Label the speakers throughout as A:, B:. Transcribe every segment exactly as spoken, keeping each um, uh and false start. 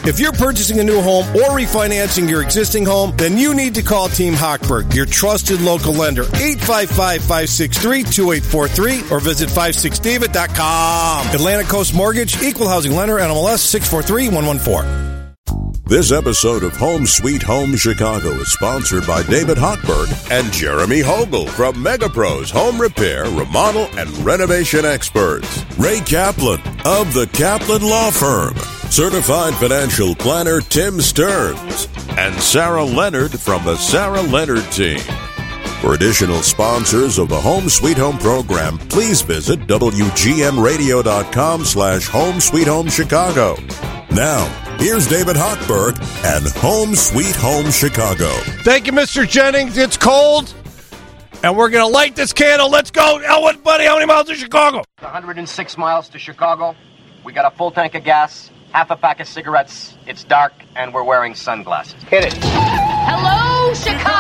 A: If you're purchasing a new home or refinancing your existing home, then you need to call Team Hochberg, your trusted local lender. eight five five, five six three, two eight four three or visit five six david dot com. Atlantic Coast Mortgage, Equal Housing Lender, N M L S six four three one one four.
B: This episode of Home Sweet Home Chicago is sponsored by David Hochberg and Jeremy Hogel from MegaPros Home Repair, Remodel, and Renovation Experts. Ray Kaplan of the Kaplan Law Firm. Certified Financial Planner Tim Stearns. And Sarah Leonard from the Sarah Leonard Team. For additional sponsors of the Home Sweet Home program, please visit W G M radio dot com slash Home Sweet Home Chicago. Now, here's David Hochberg and Home Sweet Home Chicago.
A: Thank you, Mister Jennings. It's cold, and we're going to light this candle. Let's go. Elwood, buddy, how many miles to Chicago?
C: one hundred six miles to Chicago. We got a full tank of gas, half a pack of cigarettes. It's dark, and we're wearing sunglasses. Hit it.
D: Hello,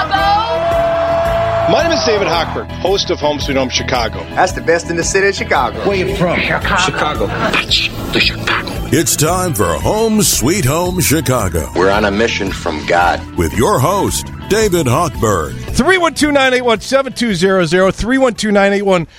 D: Chicago.
E: My name is David Hochberg, host of Home Sweet Home Chicago.
F: That's the best in the city of Chicago.
G: Where you from?
F: Chicago.
G: Chicago. The Chicago.
B: It's time for Home Sweet Home Chicago.
F: We're on a mission from God.
B: With your host, David Hochberg.
A: three one two, nine eight one, seven two zero zero, three one two, nine eight one,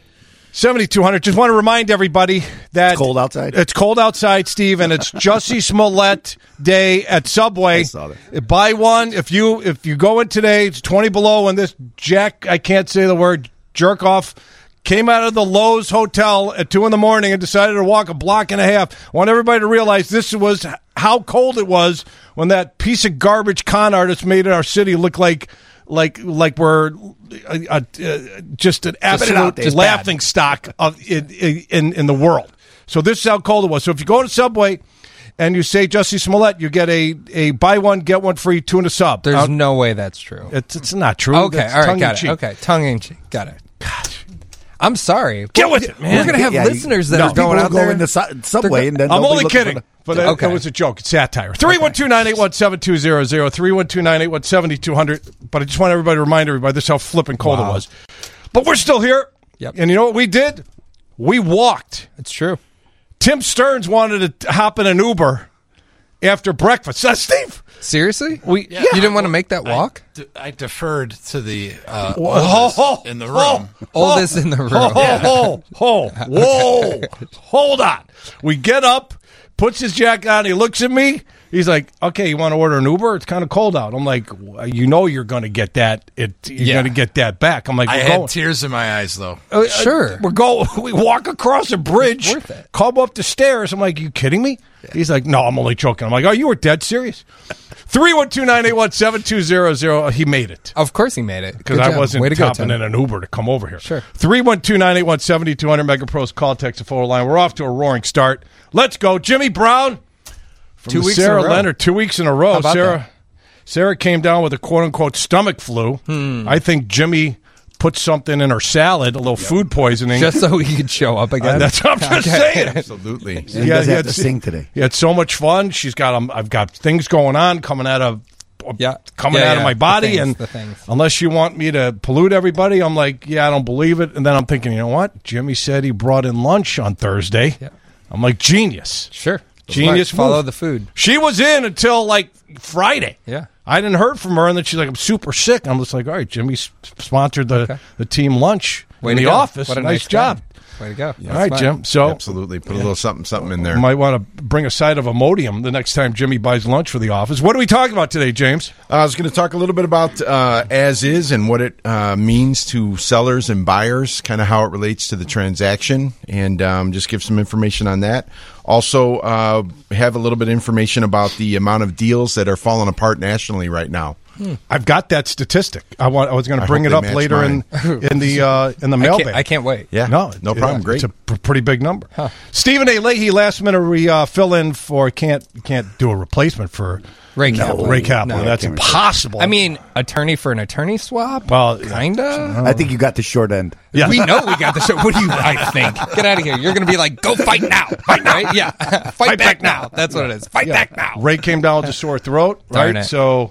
A: seven two zero zero. Just want to remind everybody that
H: it's cold outside.
A: It's cold outside, Steve, and it's Jussie Smollett Day at Subway.
H: I saw that.
A: Buy one. If you if you go in today, it's twenty below, and this Jack, I can't say the word, jerk off, came out of the Lowe's Hotel at two in the morning and decided to walk a block and a half. I want everybody to realize this was how cold it was when that piece of garbage con artist made our city look like like like we're uh, uh, just an absolute
H: just
A: laughing stock of in, in in the world. So this is how cold it was. So if you go to Subway and you say Jussie Smollett, you get a, a buy one, get one free tuna sub.
I: There's
A: uh,
I: no way that's true.
A: It's it's not true.
I: Okay,
A: That's
I: all right,
A: tongue
I: got
A: in
I: it.
A: cheek.
I: Okay, tongue in cheek. Got it. Gosh. I'm sorry.
A: Get with it, man.
I: We're going to have
H: Yeah,
I: listeners that
H: no,
I: are going
H: people
I: out
H: go
I: there.
H: in the su- subway, and then
A: I'm
H: they'll be
A: only
H: looking for
A: kidding,
H: the-
A: but that,
I: Okay.
A: that was a joke. It's satire. three one two, nine eight one, seven two zero zero, three one two, nine eight one, seven two zero zero. But I just want everybody to remind everybody this is how flipping cold
I: Wow.
A: it was. But we're still here.
I: Yep.
A: And you know what we did? We walked.
I: It's true.
A: Tim Stearns wanted to hop in an Uber after breakfast. Uh, Steve!
I: Seriously?
A: We,
I: You didn't want to make that walk?
J: I, de- I deferred to the uh,
A: Oh,
J: oldest in the room.
I: Oldest in the room.
A: Oh, oh, oh, oh, whoa. Hold on. We get up, puts his jacket on, he looks at me. He's like, okay, you want to order an Uber? It's kind of cold out. I'm like, you know you're going to get that. It, you're
I: Yeah.
A: going to get that back. I'm like,
J: I
A: we're
J: had
A: going.
J: tears in my eyes, though.
A: Uh, uh,
I: Sure.
A: We're go. We walk across a bridge,
I: Worth it.
A: come up the stairs. I'm like, you kidding me? He's like, no, I'm only joking. I'm like, oh, you were dead serious? three one two, nine eight one, seven two zero zero. He made it.
I: Of course he made it.
A: Because
I: Good
A: I
I: job.
A: wasn't
I: Way to go,
A: topping
I: Tim.
A: in an Uber to come over here.
I: Sure.
A: three one two, nine eight one, seven two zero zero. MegaPros call, text, and phone line. We're off to a roaring start. Let's go. Jimmy Brown from
I: Two
A: the
I: weeks
A: Sarah
I: in a row.
A: Leonard. Two weeks in a row.
I: How about
A: Sarah
I: that?
A: Sarah came down with a quote-unquote stomach flu.
I: Hmm.
A: I think Jimmy put something in her salad, a little food poisoning.
I: Just so he could show up again.
A: Uh, that's what I'm just
I: Okay.
A: saying.
J: Absolutely.
H: He doesn't have to sing today.
A: He had so much fun. She's got um, I've got things going on coming out of
I: Yeah.
A: coming
I: Yeah,
A: out of
I: yeah.
A: my body,
I: The things,
A: and
I: the things.
A: unless you want me to pollute everybody, I'm like, yeah, I don't believe it. And then I'm thinking, you know what? Jimmy said he brought in lunch on Thursday.
I: Yeah.
A: I'm like, genius,
I: Sure.
A: genius.
I: Smart. Follow
A: move.
I: the food.
A: She was in until like Friday.
I: Yeah.
A: I didn't heard from her, and then she's like, I'm super sick. I'm just like, all right, Jimmy s- sponsored the,
I: Okay.
A: the team lunch
I: Way
A: in
I: to
A: the
I: go.
A: office.
I: What a
A: nice,
I: nice
A: job.
I: guy. Way to go.
A: All right,
I: Smart.
A: Jim. So
J: Absolutely. Put a little something, something in there.
A: you might want to bring a side of Imodium the next time Jimmy buys lunch for the office. What are we talking about today, James?
J: I was going to talk a little bit about uh, as is and what it uh, means to sellers and buyers, kind of how it relates to the transaction, and um, just give some information on that. Also, uh, have a little bit of information about the amount of deals that are falling apart nationally right now.
A: I've got that statistic. I want. I was going to
J: I
A: bring
J: hope
A: it
J: they
A: up
J: match
A: later in in the uh, in the
I: I
A: mailbag.
I: can't, I can't wait.
J: Yeah,
A: No,
J: no
A: it-
J: problem.
A: uh,
J: Great.
A: It's a pr- pretty big number. Stephen A. Leahy, last minute re, uh, fill in for can't can't do a replacement for
I: Ray
A: no,
I: Kaplan.
A: Ray Kaplan.
I: No,
A: That's
H: can't.
A: impossible.
I: I mean, attorney for an attorney swap?
A: Well,
I: Kinda?
H: I think you got the short end.
A: yeah.
I: We know we got the show. What do you I think? Get out of here. You're going to be like, go fight now. Fight, right? Yeah. fight, back, now. That's what it is. Fight
A: Yeah.
I: back now.
A: Ray came down with a sore throat,
I: Darn
A: right?
I: it.
A: So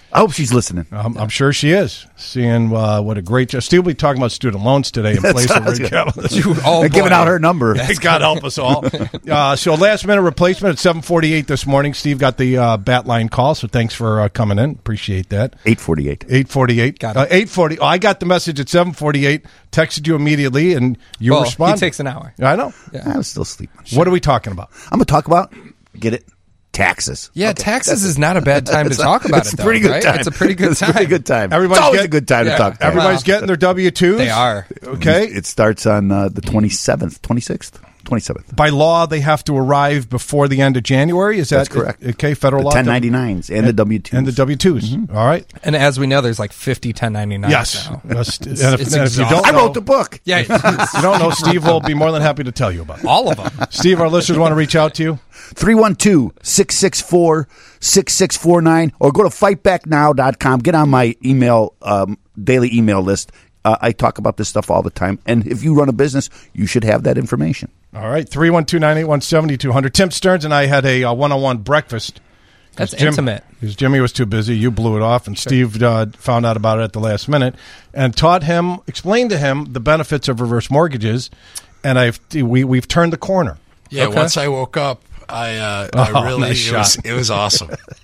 H: I hope she's listening.
A: Um, I'm sure she is. Seeing uh, what a great job. Steve will be talking about student loans today in place of Rick Cavill.
H: Oh, and giving out her number.
A: God help us all. Uh, so last minute replacement at seven forty-eight this morning. Steve got the uh, bat line call, so thanks for uh, coming in. Appreciate that.
H: eight forty-eight.
A: eight forty-eight.
I: Got it.
A: Uh, eight forty. Oh, I got the message at seven forty-eight. Texted you immediately, and you
I: well,
A: responded.
I: He takes an hour.
A: I know.
H: Yeah. I was still sleeping.
A: What are we talking about?
H: I'm going to talk about, get it, taxes.
I: Yeah,
H: Okay.
I: taxes
H: That's
I: is not a bad time to
H: it's
I: talk
H: a,
I: about
H: it's
I: it,
H: a
I: though,
H: pretty good
I: right?
H: time.
I: It's a pretty good
H: It's
I: time.
H: a pretty good time.
A: Everybody's
H: it's always
A: getting,
H: a good time
I: yeah,
H: to talk taxes.
A: Everybody's getting their W two's.
I: They are.
A: Okay.
H: It starts on uh, the twenty-seventh, twenty-sixth, twenty-seventh.
A: By law, they have to arrive before the end of January. Is that
H: That's correct.
A: Okay, federal
H: The
A: law.
H: ten ninety-nines and the W twos.
A: And the W twos.
H: Mm-hmm.
A: All right.
I: And as we know, there's like fifty ten ninety-nines
A: Yes.
I: now.
A: Yes. And
I: It's-
A: if,
I: it's
A: and if you don't
H: I
A: know,
H: wrote the book.
I: Yeah,
A: if you don't know, Steve will be more than happy to tell you about it.
I: all of them.
A: Steve, our listeners want to reach out to you.
H: three one two, six six four, six six four nine or go to fight back now dot com. Get on my email, um, daily email list. Uh, I talk about this stuff all the time. And if you run a business, you should have that information.
A: All right. three one two, nine eight one, seven two zero zero. Tim Stearns and I had a uh, one-on-one breakfast.
I: That's
A: Jim,
I: intimate.
A: Because Jimmy was too busy. You blew it off, and Steve uh, found out about it at the last minute and taught him, explained to him the benefits of reverse mortgages. And I've we, we've turned the corner.
K: Yeah,
I: Okay.
K: once I woke up, I uh,
A: Oh,
K: I really
A: nice
K: it, was,
A: shot.
K: it was awesome.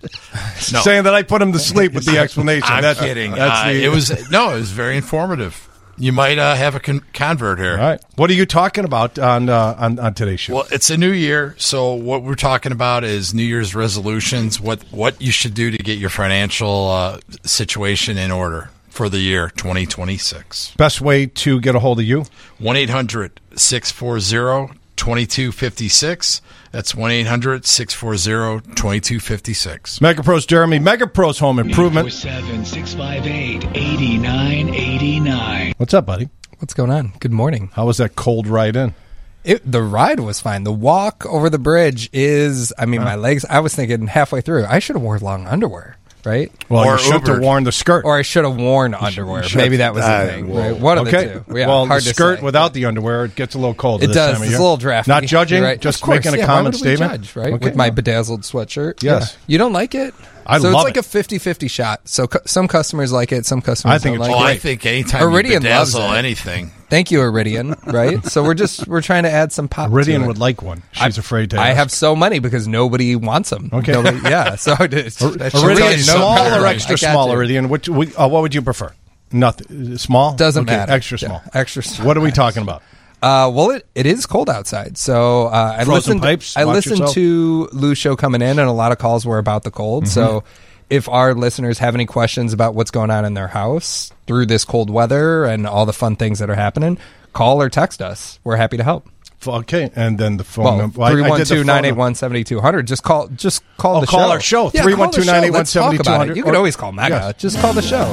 K: No,
A: Saying that I put him to sleep with the explanation.
K: I'm
A: That's,
K: kidding.
A: That's
K: Uh,
A: the,
K: it was no, it was very informative. You might uh, have a con- convert here.
A: All right. What are you talking about on, uh, on on today's show?
K: Well, it's a new year, so what we're talking about is New Year's resolutions. What what you should do to get your financial uh, situation in order for the year twenty twenty-six.
A: Best way to get a hold of you?
K: one eight hundred, six four zero, two two five six. That's one eight hundred, six four zero, two two five six.
A: MegaPros Jeremy, MegaPros Home Improvement.
L: seven six five eight, eight nine eight nine.
A: What's up, buddy?
I: What's going on? Good morning.
A: How was that cold ride in?
I: It, the ride was fine. The walk over the bridge is, I mean, my legs, I was thinking halfway through, I should have worn long underwear, right?
A: Well,
K: Or
A: you should have
K: Ubered.
A: worn the skirt.
I: Or I should have worn underwear.
A: should-
I: Maybe that was the
H: uh,
I: thing.
H: whoa.
I: Right? One of
A: okay.
I: the two. Yeah,
A: well,
I: hard
A: the
I: to
A: skirt
I: say.
A: without the underwear, it gets a little cold.
I: It
A: this
I: does.
A: Time of
I: It's
A: year.
I: a little drafty.
A: Not judging,
I: You're right.
A: just
I: Of course,
A: making a
I: yeah,
A: common
I: why would we
A: statement.
I: judge, right?
A: Okay.
I: With my bedazzled sweatshirt.
A: Yes.
I: Yeah. You don't like it?
A: I
I: so
A: love
I: it's like
A: it.
I: a fifty-fifty shot. So cu- some customers like it, some customers
A: I think
I: don't
A: it's
K: Oh,
I: like
K: I
I: it.
K: think anytime
I: Iridian
K: you
I: loves
K: bedazzle
I: it.
K: anything.
I: Thank you, Iridian. Right? So we're just we're trying to add some pop.
A: Iridian
I: to it.
A: would like one. She's afraid to.
I: I
A: ask.
I: have so many because nobody wants them.
A: Okay.
I: Nobody, yeah. So it's, that should
A: Iridian,
I: tell you no
A: small
I: better.
A: or
I: I
A: extra
I: got
A: small
I: you.
A: Iridian? Which, we, uh, what would you prefer? Nothing. Small?
I: Doesn't
A: Okay,
I: matter.
A: Extra
I: Yeah,
A: small.
I: extra small.
A: What are we talking about?
I: Uh, well, it, it is cold outside, so uh, I
A: Frozen
I: listened.
A: pipes?
I: I
A: Watch
I: listened
A: yourself.
I: to Lou's show coming in, and a lot of calls were about the cold.
A: Mm-hmm.
I: So, if our listeners have any questions about what's going on in their house through this cold weather and all the fun things that are happening, call or text us. We're happy to help.
A: F- Okay, and then the phone
I: Well,
A: number. I- I
I: three
A: did
I: one
A: the
I: two,
A: phone
I: nine eight
A: number.
I: one, seven two zero zero. Just call. Just call
A: Oh,
I: the
A: call
I: show.
A: our show,
I: Yeah,
A: three
I: call
A: one
I: the
A: two,
I: show.
A: nine eight one,
I: Let's talk
A: seven two
I: about
A: zero zero.
I: it. You could
A: Or-
I: always call Mega.
A: Yes.
I: Just call the show.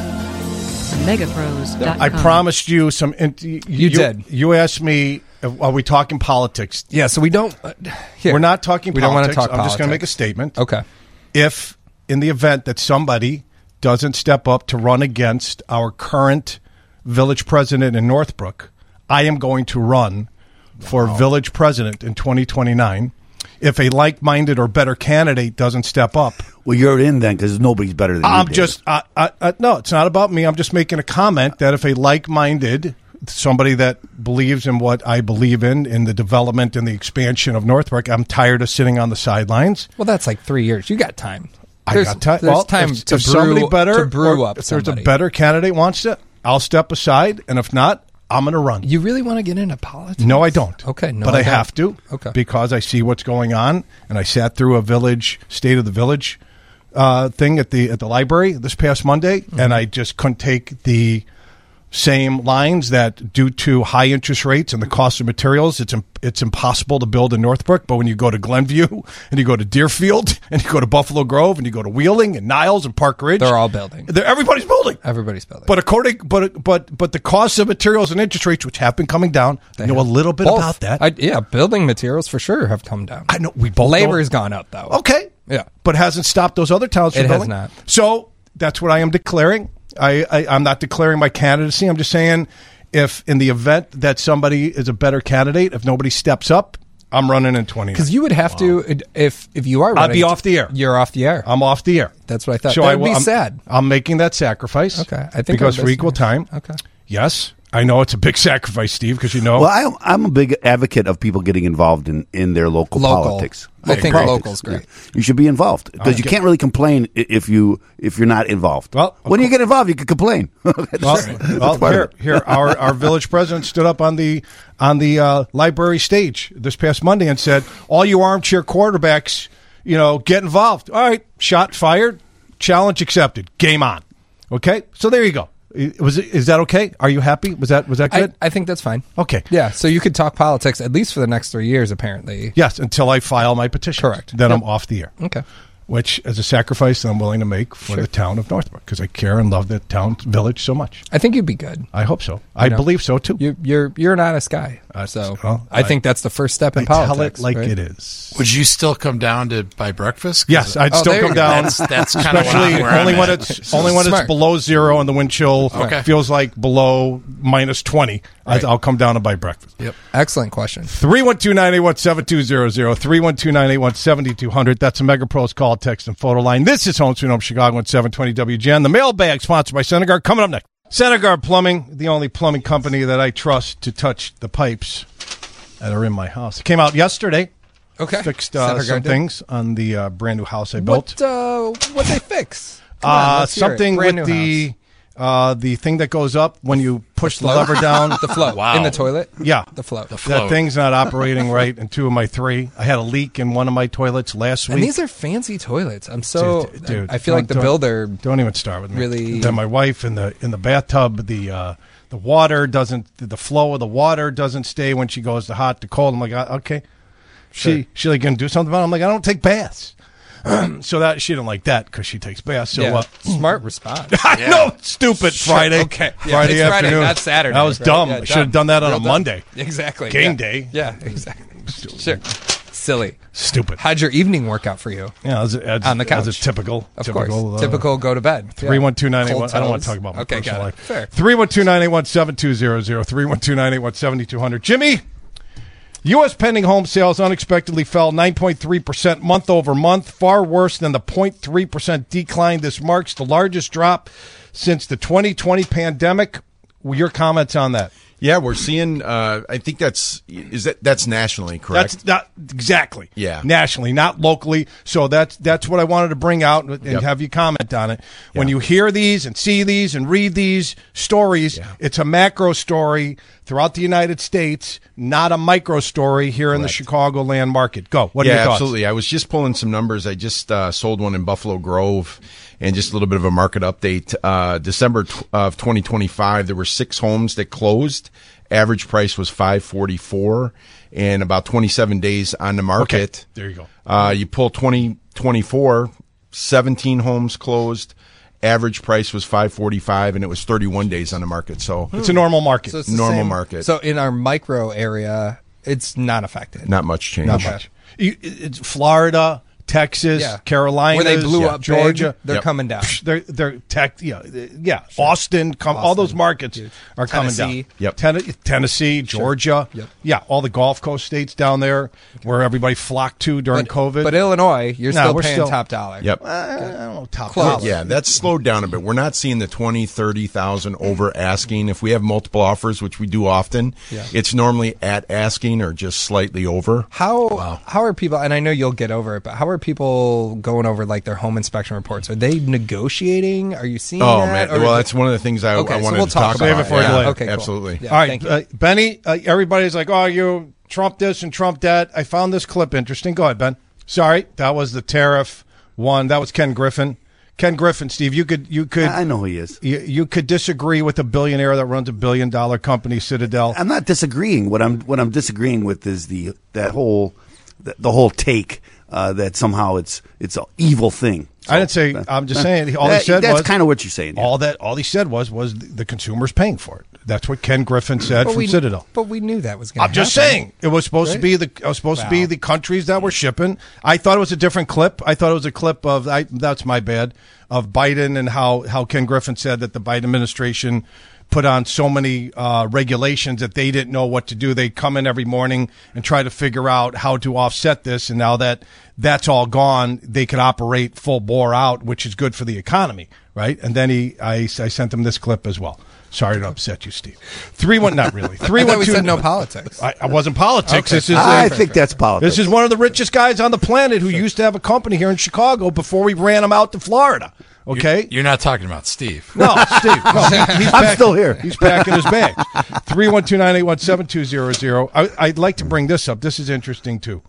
M: Megapros dot com.
A: I promised you some. In, you,
I: You did.
A: You asked me, uh, are we talking politics?
I: Yeah. So we don't. Uh, here.
A: We're not talking
I: We don't want
A: politics.
I: to talk
A: I'm just going to make a
I: politics.
A: statement.
I: Okay.
A: If, in the event that somebody doesn't step up to run against our current village president in Northbrook, I am going to run for village president in twenty twenty-nine. If a like-minded or better candidate doesn't step up,
H: Well, you're in then because nobody's better than you.
A: I'm
H: David.
A: just, uh, uh, uh, no, it's not about me. I'm just making a comment that if a like-minded, somebody that believes in what I believe in, in the development and the expansion of Northbrook, I'm tired of sitting on the sidelines.
I: Well, that's like three years. You got time.
A: I
I: There's,
A: got time.
I: there's
A: Well,
I: time
A: if,
I: to
A: if
I: brew,
A: somebody better,
I: to brew
A: or
I: up.
A: if there's
I: somebody.
A: a better candidate wants it, I'll step aside, and if not, I'm going to run.
I: You really want to get into politics?
A: No, I don't.
I: Okay, no,
A: but I,
I: I don't.
A: have to.
I: Okay.
A: Because I see what's going on, and I sat through a village state of the village uh, thing at the at the library this past Monday,
I: Mm-hmm.
A: and I just couldn't take the same lines that due to high interest rates and the cost of materials, it's im- it's impossible to build in Northbrook. But when you go to Glenview and you go to Deerfield and you go to Buffalo Grove and you go to Wheeling and Niles and Park Ridge,
I: They're all building.
A: They're, everybody's building.
I: Everybody's building.
A: But according, but but but the cost of materials and interest rates, which have been coming down, I know a little bit
I: Both.
A: about that.
I: I, yeah, building materials for sure have come down.
A: I know we both
I: Labor's
A: know.
I: gone up though.
A: Okay,
I: Yeah.
A: but hasn't stopped those other towns from
I: It has
A: building.
I: not.
A: So that's what I am declaring. I, I I'm not declaring my candidacy. I'm just saying, if in the event that somebody is a better candidate, if nobody steps up, I'm running in twenty-nine.
I: Because you would have wow. to, if if you are running,
A: I'd be off the air.
I: You're off the air.
A: I'm off the air.
I: That's what I thought.
A: So
I: that would
A: I,
I: be
A: I'm,
I: sad.
A: I'm making that sacrifice.
I: Okay. I think
A: because for equal time.
I: Okay.
A: Yes. I know it's a big sacrifice, Steve, because you know.
H: Well, I, I'm a big advocate of people getting involved in, in their local,
I: local.
H: politics.
I: I think
H: politics.
I: local's great.
H: Yeah. You should be involved because you can't really complain if you if you're not involved.
A: Well,
H: when you get involved, you can complain.
A: well, well here, here, our, our village president stood up on the on the uh, library stage this past Monday and said, "All you armchair quarterbacks, you know, get involved." All right, shot fired, challenge accepted, game on. Okay, so there you go. Was it, is that okay? Are you happy? Was that was that good?
I: I, I think that's fine.
A: Okay.
I: Yeah, so you could talk politics at least for the next three years, apparently.
A: Yes, until I file my petition.
I: Correct.
A: Then
I: yep.
A: I'm off the air.
I: Okay.
A: Which is a sacrifice that I'm willing to make for
I: sure.
A: the town of Northbrook because I care and love the town village so much.
I: I think you'd be good.
A: I hope so. I
I: know,
A: believe so too.
I: You, you're you're an honest guy, uh, so
A: well,
I: I, I think that's the first step in
A: I
I: politics.
A: Tell it like
I: right?
A: it is.
K: Would you still come down to buy breakfast?
A: Yes, I'd
I: oh,
A: still come down.
K: That's, that's kind of
A: especially
K: where
A: only
K: I'm
A: when
K: at.
A: it's only when
I: Smart.
A: it's below zero and the wind chill
K: okay.
A: feels like below minus twenty.
I: Right.
A: I'll come down and buy breakfast.
I: Yep. Excellent question.
A: three one two, nine eight one, seven two zero zero, three one two, nine eight one, seven two zero zero. That's a MegaPros call, text, and photo line. This is Home Sweet Home Chicago at seven twenty W G N. The mailbag sponsored by Senegard. Coming up next. Senegard Plumbing, the only plumbing company that I trust to touch the pipes that are in my house. It came out yesterday.
I: Okay.
A: Fixed uh, some
I: did.
A: things on the uh, brand new house I built.
I: What uh, what they fix? Come on,
A: Uh,
I: let's hear it.
A: something
I: Brand
A: with
I: new
A: the
I: house.
A: uh, the thing that goes up when you push the,
I: float?
A: lever down.
I: the float
K: Wow.
I: in the toilet.
A: Yeah,
I: The float.
K: The
A: that
K: float.
A: thing's not operating right in two of my three. I had a leak in one of my toilets last week.
I: And these are fancy toilets. I'm so.
A: Dude, dude,
I: I feel like the
A: don't-
I: builder.
A: Don't even start with me.
I: really-
A: Then my wife in the in the bathtub, the uh, the water doesn't, the flow of the water doesn't stay when she goes to hot to cold. I'm like, uh, okay,
I: Sure.
A: she she like gonna do something about it. I'm like, I don't take baths. So that she didn't like that because she takes baths. So
I: yeah.
A: uh,
I: Smart response.
A: I know, stupid
I: Sure,
A: Friday.
I: okay. Yeah,
A: Friday
I: it's Friday,
A: afternoon,
I: not Saturday,
A: That was
I: right?
A: dumb.
I: Yeah,
A: I should have done that on
I: Real
A: a
I: dumb.
A: Monday.
I: Exactly.
A: Game
I: yeah.
A: day.
I: Yeah, exactly. Sure. Silly.
A: Stupid.
I: How'd your evening work out for you?
A: Yeah, as, as,
I: On the couch.
A: as a typical,
I: Of
A: typical,
I: course.
A: uh,
I: Typical go to bed.
A: Three one two nine eight one.
I: Cold
A: I don't want to
I: toes.
A: talk about my
I: okay,
A: personal
I: got
A: life.
I: it. Fair.
A: Three one two nine eight one seven two zero zero. Three one two nine eight one seventy two hundred. Jimmy, U S pending home sales unexpectedly fell nine point three percent month over month, far worse than the zero point three percent decline. This marks the largest drop since the twenty twenty pandemic. Your comments on that?
J: Yeah, we're seeing. Uh, I think that's is that that's nationally correct.
A: That's not exactly.
J: Yeah.
A: Nationally, not locally. So that's that's what I wanted to bring out and
J: Yep.
A: have you comment on it. When
J: Yeah.
A: you hear these and see these and read these stories,
J: Yeah.
A: it's a macro story throughout the United States, not a micro story here in the
J: Correct.
A: Chicagoland market. Go. What are
J: yeah,
A: your thoughts?
J: absolutely. I was just pulling some numbers. I just uh, sold one in Buffalo Grove, and just a little bit of a market update. Uh, December tw- of twenty twenty-five, there were six homes that closed. Average price was five forty-four, and about twenty-seven days on the market.
A: Okay, there you go.
J: Uh, you pull twenty twenty-four, seventeen homes closed. Average price was five forty-five, and it was thirty-one days on the market. So
A: It's a normal market.
I: So it's the
J: normal
I: same-
J: market.
I: So in our micro area, it's not affected.
J: Not much change.
A: Not much. You- It's Florida, Texas,
I: Yeah.
A: Carolinas,
I: Where they blew
A: yeah,
I: up big,
A: Georgia.
I: they're
J: Yep.
I: coming down.
A: Psh, They're they're tech, yeah, yeah. Austin, come, all those markets
I: Dude.
A: are coming
I: Tennessee.
A: down.
J: Yep.
A: Ten- Tennessee, Georgia,
I: Yep.
A: yeah, all the Gulf Coast states down there where everybody flocked to during
I: But,
A: COVID.
I: but Illinois, you're
A: No,
I: still
A: we're
I: paying
A: still-
I: top dollar.
J: Yep.
A: Uh, I don't know, top
I: Close.
A: dollar.
J: Yeah, that's slowed down a bit. We're not seeing the twenty, thirty thousand over asking. If we have multiple offers, which we do often,
I: Yeah.
J: it's normally at asking or just slightly over.
I: How how are people? And I know you'll get over it, but how are people going over like their home inspection reports? Are they negotiating? Are you seeing?
J: Oh
I: that?
J: man,
I: Or
J: well
I: is
J: that's
I: it-
J: one of the things I,
I: Okay,
J: I
I: so
J: wanted
I: we'll
J: to
I: talk
J: talk
I: about
A: Save it
J: about.
A: for
J: yeah,
A: later.
I: Okay, cool.
J: absolutely.
I: Yeah,
A: All right,
I: thank you.
A: uh, Benny, uh, everybody's like, oh, you Trump this and Trump that. I found this clip interesting. Go ahead, Ben. Sorry, that was the tariff one. That was Ken Griffin. Ken Griffin, Steve, you could you could
H: I know who he is.
A: you, you could disagree with a billionaire that runs a billion dollar company, Citadel.
H: I'm not disagreeing. What I'm what I'm disagreeing with is the that whole the, the whole take uh, that somehow it's it's an evil thing.
A: I didn't say.
H: uh,
A: I'm just
H: uh,
A: saying. All he
H: that-
A: said
H: that's
A: was
H: kind of what you're saying. yeah.
A: all that. All he said was was the consumer's paying for it. That's what Ken Griffin said
I: But
A: from
I: we,
A: Citadel.
I: But we knew that was going to
A: I'm
I: happen.
A: just saying it was supposed
I: Right?
A: to be the. It was supposed to be
I: Wow.
A: the countries that were shipping. I thought it was a different clip. I thought it was a clip of. I, that's my bad. Of Biden and how how Ken Griffin said that the Biden administration put on so many uh, regulations that they didn't know what to do. They'd come in every morning and try to figure out how to offset this. And now that that's all gone, they can operate full bore out, which is good for the economy, right? And then he, I, I sent him this clip as well. Sorry to upset you, Steve. Three one, not really. Three one
I: we
A: two.
I: said no politics.
A: I, I wasn't politics.
I: Okay.
A: This is.
H: I think that's politics.
A: This is one of the richest guys on the planet who used to have a company here in Chicago before we ran him out to Florida. Okay,
K: You're, you're not talking about Steve.
A: no, Steve. No, he, he's
H: I'm
A: pack-
H: still here.
A: He's packing his bag. Three one two nine eight one seven two zero zero. I'd like to bring this up. This is interesting too.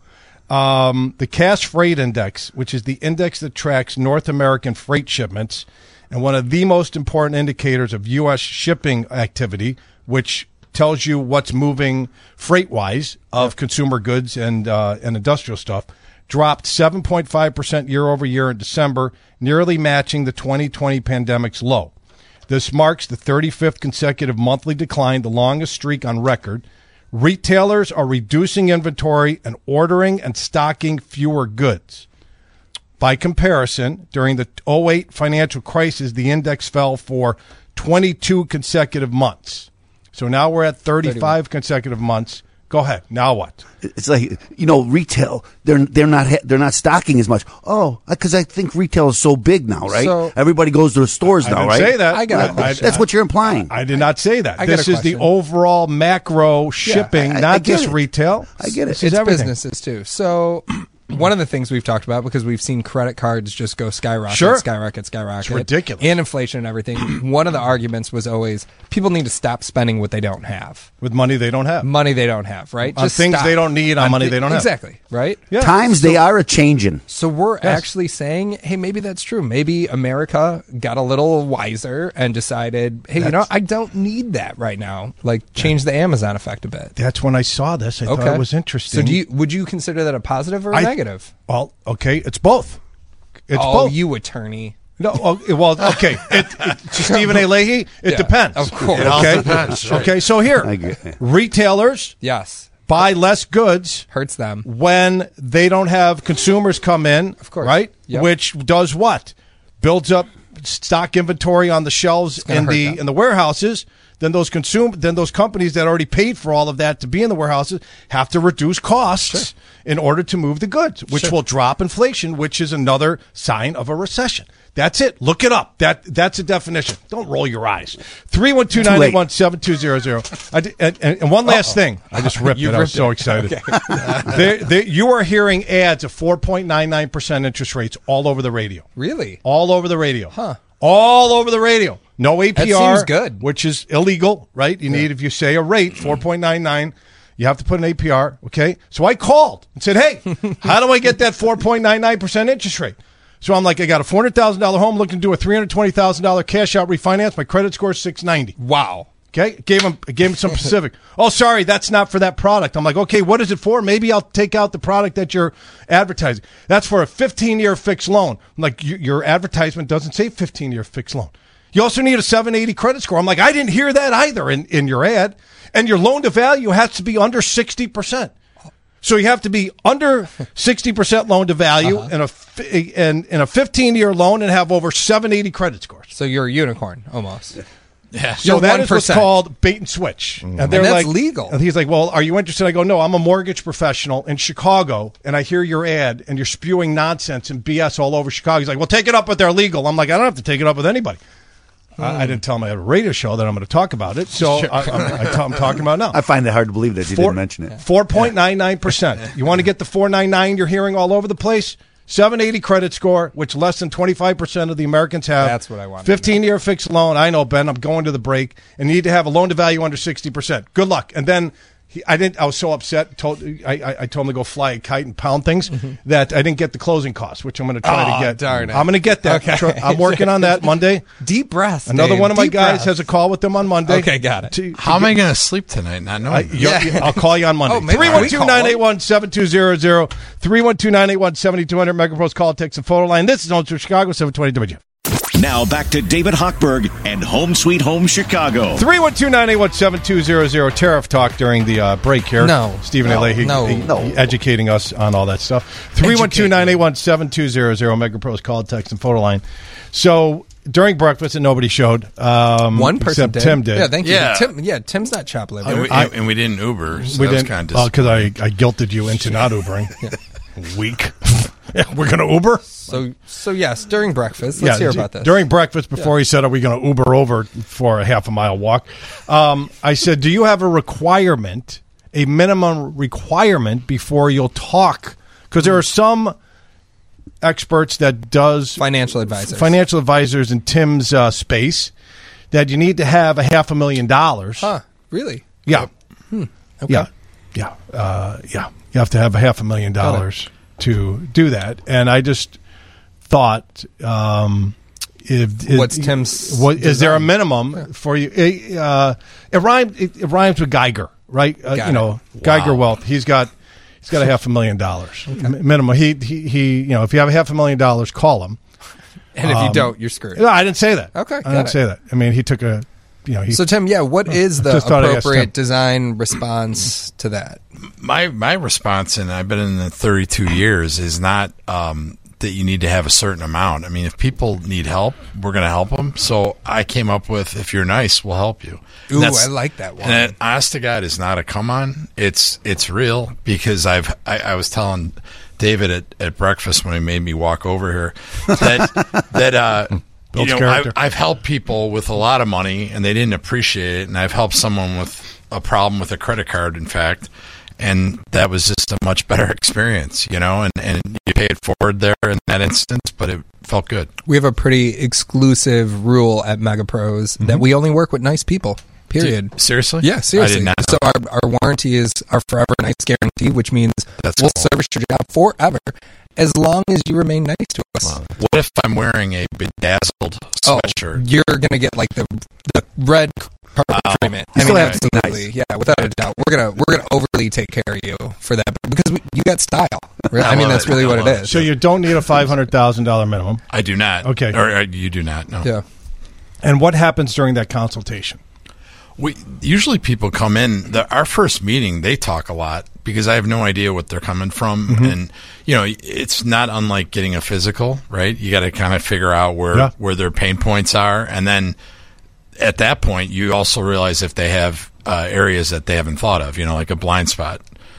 A: Um, the Cass Freight Index, which is the index that tracks North American freight shipments, and one of the most important indicators of U S shipping activity, which tells you what's moving freight-wise of consumer goods and uh, and industrial stuff, dropped seven point five percent year over year in December, nearly matching the twenty twenty pandemic's low. This marks the thirty-fifth consecutive monthly decline, the longest streak on record. Retailers are reducing inventory and ordering and stocking fewer goods. By comparison, during the oh eight financial crisis, the index fell for twenty-two consecutive months. So now we're at thirty-five thirty-one consecutive months. Go ahead. Now what?
H: It's like, you know, retail. They're they're not ha- they're not stocking as much. Oh, because I think retail is so big now, right?
I: So-
H: Everybody goes to the stores
A: I
H: now,
A: didn't
H: right?
A: say that.
I: I got a
H: That-
I: question.
H: That's what you're implying.
A: I did not say that.
I: I got
A: This
I: a
A: is the
I: question.
A: overall macro shipping,
H: I- I
A: not
H: get
A: just
H: it.
A: retail.
H: I get it.
A: This is
I: It's
A: everything.
I: businesses too. So one of the things we've talked about, because we've seen credit cards just go skyrocket,
A: Sure.
I: skyrocket, skyrocket.
A: It's ridiculous.
I: And inflation and everything. One of the arguments was always people need to stop spending what they don't have.
A: With money they don't have.
I: Money they don't have, right?
A: On things
I: stop.
A: they don't need, on money
I: thi-
A: they don't have.
I: Exactly, right?
A: Yeah.
H: Times they are a changing.
I: So we're
A: Yes.
I: actually saying, hey, maybe that's true. Maybe America got a little wiser and decided, hey, you know,
A: That's-
I: I don't need that right now. Like, change the Amazon effect a bit.
A: That's when I saw this. I thought it was interesting.
I: So do you would you consider that a positive or a
A: I-
I: negative?
A: Well, okay, it's both. It's
I: oh,
A: both.
I: you attorney.
A: No, oh, well, okay. It, it, to Stephen A. Leahy, it
I: Yeah,
A: depends.
I: of course.
K: It all
A: Okay.
K: depends, right.
A: Okay. So here,
H: I get it.
A: retailers
I: Yes.
A: buy less goods
I: Hurts them.
A: when they don't have consumers come in.
I: Of course.
A: Right.
I: Yep.
A: Which does what? Builds up stock inventory on the shelves
I: gonna
A: in
I: hurt
A: the
I: them.
A: in the warehouses. Then those consume then those companies that already paid for all of that to be in the warehouses have to reduce costs in order to move the goods, which
I: Sure.
A: will drop inflation, which is another sign of a recession. That's it. Look it up. That that's a definition. Don't roll your eyes. three one two, nine eight one, seven two zero zero. And, and, and one last
I: Uh-oh.
A: thing. I just ripped
I: You
A: it. I was
I: ripped
A: so
I: it.
A: excited.
I: Okay.
A: They- they- you are hearing ads of four point nine nine percent interest rates all over the radio.
I: Really?
A: All over the radio.
I: Huh.
A: All over the radio. No A P R.
I: That seems good.
A: Which is illegal, right? You need, if you say a rate, four point nine nine, you have to put an A P R, okay? So I called and said, hey, how do I get that four point nine nine percent interest rate? So I'm like, I got a four hundred thousand dollars home looking to do a three hundred twenty thousand dollars cash out refinance. My credit score is six ninety.
I: Wow.
A: Okay, gave him gave him some specific. Oh, sorry, that's not for that product. I'm like, okay, what is it for? Maybe I'll take out the product that you're advertising. That's for a fifteen year fixed loan. I'm like, y- your advertisement doesn't say fifteen year fixed loan. You also need a seven eighty credit score. I'm like, I didn't hear that either in, in your ad. And your loan to value has to be under sixty percent. So you have to be under sixty percent loan to value
I: Uh-huh.
A: in a fi- in, in a fifteen year loan and have over seven eighty credit scores.
I: So you're a unicorn almost.
K: Yeah.
A: So
I: You're
A: that is what's
I: one percent.
A: called bait and switch. And they're
I: And that's
A: like,
I: legal.
A: And he's like, well, are you interested? I go, no, I'm a mortgage professional in Chicago, and I hear your ad, and you're spewing nonsense and B S all over Chicago. He's like, well, take it up with their legal. I'm like, I don't have to take it up with anybody. I, I didn't tell him I had a radio show that I'm going to talk about it, so I, I'm, I t- I'm talking about it now.
H: I find it hard to believe that you
A: Four-
H: didn't mention it.
A: four point nine nine percent. You want to get the four point nine nine you're hearing all over the place? seven eighty credit score, which less than twenty-five percent of the Americans have.
I: That's what I wanted to
A: fifteen year fixed loan. I know, Ben. I'm going to the break. And you need to have a loan to value under sixty percent. Good luck. And then he, I didn't. I was so upset. Told I, I, I told him to go fly a kite and pound things that I didn't get the closing costs, which I'm going to try
I: Oh,
A: to get.
I: darn it.
A: I'm going to get that.
I: Okay.
A: Tr- I'm working on that Monday.
I: Deep breaths.
A: Another
I: Dave.
A: one of my
I: Deep
A: guys
I: breaths.
A: has a call with them on Monday.
I: Okay, got it.
A: To- to
K: How am
A: get-
K: I going to sleep tonight not
A: I,
K: knowing?
A: you-
I: Yeah.
A: I'll call you on Monday.
I: Oh, maybe
A: three one two,
I: we
A: nine eight one, seven two zero zero. three one two, nine eight one, seven two zero zero. Megapro's call, text, and photo line. This is Home Sweet Chicago, seven twenty W.
N: Now back to David Hochberg and Home Sweet Home Chicago.
A: three one two, nine eight one, seven two zero zero. Tariff talk during the uh, break here.
I: No.
A: Stephen
I: No.
A: A. Leahy
I: No.
A: he-
H: No.
A: he educating us on all that stuff. three one two, nine eight one, seven two zero zero. Megapro's call, text, and photo line. So during breakfast, and nobody showed. Um,
I: One person
A: except
I: did.
A: Tim did.
I: Yeah, thank you.
K: Yeah.
I: Tim, yeah, Tim's not chopped liver.
K: And we,
A: I-
K: and we didn't Uber. So
A: we
K: that
A: didn't
K: was kind of
A: because I, I guilted you into not Ubering. Weak. Yeah, we're going to Uber?
I: So, so yes, during breakfast. Let's hear
A: d-
I: about this.
A: During breakfast, before
I: Yeah.
A: he said, are we going to Uber over for a half a mile walk? Um, I said, do you have a requirement, a minimum requirement before you'll talk? Because there are some experts that does
I: Financial advisors.
A: financial advisors in Tim's uh, space that you need to have a half a million dollars.
I: Huh? Really?
A: Yeah.
I: Hmm. Okay.
A: Yeah. Yeah. Uh, yeah. You have to have a half a million dollars to do that. And I just thought, um, if, if
I: What's Tim's
A: What, is there a
I: design?
A: minimum
I: Yeah.
A: for you? It, uh, it rhymes. It, it rhymes with Geiger, right? Uh,
I: Got
A: you know,
I: it.
A: Geiger
I: Wow.
A: Wealth. He's got he's got a half a million dollars M- minimum. He, he he. You know, if you have a half a million dollars, call him.
I: And if you
A: Um,
I: don't, you're screwed.
A: No, I didn't say that.
I: Okay,
A: I
I: got
A: didn't
I: it.
A: say that. I mean, he took a. You know, he,
I: So, Tim, yeah, what is the
A: just thought I asked
I: appropriate
A: Tim.
I: design response to that?
K: my my response, and I've been in the thirty-two years, is not um, that you need to have a certain amount. I mean, if people need help, we're going to help them. So I came up with, if you're nice, we'll help you. And
I: Ooh,
K: that's-
I: I like that one.
K: And that, honest to God, is not a come on. It's it's real because I've I, I was telling David at, at breakfast when he made me walk over here that that uh, you
A: Builds
K: know
A: character.
K: I've, I've helped people with a lot of money and they didn't appreciate it, and I've helped someone with a problem with a credit card, in fact. And that was just a much better experience, you know, and, and you pay it forward there in that instance, but it felt good.
I: We have a pretty exclusive rule at Mega Pros that we only work with nice people. Period.
K: Dude, seriously?
I: Yeah, seriously.
K: I did not know.
I: So our, our warranty is our forever nice guarantee, which means
K: That's
I: we'll
K: cool.
I: service your job forever as long as you remain nice to us.
K: Wow. What if I'm wearing a bedazzled
I: Oh,
K: sweatshirt?
I: you're gonna get like the the red carpet
K: Wow.
I: treatment.
H: You
I: I
H: still
I: mean,
H: have to be
I: absolutely, yeah, without a doubt. We're gonna we're gonna overly take care of you for that because we, you got style. Really.
K: I
I: I, mean,
K: love
I: that's
K: it.
I: really
K: I
I: what it
K: love
I: is.
A: so you don't need a five hundred thousand dollar minimum.
K: I do not.
A: Okay.
K: Or uh, you do not, no.
I: yeah.
A: And what happens during that consultation?
K: We usually people come in the, our first meeting. They talk a lot because I have no idea what they're coming from,
A: Mm-hmm.
K: and you know it's not unlike getting a physical, right? You got to kind of figure out where
A: Yeah.
K: where their pain points are, and then at that point, you also realize if they have uh, areas that they haven't thought of, you know, like a blind spot.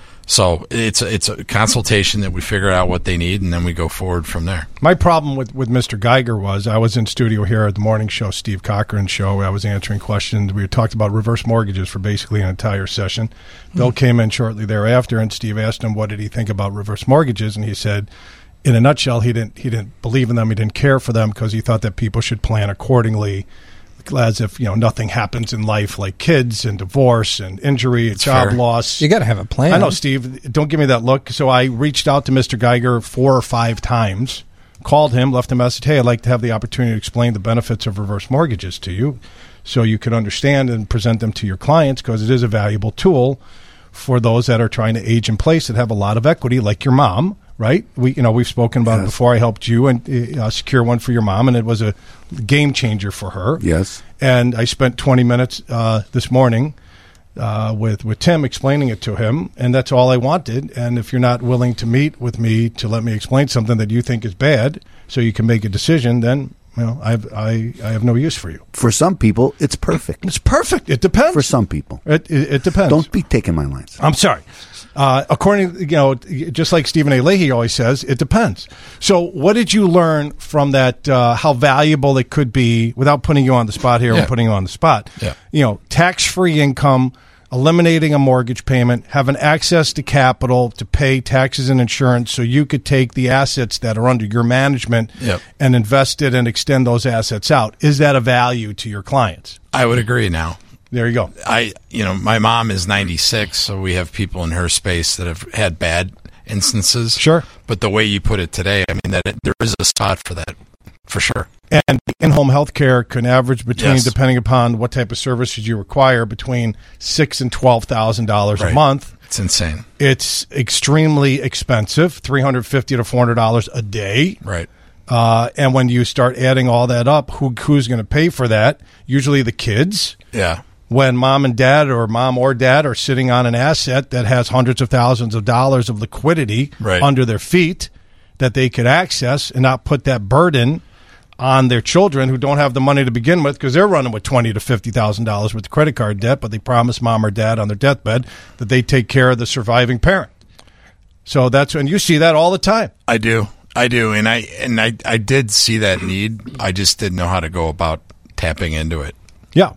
K: So it's a, it's a consultation that we figure out what they need, and then we go forward from there.
A: My problem with, with Mister Geiger was I was in studio here at the morning show, Steve Cochran show. I was answering questions. We talked about reverse mortgages for basically an entire session. Bill came in shortly thereafter, and Steve asked him what did he think about reverse mortgages, and he said, in a nutshell, he didn't he didn't believe in them. He didn't care for them because he thought that people should plan accordingly, as if you know nothing happens in life like kids and divorce and injury and job
K: fair.
A: loss.
I: You got to have a plan.
A: I know, Steve. Don't give me that look. So I reached out to Mister Geiger four or five times, called him, left a message. Hey, I'd like to have the opportunity to explain the benefits of reverse mortgages to you so you can understand and present them to your clients because it is a valuable tool for those that are trying to age in place that have a lot of equity, like your mom. Right, we you know we've spoken about it
H: Yes.
A: before. I helped you and uh, secure one for your mom, and it was a game changer for her.
H: Yes.
A: And I spent twenty minutes uh, this morning uh, with with Tim explaining it to him, and that's all I wanted. And if you're not willing to meet with me to let me explain something that you think is bad, so you can make a decision, then you know I've, I I have no use for you.
H: For some people, it's perfect.
A: It's perfect. It depends.
H: For some people,
A: It it, it depends.
H: don't be taking my lines.
A: I'm sorry. Uh, according, you know, just like Stephen A. Leahy always says, it depends. So, what did you learn from that? Uh, how valuable it could be, without putting you on the spot here
K: Yeah.
A: and putting you on the spot.
K: Yeah.
A: You know, tax-free income, eliminating a mortgage payment, having access to capital to pay taxes and insurance, so you could take the assets that are under your management
K: Yep.
A: and invest it and extend those assets out. Is that a value to your clients?
K: I would agree now.
A: There you go.
K: I, you know, my mom is ninety-six, so we have people in her space that have had bad instances.
A: Sure.
K: But the way you put it today, I mean, that it, there is a spot for that, for sure.
A: And in-home health care can average between,
K: Yes.
A: depending upon what type of services you require, between six and twelve thousand dollars a
K: Right.
A: month.
K: It's insane.
A: It's extremely expensive, three hundred fifty to four hundred dollars a day.
K: Right.
A: Uh, and when you start adding all that up, who who's going to pay for that? Usually the kids.
K: Yeah.
A: When mom and dad, or mom or dad, are sitting on an asset that has hundreds of thousands of dollars of liquidity
K: Right.
A: under their feet that they could access and not put that burden on their children who don't have the money to begin with because they're running with twenty to fifty thousand dollars with the credit card debt, but they promise mom or dad on their deathbed that they take care of the surviving parent. So that's when you see that all the time.
K: I do, I do, and I and I I did see that need. I just didn't know how to go about tapping into it.
A: Yeah.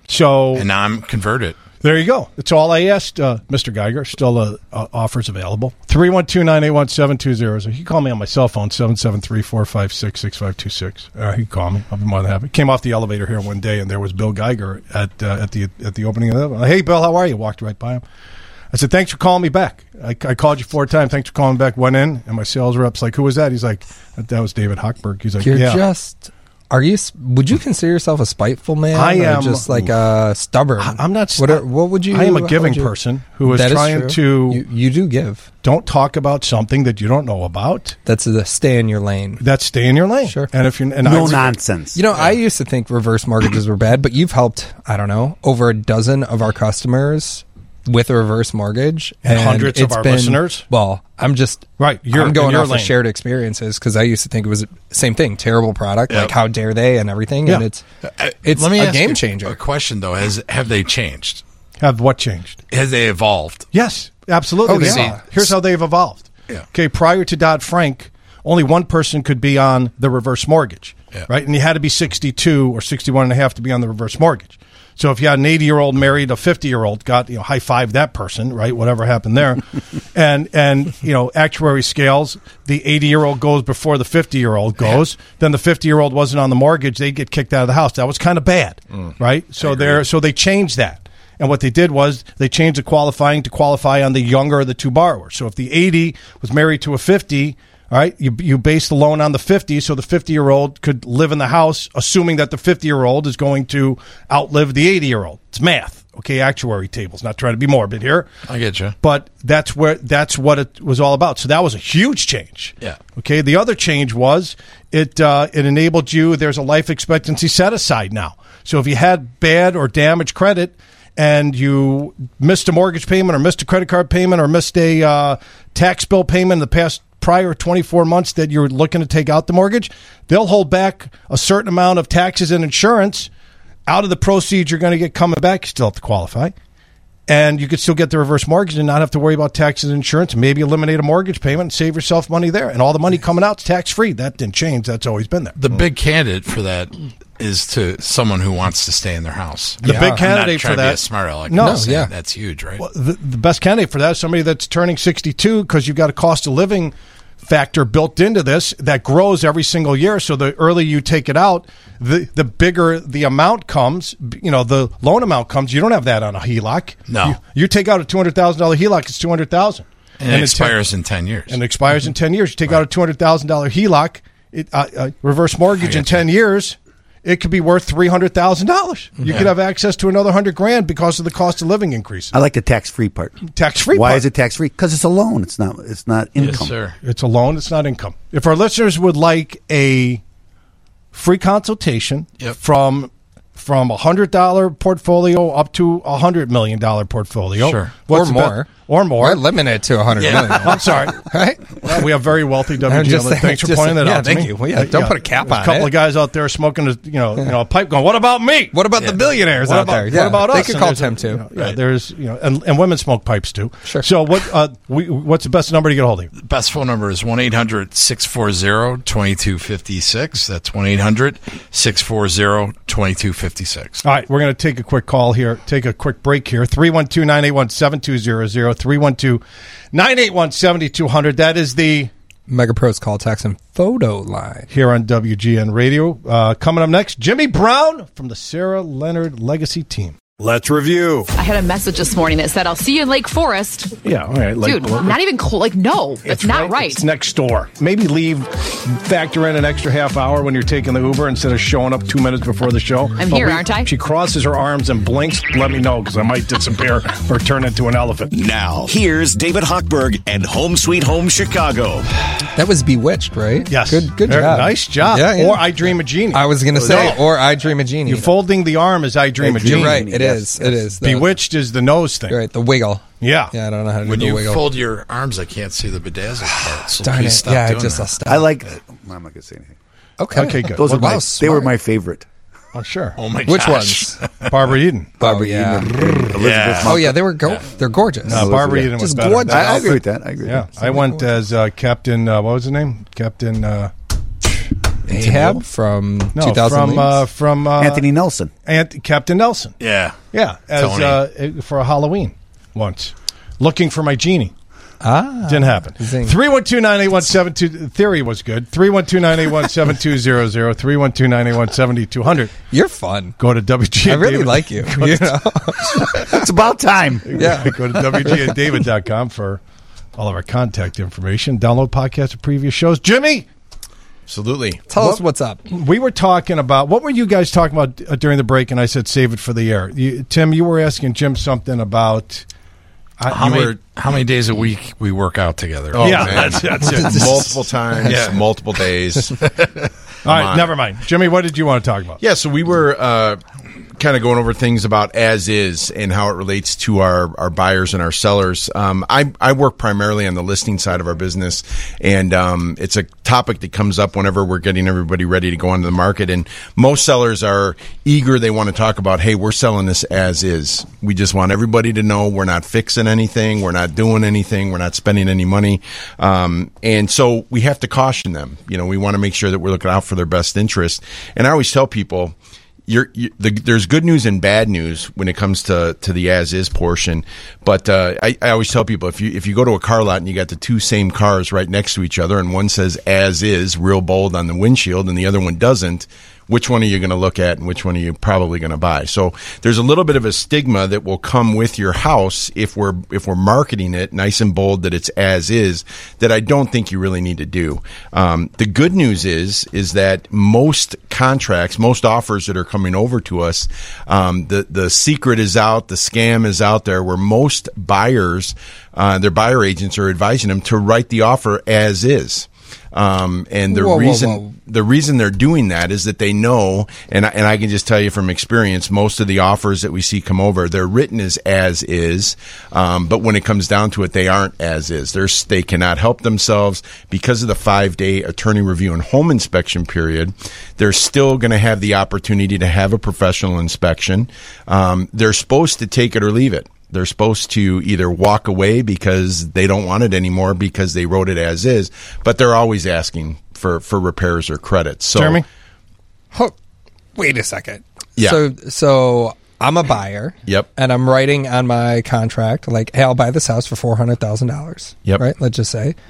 A: So
K: and now I'm converted.
A: There you go. That's all I asked, uh, Mister Geiger. Still uh, uh, offers available. three one two, nine eight one, seven two zero zero. You can call me on my cell phone, seven seven three, four five six, six five two six. Uh, you can call me. I'll be more than happy. Came off the elevator here one day, and there was Bill Geiger at uh, at the at the opening of the Hey, Bill, how are you? Walked right by him. I said, thanks for calling me back. I, I called you four times. Thanks for calling back. Went in, and my sales rep's like, who was that? He's like, that was David Hochberg. He's like,
I: You're
A: yeah.
I: just... Are you? Would you consider yourself a spiteful man?
A: I am
I: or just like a stubborn.
A: I'm not.
I: What, are, what would you?
A: I am a giving you, person who is trying
I: is
A: to.
I: You, you do give.
A: Don't talk about something that you don't know about.
I: That's a stay in your lane.
A: That's stay in your lane.
I: Sure.
A: And if you and
H: no
A: I,
H: nonsense.
I: You know, yeah. I used to think reverse mortgages were bad, but you've helped. I don't know, over a dozen of our customers with a reverse mortgage,
A: and, and hundreds of our
I: been,
A: listeners.
I: Well, I'm just
A: right. You're,
I: I'm going off
A: lane.
I: of shared experiences because I used to think it was the same thing, terrible product,
K: yep.
I: like how dare they and everything,
A: yeah.
I: and it's it's
K: Let me
I: a
K: ask
I: game changer.
K: A question though: Has have they changed?
A: Have what changed?
K: Has they evolved?
A: Yes, absolutely.
I: Oh,
A: they
I: yeah.
A: are. Here's how they've evolved.
K: Yeah.
A: Okay, prior to Dodd-Frank, only one person could be on the reverse mortgage,
K: yeah.
A: right? And you had to be sixty-two or sixty-one and a half to be on the reverse mortgage. So if you had an eighty-year-old married a fifty-year-old, got you know high five that person, right? Whatever happened there, and and you know actuary scales, the eighty-year-old goes before the fifty-year-old goes. Yeah. Then the fifty-year-old wasn't on the mortgage; they get kicked out of the house. That was kind of bad, mm. right? So they so they changed that, and what they did was they changed the qualifying to qualify on the younger of the two borrowers. So if the eighty was married to a fifty. All right, you you base the loan on the fifty, so the fifty-year-old could live in the house, assuming that the fifty-year-old is going to outlive the eighty-year-old. It's math, okay? Actuary tables. Not trying to be morbid here.
K: I get you,
A: but that's where that's what it was all about. So that was a huge change.
K: Yeah.
A: Okay. The other change was it uh, it enabled you. There's a life expectancy set aside now. So if you had bad or damaged credit, and you missed a mortgage payment or missed a credit card payment or missed a uh, tax bill payment in the past prior twenty-four months that you're looking to take out the mortgage, they'll hold back a certain amount of taxes and insurance out of the proceeds you're going to get coming back. You still have to qualify. And you could still get the reverse mortgage and not have to worry about taxes and insurance. Maybe eliminate a mortgage payment and save yourself money there. And all the money coming out is tax-free. That didn't change. That's always been there.
K: The big candidate for that is to someone who wants to stay in their house.
A: The
K: yeah.
A: big candidate
K: for
A: for
K: that.
A: that.
K: To be a smart aleck.
A: No,
K: yeah, that's huge, right?
A: Well, the, the best candidate for that is somebody that's turning sixty-two because you've got a cost of living factor built into this that grows every single year. So the earlier you take it out, the the bigger the amount comes. You know, the loan amount comes. You don't have that on a H E L O C.
K: No,
A: you, you take out a two hundred thousand dollar H E L O C. It's two hundred thousand,
K: and, and it expires ten, in ten years.
A: And it expires in ten years. You take
K: right.
A: out a two hundred thousand dollar H E L O C, it, uh, uh, reverse mortgage in ten years. It could be worth three hundred thousand dollars. You yeah. could have access to another hundred grand because of the cost of living increase.
H: I like the tax free part.
A: Tax free.
H: Why
A: part.
H: is it tax free? Because it's a loan. It's not. It's not income.
K: Yes, sir.
A: It's a loan. It's not income. If our listeners would like a free consultation
K: yep.
A: from from a hundred dollar portfolio up to a hundred million dollar portfolio,
K: sure,
I: or more,
A: be- or more,
I: or limit it to a hundred
K: yeah.
I: million.
A: I'm sorry,
I: right?
A: Well, we have very wealthy W G L.
I: Saying,
A: Thanks for
I: just,
A: pointing that
I: yeah,
A: out.
I: Thank
A: to
I: you.
A: me.
I: Well, yeah, don't
A: yeah.
I: put a cap
A: There's
I: on
A: a couple
I: it.
A: of guys out there smoking, a, you know, you know, a pipe, going, "What about me?
I: What about
K: yeah.
I: the billionaires
A: what
I: out
A: about,
I: there? Yeah,
A: what about
I: they
A: us?"
I: could
A: And
I: call
A: there's a-
I: Tim too.
A: You know, yeah,
K: Right.
A: there's you know, and, and women smoke pipes too.
I: Sure.
A: So what? Uh, we, what's the best number to get a hold of you?
K: The best phone number is one eight hundred six four zero two two five six. That's one eight hundred six four zero two two five six.
A: All right, we're going to take a quick call here, take a quick break here. three one two, nine eight one, seven two zero zero, three one two, nine eight one, seven two zero zero. That is the
I: Mega Pros Call, Text, and Photo Line.
A: Here on W G N Radio. Uh, coming up next, Jimmy Brown from the Sarah Leonard Legacy Team.
B: Let's review.
D: I had a message this morning that said, I'll see you in Lake Forest.
A: Yeah, all right.
D: Dude, not even cool. Like, no, that's
A: it's
D: not
A: right.
D: right.
A: It's next door. Maybe leave, factor in an extra half hour when you're taking the Uber instead of showing up two minutes before the show.
D: I'm
A: but
D: here,
A: we,
D: aren't I?
A: She crosses her arms and blinks. Let me know because I might disappear or turn into an elephant.
N: Now, here's David Hochberg and Home Sweet Home Chicago.
I: That was Bewitched, right?
A: Yes.
I: Good, good
A: Very
I: job.
A: Nice job.
I: Yeah, yeah.
A: Or I Dream a Genie.
I: I was going to say,
A: No.
I: or I Dream a Genie.
A: You're folding the arm as I Dream a Genie.
I: You're right. It is. It is. The-
A: Bewitched is the nose thing.
I: You're right. The wiggle.
A: Yeah.
I: Yeah, I don't know how to
K: When
I: do the
K: you
I: wiggle.
K: fold your arms, I can't see the bedazzled part. So
I: Darn
K: please
I: it.
K: stop
I: Yeah, I
K: doing
I: just
K: that.
I: I'll stop.
H: I like. I'm not going to say anything.
I: Okay.
A: Okay, good.
H: Those
A: Well,
H: are my,
I: wow,
H: they were
I: smart.
H: my favorite.
A: Oh, sure.
K: Oh my
I: Which
K: gosh.
I: ones?
A: Barbara Eden.
H: Barbara
I: Oh, yeah.
H: Eden and Elizabeth
K: Yeah.
I: Oh yeah, they were go- they're gorgeous.
A: No, Barbara
H: yeah.
A: Eden was
I: Just
A: better.
I: gorgeous.
H: I, I agree with that. I agree.
A: Yeah,
H: With that.
A: I went as uh, Captain. Uh, what was his name? Captain. Uh,
I: Ahab from
A: no,
I: two thousand
A: from uh, from uh,
H: Anthony Nelson.
A: Ant- Captain Nelson.
K: Yeah.
A: Yeah, as
K: Tony.
A: uh, for a Halloween once, looking for my genie.
I: Ah,
A: Didn't happen.
I: zing.
A: Three one two nine eight one seven two. Theory was good. Three one two nine eight one seven two zero zero. Three one two nine eight one seventy two hundred.
I: You're fun.
A: Go to W G.
I: I really like you. you know?
H: It's about time.
I: Yeah.
A: Go to W G A David dot com for all of our contact information. Download podcasts of previous shows. Jimmy,
J: Absolutely.
I: Tell
A: What-
I: us what's up.
A: we were talking about what were you guys talking about uh, during the break? And I said save it for the air. You, Tim, you were asking Jim something about. I,
K: How
A: you
K: many,
A: were-
K: how many days a week we work out together?
J: Oh,
A: Yeah,
J: man.
A: that's- that's it.
J: multiple times,
K: Yeah.
J: multiple days.
A: all right,
J: on.
A: never mind. Jimmy, what did you want to talk about?
J: Yeah, so we were uh, kind of going over things about as is and how it relates to our, our buyers and our sellers. Um, I, I work primarily on the listing side of our business, and um, it's a topic that comes up whenever we're getting everybody ready to go onto the market. And most sellers are eager. They want to talk about, hey, we're selling this as is. We just want everybody to know we're not fixing anything. We're not doing anything. We're not spending any money. Um, and so we have to caution them. You know, we want to make sure that we're looking out for their best interest. And I always tell people, You're, you, the, there's good news and bad news when it comes to, to the as is portion. But uh, I, I always tell people if you if you go to a car lot and you got the two same cars right next to each other and one says as is real bold on the windshield and the other one doesn't, which one are you going to look at and which one are you probably going to buy? So there's a little bit of a stigma that will come with your house if we're if we're marketing it nice and bold that it's as is, that I don't think you really need to do. Um, the good news is is that most contracts, most offers that are coming over to us, um, the the secret is out, the scam is out there, where most buyers, uh, their buyer agents are advising them to write the offer as is. Um, and the
I: Whoa, whoa,
J: reason
I: whoa.
J: the reason they're doing that is that they know, and I, and I can just tell you from experience, most of the offers that we see come over, they're written as as is, um, but when it comes down to it, they aren't as is. They're, they cannot help themselves because of the five day attorney review and home inspection period. They're still going to have the opportunity to have a professional inspection. Um, they're supposed to take it or leave it. They're supposed to either walk away because they don't want it anymore because they wrote it as is, but they're always asking for, for repairs or credits. So,
A: Jeremy?
I: Oh, wait a second.
J: Yeah.
I: So so I'm a buyer.
J: Yep.
I: And I'm writing on my contract like, hey, I'll buy this house for four hundred thousand dollars.
J: Yep.
I: Right. Let's just say,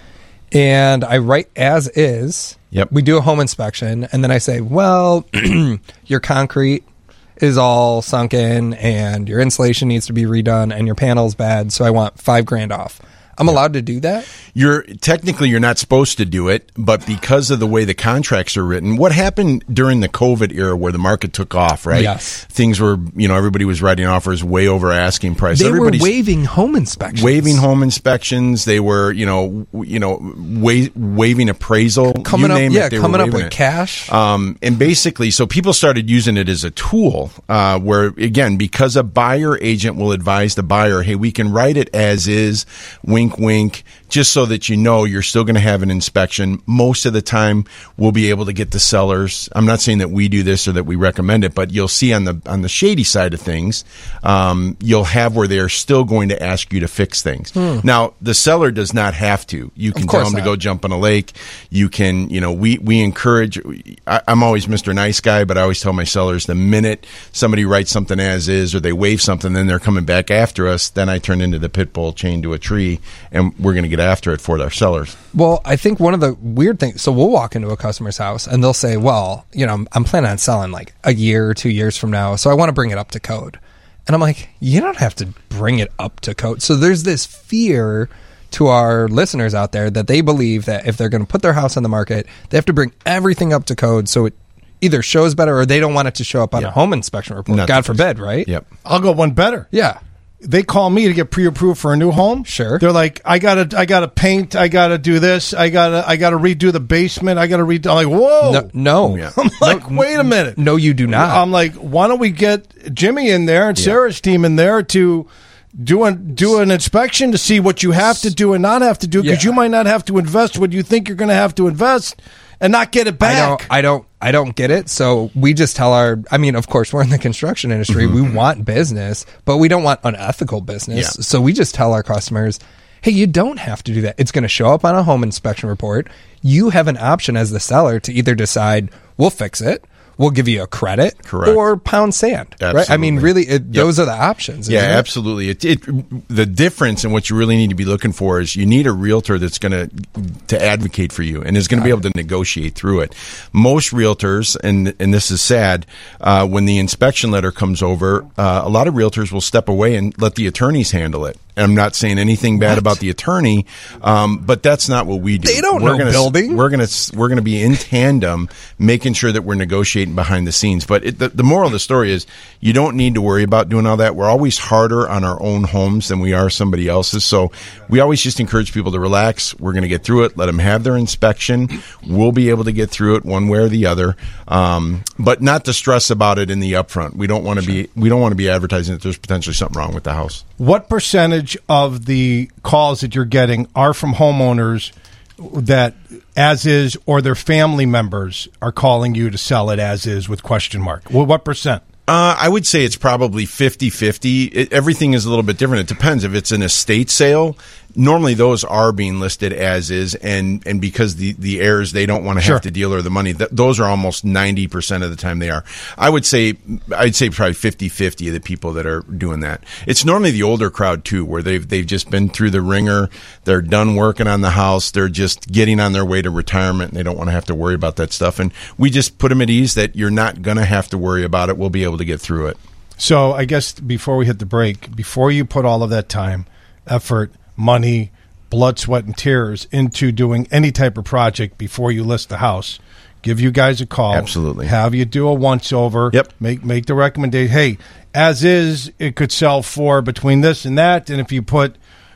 I: and I write as is.
J: Yep.
I: We do a home inspection, and then I say, well, your concrete is all sunken and your insulation needs to be redone and your panel's bad, so I want five grand off. I'm allowed to do that?
J: You're technically you're not supposed to do it, but because of the way the contracts are written, what happened during the COVID era where the market took off, right?
I: Yes.
J: Things were, you know, everybody was writing offers way over asking price.
I: They were
J: Everybody's
I: waiving home inspections.
J: waiving home inspections. They were, you know, w- you know, wa- waiving appraisal.
I: Coming
J: you
I: up,
J: name
I: yeah,
J: it, they were
I: coming up
J: waiving
I: with
J: it.
I: cash.
J: Um, and basically, so people started using it as a tool, uh, where again, because a buyer agent will advise the buyer, hey, we can write it as is, wink, wink, just so that you know you're still going to have an inspection. Most of the time, we'll be able to get the sellers. I'm not saying that we do this or that we recommend it, but you'll see on the on the shady side of things, um, you'll have where they are still going to ask you to fix things.
I: Hmm.
J: Now, the seller does not have to. You can
I: Of
J: tell
I: course
J: them to
I: not.
J: go jump in a lake. You can, you know, we we encourage. I, I'm always Mister Nice Guy, but I always tell my sellers the minute somebody writes something as is or they waive something, then they're coming back after us. Then I turn into the pit bull chained to a tree, and we're going to get after it for our sellers.
I: Well, I think one of the weird things, so we'll walk into a customer's house and they'll say, well, you know, I'm, I'm planning on selling like a year or two years from now, so I want to bring it up to code. And I'm like, you don't have to bring it up to code. So there's this fear to our listeners out there that they believe that if they're going to put their house on the market, they have to bring everything up to code so it either shows better or they don't want it to show up on
J: Yeah.
I: a home inspection report.
J: Not
I: God
J: the first-
I: forbid, right?
J: Yep.
A: I'll go one better.
I: Yeah.
A: They call me to get pre-approved for a new home.
I: Sure.
A: They're like, I gotta, I gotta paint. I gotta do this. I gotta, I gotta redo the basement. I gotta redo. I'm like, whoa.
I: No. no.
J: Yeah.
A: I'm like, wait a minute.
I: No, you do not.
A: I'm like, why don't we get Jimmy in there and Sarah's team in there to do an, do an inspection to see what you have to do and not have to do, because
I: Yeah.
A: you might not have to invest what you think you're going to have to invest. and not get it back.
I: I don't, I don't, I don't get it. So we just tell our, I mean, of course, we're in the construction industry.
J: Mm-hmm.
I: We want business, but we don't want unethical business.
J: Yeah.
I: So we just tell our customers, hey, you don't have to do that. It's going to show up on a home inspection report. You have an option as the seller to either decide we'll fix it, we'll give you a credit,
J: Correct.
I: or pound sand.
J: Absolutely.
I: Right? I mean, really, it,
J: Yep.
I: those are the options.
J: Yeah,
I: isn't it?
J: absolutely. It, it the difference and what you really need to be looking for is you need a realtor that's going to to advocate for you and is going to be able to negotiate through it. Most realtors, and and this is sad, uh, when the inspection letter comes over, uh, a lot of realtors will step away and let the attorneys handle it. And I'm not saying anything bad
I: What?
J: about the attorney, um, but that's not what we do.
I: They don't
J: we're
I: know
J: gonna,
I: building.
J: We're going to we're going to be in tandem, making sure that we're negotiating behind the scenes. But it, the, the moral of the story is, you don't need to worry about doing all that. We're always harder on our own homes than we are somebody else's. So we always just encourage people to relax. We're going to get through it. Let them have their inspection. We'll be able to get through it one way or the other, um, but not to stress about it in the upfront. We don't want to be we don't want to be advertising that there's potentially something wrong with the house.
A: What percentage of the calls that you're getting are from homeowners that as is or their family members are calling you to sell it as is with question mark? Well, what percent?
J: Uh, I would say it's probably fifty-fifty. It, everything is a little bit different. It depends. If it's an estate sale, normally those are being listed as is, and, and because the, the heirs, they don't want to
A: Sure.
J: have to deal or the money, th- those are almost ninety percent of the time they are. I would say, I'd say probably fifty-fifty of the people that are doing that. It's normally the older crowd too, where they've, they've just been through the ringer. They're done working on the house. They're just getting on their way to retirement, and they don't want to have to worry about that stuff. And we just put them at ease that you're not going to have to worry about it. We'll be able to get through it.
A: So I guess before we hit the break, before you put all of that time, effort, money, blood, sweat, and tears into doing any type of project before you list the house, give you guys a call.
J: Absolutely.
A: Have you do a once-over.
J: Yep.
A: Make, make the recommendation. Hey, as is, it could sell for between this and that, and if you put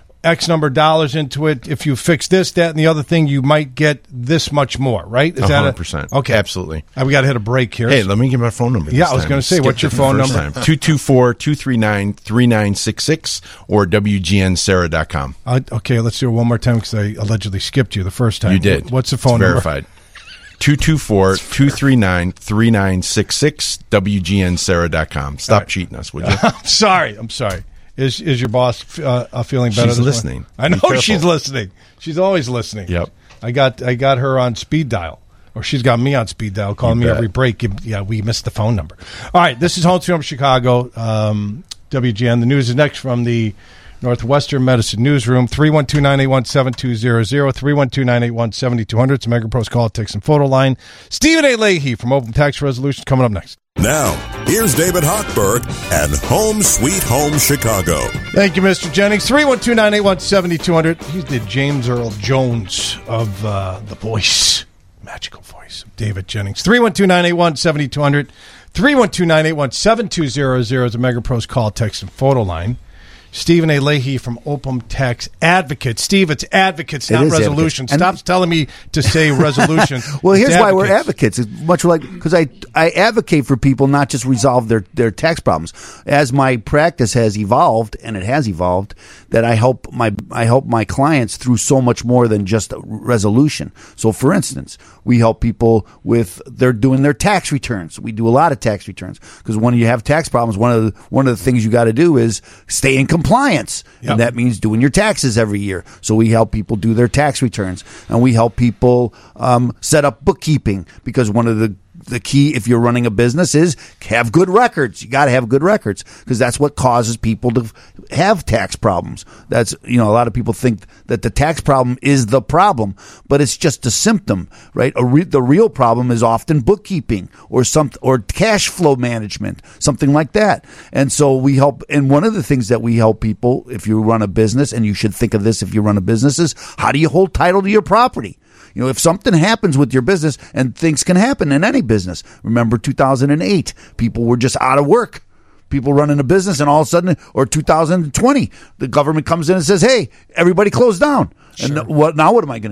A: X number of dollars into it, if you fix this, that, and the other thing, you might get this much more, right? Is
J: one
A: that
J: hundred percent.
A: Okay.
J: Absolutely.
A: Uh, we got to hit a break here.
J: Hey, let me give my phone number.
A: Yeah,
J: this
A: I was
J: time.
A: gonna say,
J: Skipped
A: what's your
J: it the
A: phone
J: first
A: number?
J: time. two two four, two three nine, three nine six six or W G N Sarah dot com.
A: Uh, okay, let's do it one more time because I allegedly skipped you the first time.
J: You did.
A: What's the phone
J: it's
A: number?
J: verified. two two four, two three nine, three nine six six, W G N Sarah dot com. Stop
A: right.
J: cheating us, would you?
A: I'm sorry. I'm sorry. Is is your boss uh, uh, feeling better?
J: She's
A: this
J: listening.
A: morning? I
J: Be
A: know
J: careful.
A: she's listening. She's always listening.
J: Yep.
A: I got I got her on speed dial, or she's got me on speed dial, calling
J: You
A: me
J: bet.
A: every break. Yeah, we missed the phone number. All right, this is Home Sweet Home Chicago, um, W G N. The news is next from the Northwestern Medicine Newsroom. three one two, nine eight one, seven two zero zero, three one two, nine eight one, seven two zero zero. It's MegaPro's Call, Text, and Photo Line. Stephen A. Leahy from Open Tax Resolutions coming up next.
B: Now, here's David Hochberg and Home Sweet Home Chicago.
A: Thank you, Mister Jennings. three one two, nine eight one, seven two zero zero. He's the James Earl Jones of uh, the voice, magical voice of David Jennings. three one two, nine eight one, seven two zero zero. three one two, nine eight one, seven two zero zero is a MegaPro's Call, Text, and Photo Line. Stephen A. Leahy from Open Tax Advocates. Steve, it's advocates,
H: It
A: not
H: is
A: resolutions.
H: advocates.
A: Stop telling me to say resolution.
H: Well,
A: It's
H: here's why we're advocates. It's much like because I I advocate for people not just resolve their, their tax problems. As my practice has evolved, and it has evolved, that I help my I help my clients through so much more than just a resolution. So, for instance, we help people with they're doing their tax returns. We do a lot of tax returns because when you have tax problems, one of the one of the things you got to do is stay in compliance,
A: Yep.
H: and that means doing your taxes every year. So we help people do their tax returns, and we help people um, set up bookkeeping because one of the the key if you're running a business is have good records. You got to have good records because that's what causes people to have tax problems. That's, you know, a lot of people think that the tax problem is the problem, but it's just a symptom, right? A re- the real problem is often bookkeeping or some or cash flow management, something like that. And so we help. And one of the things that we help people if you run a business, and you should think of this if you run a business, is how do you hold title to your property? You know, if something happens with your business, and things can happen in any business. Remember two thousand eight, people were just out of work. People running a business, and all of a sudden, or two thousand twenty, the government comes in and says, hey, everybody close down.
A: Sure.
H: And what now what am I going to do?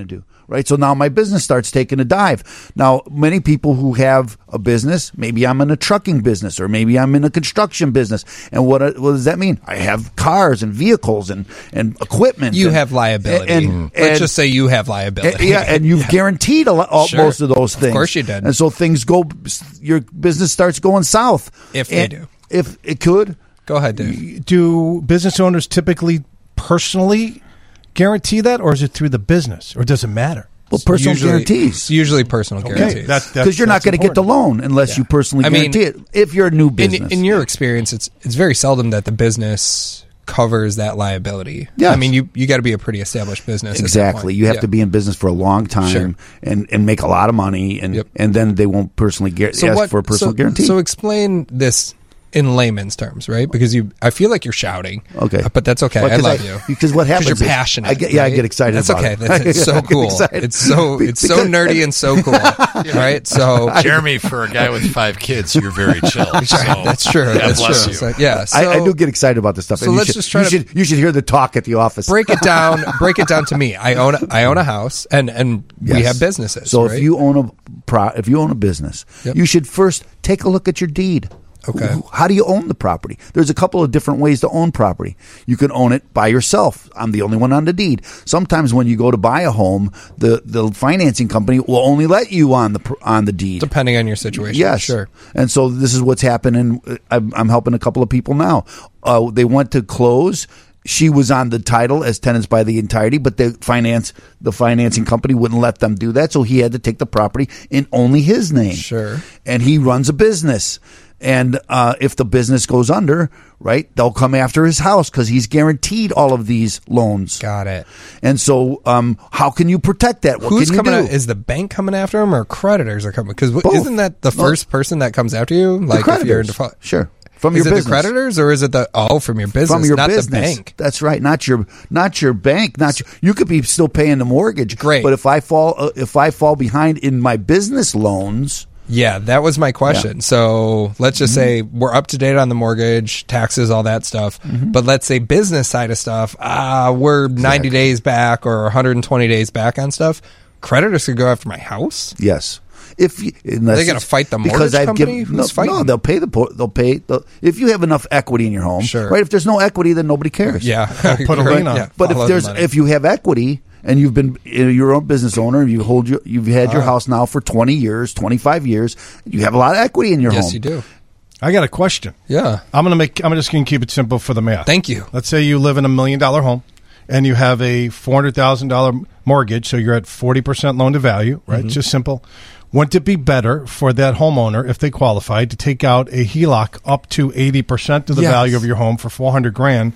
H: right? So now my business starts taking a dive. Now, many people who have a business, maybe I'm in a trucking business or maybe I'm in a construction business. And what, what does that mean? I have cars and vehicles and, and equipment.
I: You
H: and,
I: have liability.
H: And,
I: And,
H: and,
I: Let's
H: and-
I: just say you have liability.
H: and- yeah, and you've
I: Yeah.
H: guaranteed a lot, all,
I: Sure.
H: most of those things.
I: Of course you did.
H: And so things go, your business starts going south.
I: If they
H: And
I: do.
H: If it could.
I: Go ahead, Dave.
A: Do business owners typically personally guarantee that, or is it through the business, or does it matter?
H: Well, personal
I: Usually-
H: guarantees.
I: Usually personal
A: Okay,
I: guarantees.
A: that- that-
H: Because you're not
A: that's
H: going to get the
A: important.
H: loan unless you personally
I: I mean,
H: guarantee it. If you're a new
I: in,
H: business.
I: in your experience, it's it's very seldom that the business covers that liability.
H: Yes.
I: I mean, you you got to be a pretty established business. at that
H: Exactly.
I: point.
H: You have
I: Yeah.
H: to be in business for a long time
I: Sure.
H: and, and make a lot of money, and
I: Yep.
H: and then they won't personally gar-
I: So
H: ask
I: what-
H: for a personal
I: so,
H: guarantee.
I: So explain this in layman's terms, right? Because you, I feel like you're shouting.
H: Okay.
I: uh, but that's okay.
H: Well,
I: I
H: 'cause
I: love
H: I-
I: you
H: because what happens
I: you're
H: is-
I: passionate.
H: I get- yeah, I
I: right?
H: get excited
I: That's
H: about
I: okay.
H: it.
I: That's, it's
H: I
I: so
H: get
I: cool.
H: excited.
I: It's so it's so
H: Because-
I: nerdy and so cool. Right? So
K: Jeremy, for a guy with five kids, you're very chill. So
I: that's true.
K: God
I: That's
K: bless
I: true.
K: you.
I: So, yeah. So
H: I, I do get excited about this stuff.
I: so
H: and you
I: let's
H: should-
I: just try
H: you
I: to-
H: should, you should hear the talk at the office.
I: break it down. Break it down to me. I own I own a house, and and we
H: Yes.
I: have businesses.
H: So
I: right?
H: if you own a pro, if you own a business,
I: Yep.
H: you should first take a look at your deed.
I: Okay.
H: Who- How do you own the property? There's a couple of different ways to own property. You can own it by yourself. I'm the only one on the deed. Sometimes when you go to buy a home, the, the financing company will only let you on the pr- on the deed.
I: depending on your situation,
H: Yes,
I: sure.
H: And so this is what's happening. I'm, I'm helping a couple of people now. Uh, they went to close. She was on the title as tenants by the entirety, but the finance, the financing company wouldn't let them do that. So he had to take the property in only his name.
I: Sure.
H: And he runs a business. And uh, if the business goes under, right, they'll come after his house because he's guaranteed all of these loans.
I: Got it.
H: And so, um, how can you protect that? What
I: Who's
H: can you
I: coming?
H: do?
I: Out, is the bank coming after him, or creditors are coming? Because
H: Both.
I: isn't that the
H: No.
I: first person that comes after you?
H: The
I: Like if you're in
H: creditors.
I: default,
H: Sure. From
I: is
H: your
I: it
H: business.
I: the creditors, or is it the oh from your business,
H: From your
I: not
H: business.
I: the bank?
H: That's right. Not your not your bank. Not your, you could be still paying the mortgage.
I: Great.
H: But if I fall uh, if I fall behind in my business loans,
I: Yeah, that was my question. So let's just say we're up to date on the mortgage, taxes, all that stuff. But let's say business side of stuff, ah, we're ninety days back or one hundred twenty days back on stuff. Creditors could go after my house.
H: yes. If you, unless
I: They gotta
H: it's-
I: fight the
H: because
I: mortgage
H: I've
I: company?
H: given-
I: Who's
H: no,
I: fighting?
H: no, they'll pay the por- they'll pay the, if you have enough equity in your home.
I: Sure.
H: Right. If there's no equity, then nobody cares.
I: Yeah,
A: Put a lien on it.
I: Yeah,
H: But
I: follow
H: if
I: the
H: there's
I: money.
H: if you have equity and you've been uh, your own business owner, you hold your you've had your
I: right.
H: house now for twenty years, twenty-five years, you have a lot of equity in your
I: yes,
H: home.
I: you do.
A: I got a question.
I: Yeah,
A: I'm gonna make. I'm just gonna keep it simple for the math.
I: thank you.
A: Let's say you live in a million dollar home, and you have a four hundred thousand dollar mortgage, so you're at forty percent loan to value. Right,
I: Mm-hmm.
A: just simple. Wouldn't it be better for that homeowner, if they qualified, to take out a H E L O C up to eighty percent of the
I: Yes.
A: value of your home for four hundred grand?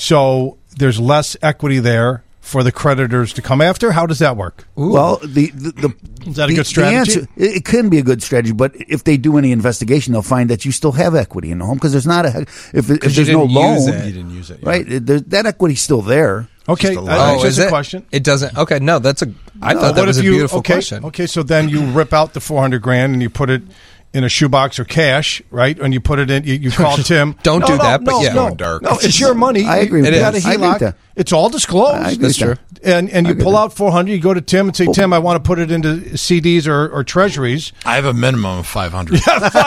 A: So there's less equity there for the creditors to come after. How does that work?
H: Well, the, the, the
A: Is that a
H: the-
A: good strategy?
H: The answer, it, it can be a good strategy, but if they do any investigation, they'll find that you still have equity in the home because there's not a if, if
I: you
H: there's no
I: didn't use
H: loan,
I: it.
J: You didn't use it, yeah.
H: right? It, there, that equity's still there.
A: Okay,
J: Just a
A: uh,
J: lie.
A: it's
I: Oh,
A: just
I: is
A: a
I: it?
A: question.
I: It doesn't. Okay, no, that's a. I
H: No,
I: thought that
A: What
I: was
A: if
I: a
A: you-
I: beautiful
A: okay,
I: question.
A: Okay, so then you rip out the four hundred grand and you put it in a shoebox or cash, right? And you put it in. You, you call Tim.
I: Don't
A: No,
I: do
A: no,
I: that, but
A: no,
I: yeah.
A: no,
J: Going dark.
A: no, it's your money.
H: I agree with
A: You
H: that.
A: got a
H: I agree with
A: H E L O C.
H: that.
A: It's all disclosed.
H: I agree
I: That's
H: with
I: true.
H: that.
A: And and
H: I
A: you
H: agree
A: pull
H: with
A: out four hundred. You go to Tim and say, Tim, I want to put it into C Ds or, or treasuries.
K: I have a minimum of five hundred.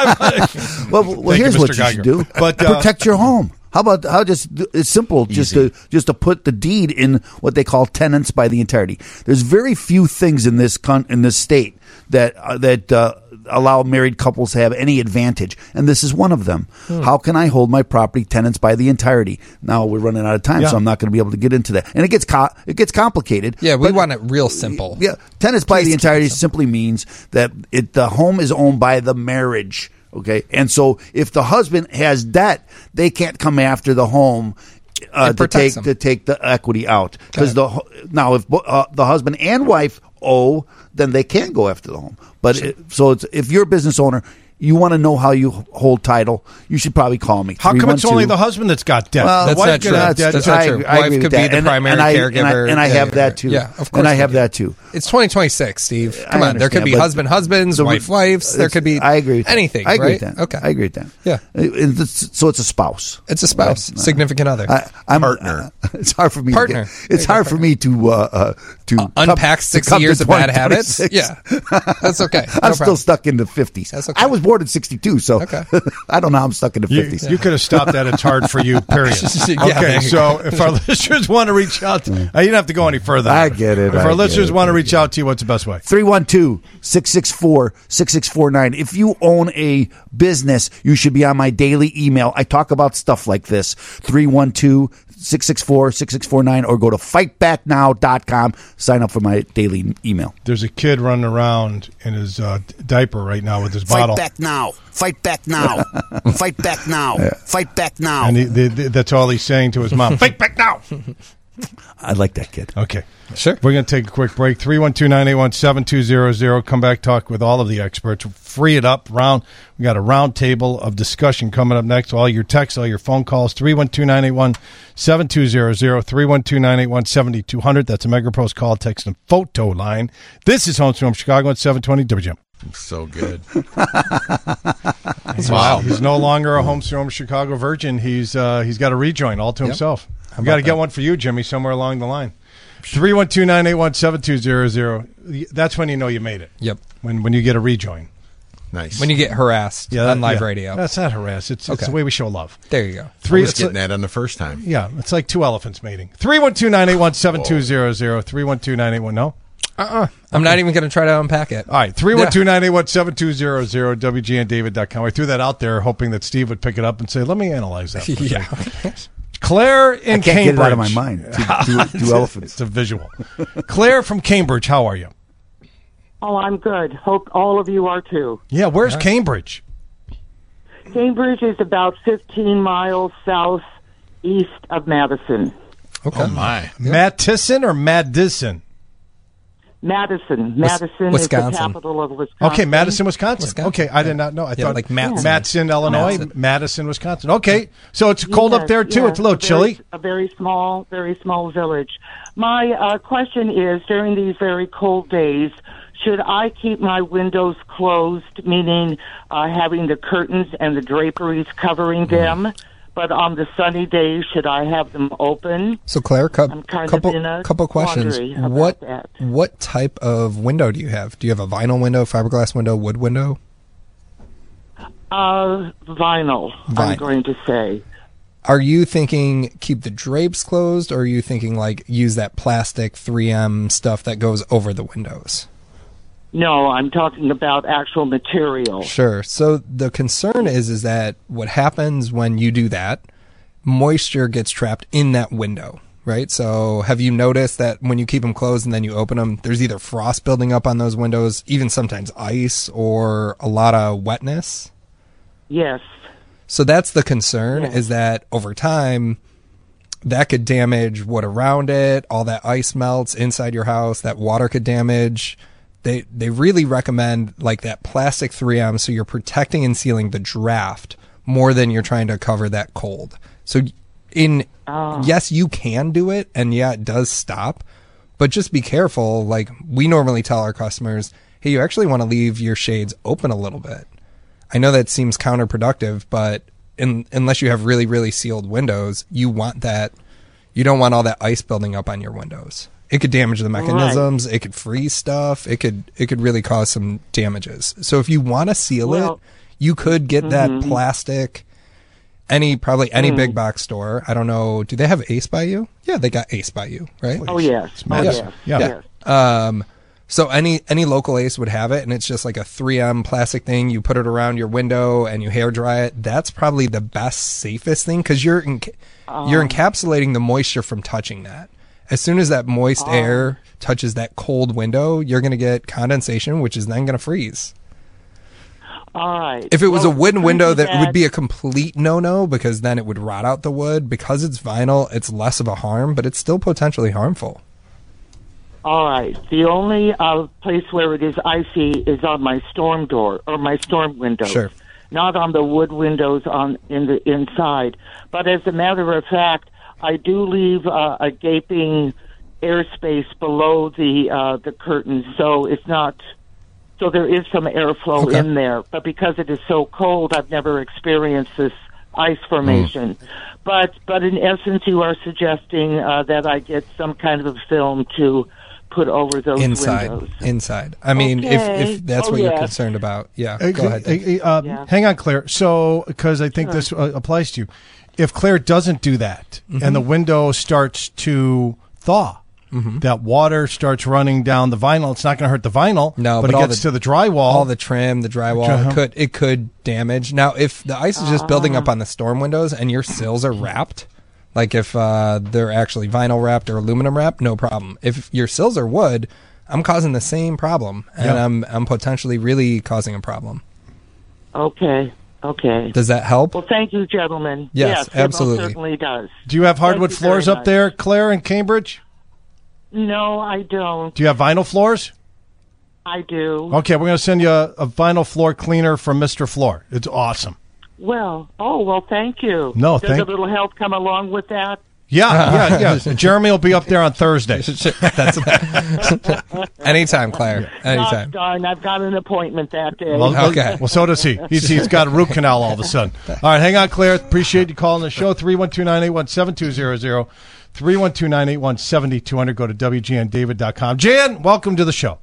H: Well, well
A: Thank
H: here's
A: you,
H: what
A: Mister
H: you should
A: Geiger.
H: do:
A: But, uh,
H: protect your home. How about how just it's simple, just
J: Easy.
H: to just to put the deed in what they call tenants by the entirety. There's very few things in this con- in this state that uh, that uh, allow married couples to have any advantage, and this is one of them.
A: Hmm.
H: How can I hold my property tenants by the entirety? Now we're running out of time,
A: Yeah.
H: so I'm not going to be able to get into that, and it gets co- it gets complicated.
I: Yeah, we
H: but-
I: want it real simple.
H: Yeah, tenants by
I: Please
H: the
I: keep it
H: entirety
I: simple.
H: simply means that it the home is owned by the marriage. Okay, and so if the husband has debt, they can't come after the home uh,
I: It
H: to take
I: protects them.
H: to take the equity out because
I: Got
H: the hu- now if bo- uh, the husband and wife owe, then they can go after the home. But it, so it's, if you're a business owner, you want to know how you hold title, you should probably call me.
A: How come it's only
H: three one two
A: the husband that's got debt?
H: Well,
A: the
I: That's
A: wife
I: not
A: could
I: true.
A: have
I: That's,
A: debt.
I: that's not
H: I
I: true.
H: agree- I
I: Wife
H: agree
I: could
H: with
I: be
H: that.
I: the
H: And-
I: primary
H: and I-
I: caregiver,
H: and I- and I
I: Yeah,
H: have
I: yeah,
H: that too.
I: Yeah, of course.
H: And I
I: we
H: have
I: do.
H: that too.
I: It's twenty twenty-six, Steve.
H: I
I: Come on, there could
H: understand,
I: be
H: but
I: husband husbands,
H: the-
I: wife wives. There
H: it's-
I: could be.
H: I agree with that.
I: anything.
H: I agree
I: right?
H: with that.
I: Okay,
H: I agree with that.
I: Yeah.
H: And it's- so it's a spouse.
I: It's a spouse,
H: Right.
I: significant other.
H: I, I'm,
J: Partner.
H: uh, it's hard for me.
I: Partner.
H: To get, it's hard for me to uh, uh, to
I: Uh, unpack
H: come,
I: six
H: to come
I: years years of bad
H: twenty,
I: habits.
H: twenty-six.
I: Yeah, that's okay. No
H: I'm still
I: problem.
H: stuck in the fifties.
I: That's okay.
H: I was born in sixty-two, so
I: Okay.
H: I don't know how I'm stuck in the
A: You,
H: fifties.
A: you could have stopped that. It's hard for you, period.
I: Yeah,
A: Okay,
I: there you
A: so if our listeners want to reach out, to, uh, you don't have to go any further.
H: I get it,
A: If
H: I
A: our
H: get
A: listeners
H: it,
A: want to
H: I
A: reach
H: get
A: out to you, what's the best way?
H: three one two, six six four, six six four nine. If you own a business, you should be on my daily email. I talk about stuff like this. three one two, six six four, six six four nine or go to fight back now dot com. Sign up for my daily email.
A: There's a kid running around in his uh, diaper right now with his bottle.
H: Fight back now. Fight back now. Fight back now. Fight back now.
A: And he, they, they, that's all he's saying to his mom. Fight back now.
H: I like that kid.
A: Okay.
I: Sure.
A: We're going to take a quick break. three one two, nine eight one, seven two zero zero. Come back, talk with all of the experts. Free it up. Round. We got a round table of discussion coming up next. All your texts, all your phone calls. three one two, nine eight one, seven two zero zero. three one two, nine eight one, seven two zero zero. That's a MegaPros call, text, and photo line. This is Home from Chicago at seven twenty W J M.
J: So good.
A: Wow. He's no longer a Home From Chicago virgin. He's uh, he's got a rejoin all to
I: Yep.
A: himself.
I: How
A: We got to
I: about
A: get
I: that?
A: one for you, Jimmy, somewhere along the line. three one two, nine eight one, seven two zero zero. That's when you know you made it.
I: Yep.
A: When when you get a rejoin.
J: Nice.
I: When you get harassed
A: Yeah,
I: on
A: that-
I: live
A: yeah.
I: radio.
A: That's not harass. It's, it's
I: Okay.
A: the way we show love.
I: There you go.
A: Three.
J: I was
A: It's
J: getting
A: like,
J: that on the first time.
A: yeah, it's like two elephants mating. three one two, nine eight one, seven two zero zero. three one two, nine eight one, no?
I: Uh-uh. I'm not even going to try to unpack it.
A: All right, three one two, nine eight one, seven two zero zero, W G N David dot com. I threw that out there hoping that Steve would pick it up and say, let me analyze that. for you."
I: Yeah.
A: Claire in
H: I can't get it
A: Cambridge.
H: out of my mind. Two, two, two elephants.
A: It's a visual. Claire from Cambridge, how are you?
O: Oh, I'm good. Hope all of you are too.
A: Yeah, where's Cambridge?
O: Cambridge is about fifteen miles southeast of Madison.
I: Okay.
K: Oh, my.
A: Madison or Madison?
O: Madison. Madison is
I: Wisconsin.
O: the capital of Wisconsin.
A: Okay, Madison, Wisconsin.
I: Wisconsin.
A: Okay, I did not know. I
I: Yeah,
A: thought
I: like Matson.
A: Matson, Illinois,
I: Matson.
A: Madison, Wisconsin. Okay, so it's cold up
O: Yes,
A: there too.
O: yes,
A: It's a little
O: very-
A: chilly.
O: A very small, very small village. My uh, question is, during these very cold days, should I keep my windows closed, meaning uh, having the curtains and the draperies covering them? But on the sunny days, should I have them open?
I: So, Claire, cou-
O: I'm kind of
I: couple
O: in a
I: couple questions.
O: quandary about
I: What
O: that.
I: what type of window do you have? Do you have a vinyl window, fiberglass window, wood window?
O: Uh, vinyl, I'm
I: Vinyl.
O: going to say.
I: Are you thinking keep the drapes closed, or are you thinking like use that plastic three M stuff that goes over the windows?
O: No, I'm talking about actual material.
I: Sure. So the concern is is that what happens when you do that, moisture gets trapped in that window, right? So have you noticed that when you keep them closed and then you open them, there's either frost building up on those windows, even sometimes ice or a lot of wetness?
O: Yes.
I: So that's the concern,
O: Yeah.
I: is that over time that could damage wood around it, all that ice melts inside your house, that water could damage. They they really recommend like that plastic three M, so you're protecting and sealing the draft more than you're trying to cover that cold. So in
O: Oh.
I: yes, you can do it, and yeah, it does stop, but just be careful. Like we normally tell our customers, hey, you actually want to leave your shades open a little bit. I know that seems counterproductive, but in, unless you have really, really sealed windows, you want that. You don't want all that ice building up on your windows. It could damage the mechanisms. Right. It could freeze stuff. It could it could really cause some damages. So if you want to seal
O: well,
I: it, you could get
O: mm-hmm.
I: that plastic. Any probably any
O: mm.
I: big box store. I don't know. Do they have Ace by You? Yeah, they got Ace by You, right?
O: Oh yes. Oh,
A: yes.
O: yes.
A: Yeah.
O: Yes.
I: Um, so any any local Ace would have it, and it's just like a three M plastic thing. You put it around your window and you hair dry it. That's probably the best, safest thing because you're enca-
O: Um,
I: you're encapsulating the moisture from touching that. As soon as that moist
O: Oh.
I: air touches that cold window, you're going to get condensation, which is then going to freeze.
O: All right.
I: If it was
O: well,
I: a wooden
O: the
I: window,
O: truth
I: that
O: is
I: would be a complete no-no because then it would rot out the wood. Because it's vinyl, it's less of a harm, but it's still potentially harmful.
O: All right. The only uh, place where it is icy is on my storm door or my storm windows.
I: Sure.
O: Not on the wood windows on in the inside. But as a matter of fact, I do leave uh, a gaping airspace below the uh, the curtains, so it's not. So there is some airflow
I: Okay.
O: in there. But because it is so cold, I've never experienced this ice formation. Mm. But but in essence, you are suggesting uh, that I get some kind of a film to put over those
I: inside,
O: windows?
I: inside. I mean,
O: Okay.
I: if, if that's
O: Oh,
I: what you're
O: yes.
I: concerned about, yeah.
A: Uh,
I: Go ahead.
A: uh, uh, um,
O: Yeah.
A: Hang on, Claire. So, because I think
O: Sure.
A: this uh, applies to you. If Claire doesn't do that
I: Mm-hmm.
A: and the window starts to thaw,
I: Mm-hmm.
A: that water starts running down the vinyl. It's not going to hurt the vinyl,
I: No,
A: but,
I: but
A: it
I: all
A: gets
I: the-
A: to the drywall.
I: all the trim, the drywall,
A: Uh-huh.
I: it could it could damage. Now, if the ice is just building up on the storm windows and your sills are wrapped, like if uh, they're actually vinyl wrapped or aluminum wrapped, no problem. If your sills are wood, I'm causing the same problem, and
A: Yeah.
I: I'm I'm potentially really causing a problem.
O: Okay. Okay.
I: Does that help?
O: Well, thank you, gentlemen.
I: Yes,
O: it most
I: absolutely.
O: certainly does.
A: Do you have hardwood
O: Thank you
A: floors
O: very
A: up
O: much.
A: there, Claire, in Cambridge?
O: No, I don't.
A: Do you have vinyl floors?
O: I do.
A: Okay, we're going to send you a, a vinyl floor cleaner from Mister Floor. It's awesome.
O: Well, oh, well, thank you.
A: No,
O: Does
A: thank-
O: a little help come along with that?
A: Yeah, yeah, yeah. Jeremy will be up there on Thursday.
I: That's anytime, Claire. Anytime.
O: Gosh darn, I've got an appointment that day.
A: Well,
I: Okay.
A: Well, so does he. He's, he's got a root canal all of a sudden. All right, hang on, Claire. Appreciate you calling the show. three one two, nine eight one, seven two zero zero. three one two, nine eight one, seven two zero zero. Go to W G N David dot com. Jan, welcome to the show.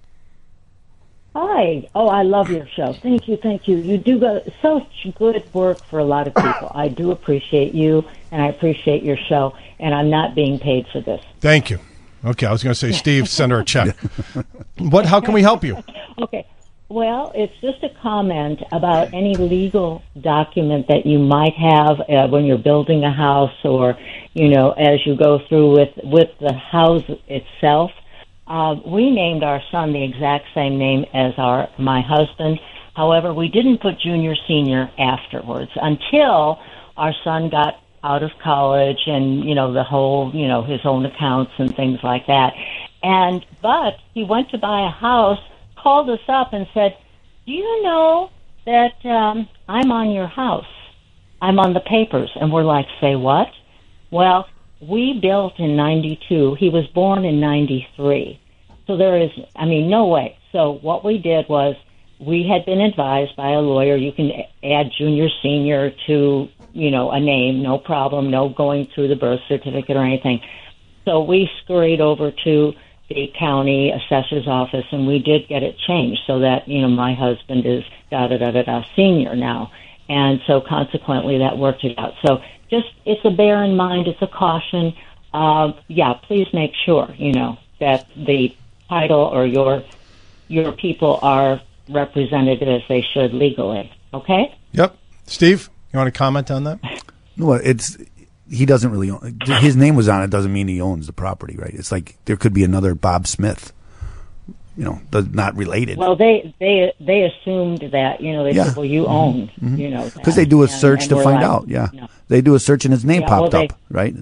P: Hi. Oh, I love your show. Thank you, thank you. You do go, such good work for a lot of people. I do appreciate you, and I appreciate your show, and I'm not being paid for this.
A: Thank you. Okay, I was going to say, Steve, send her a check. What? How can we help you?
P: Okay. Well, it's just a comment about any legal document that you might have uh, when you're building a house, or, you know, as you go through with, with the house itself. Uh, we named our son the exact same name as our my husband. However, we didn't put junior, senior afterwards until our son got out of college and, you know, the whole, you know, his own accounts and things like that. And, but he went to buy a house, called us up and said, do you know that um, I'm on your house? I'm on the papers. And we're like, say what? Well, we built in ninety-two. He was born in ninety-three. So there is, I mean, no way. So what we did was we had been advised by a lawyer, you can add junior, senior to, you know, a name, no problem, no going through the birth certificate or anything. So we scurried over to the county assessor's office, and we did get it changed so that, you know, my husband is da-da-da-da-da senior now. And so consequently that worked it out. So just, it's a bear in mind, it's a caution. Uh, yeah, please make sure, you know, that the title or your your people are represented as they should legally. Okay?
A: Yep. Steve, you want to comment on that?
H: No, it's he doesn't really own. His name was on it doesn't mean he owns the property, right? It's like there could be another Bob Smith, you know, does- not related.
P: Well, they they they assumed that, you know, they
H: Yeah.
P: said, well, you
H: Mhm.
P: own,
H: Mhm.
P: you know.
H: Because they do a
P: and-
H: search
P: and
H: to
P: we're
H: find
P: like,
H: out. Yeah,
P: no.
H: they do a search and his name
P: Yeah, well,
H: popped
P: they-
H: up, right?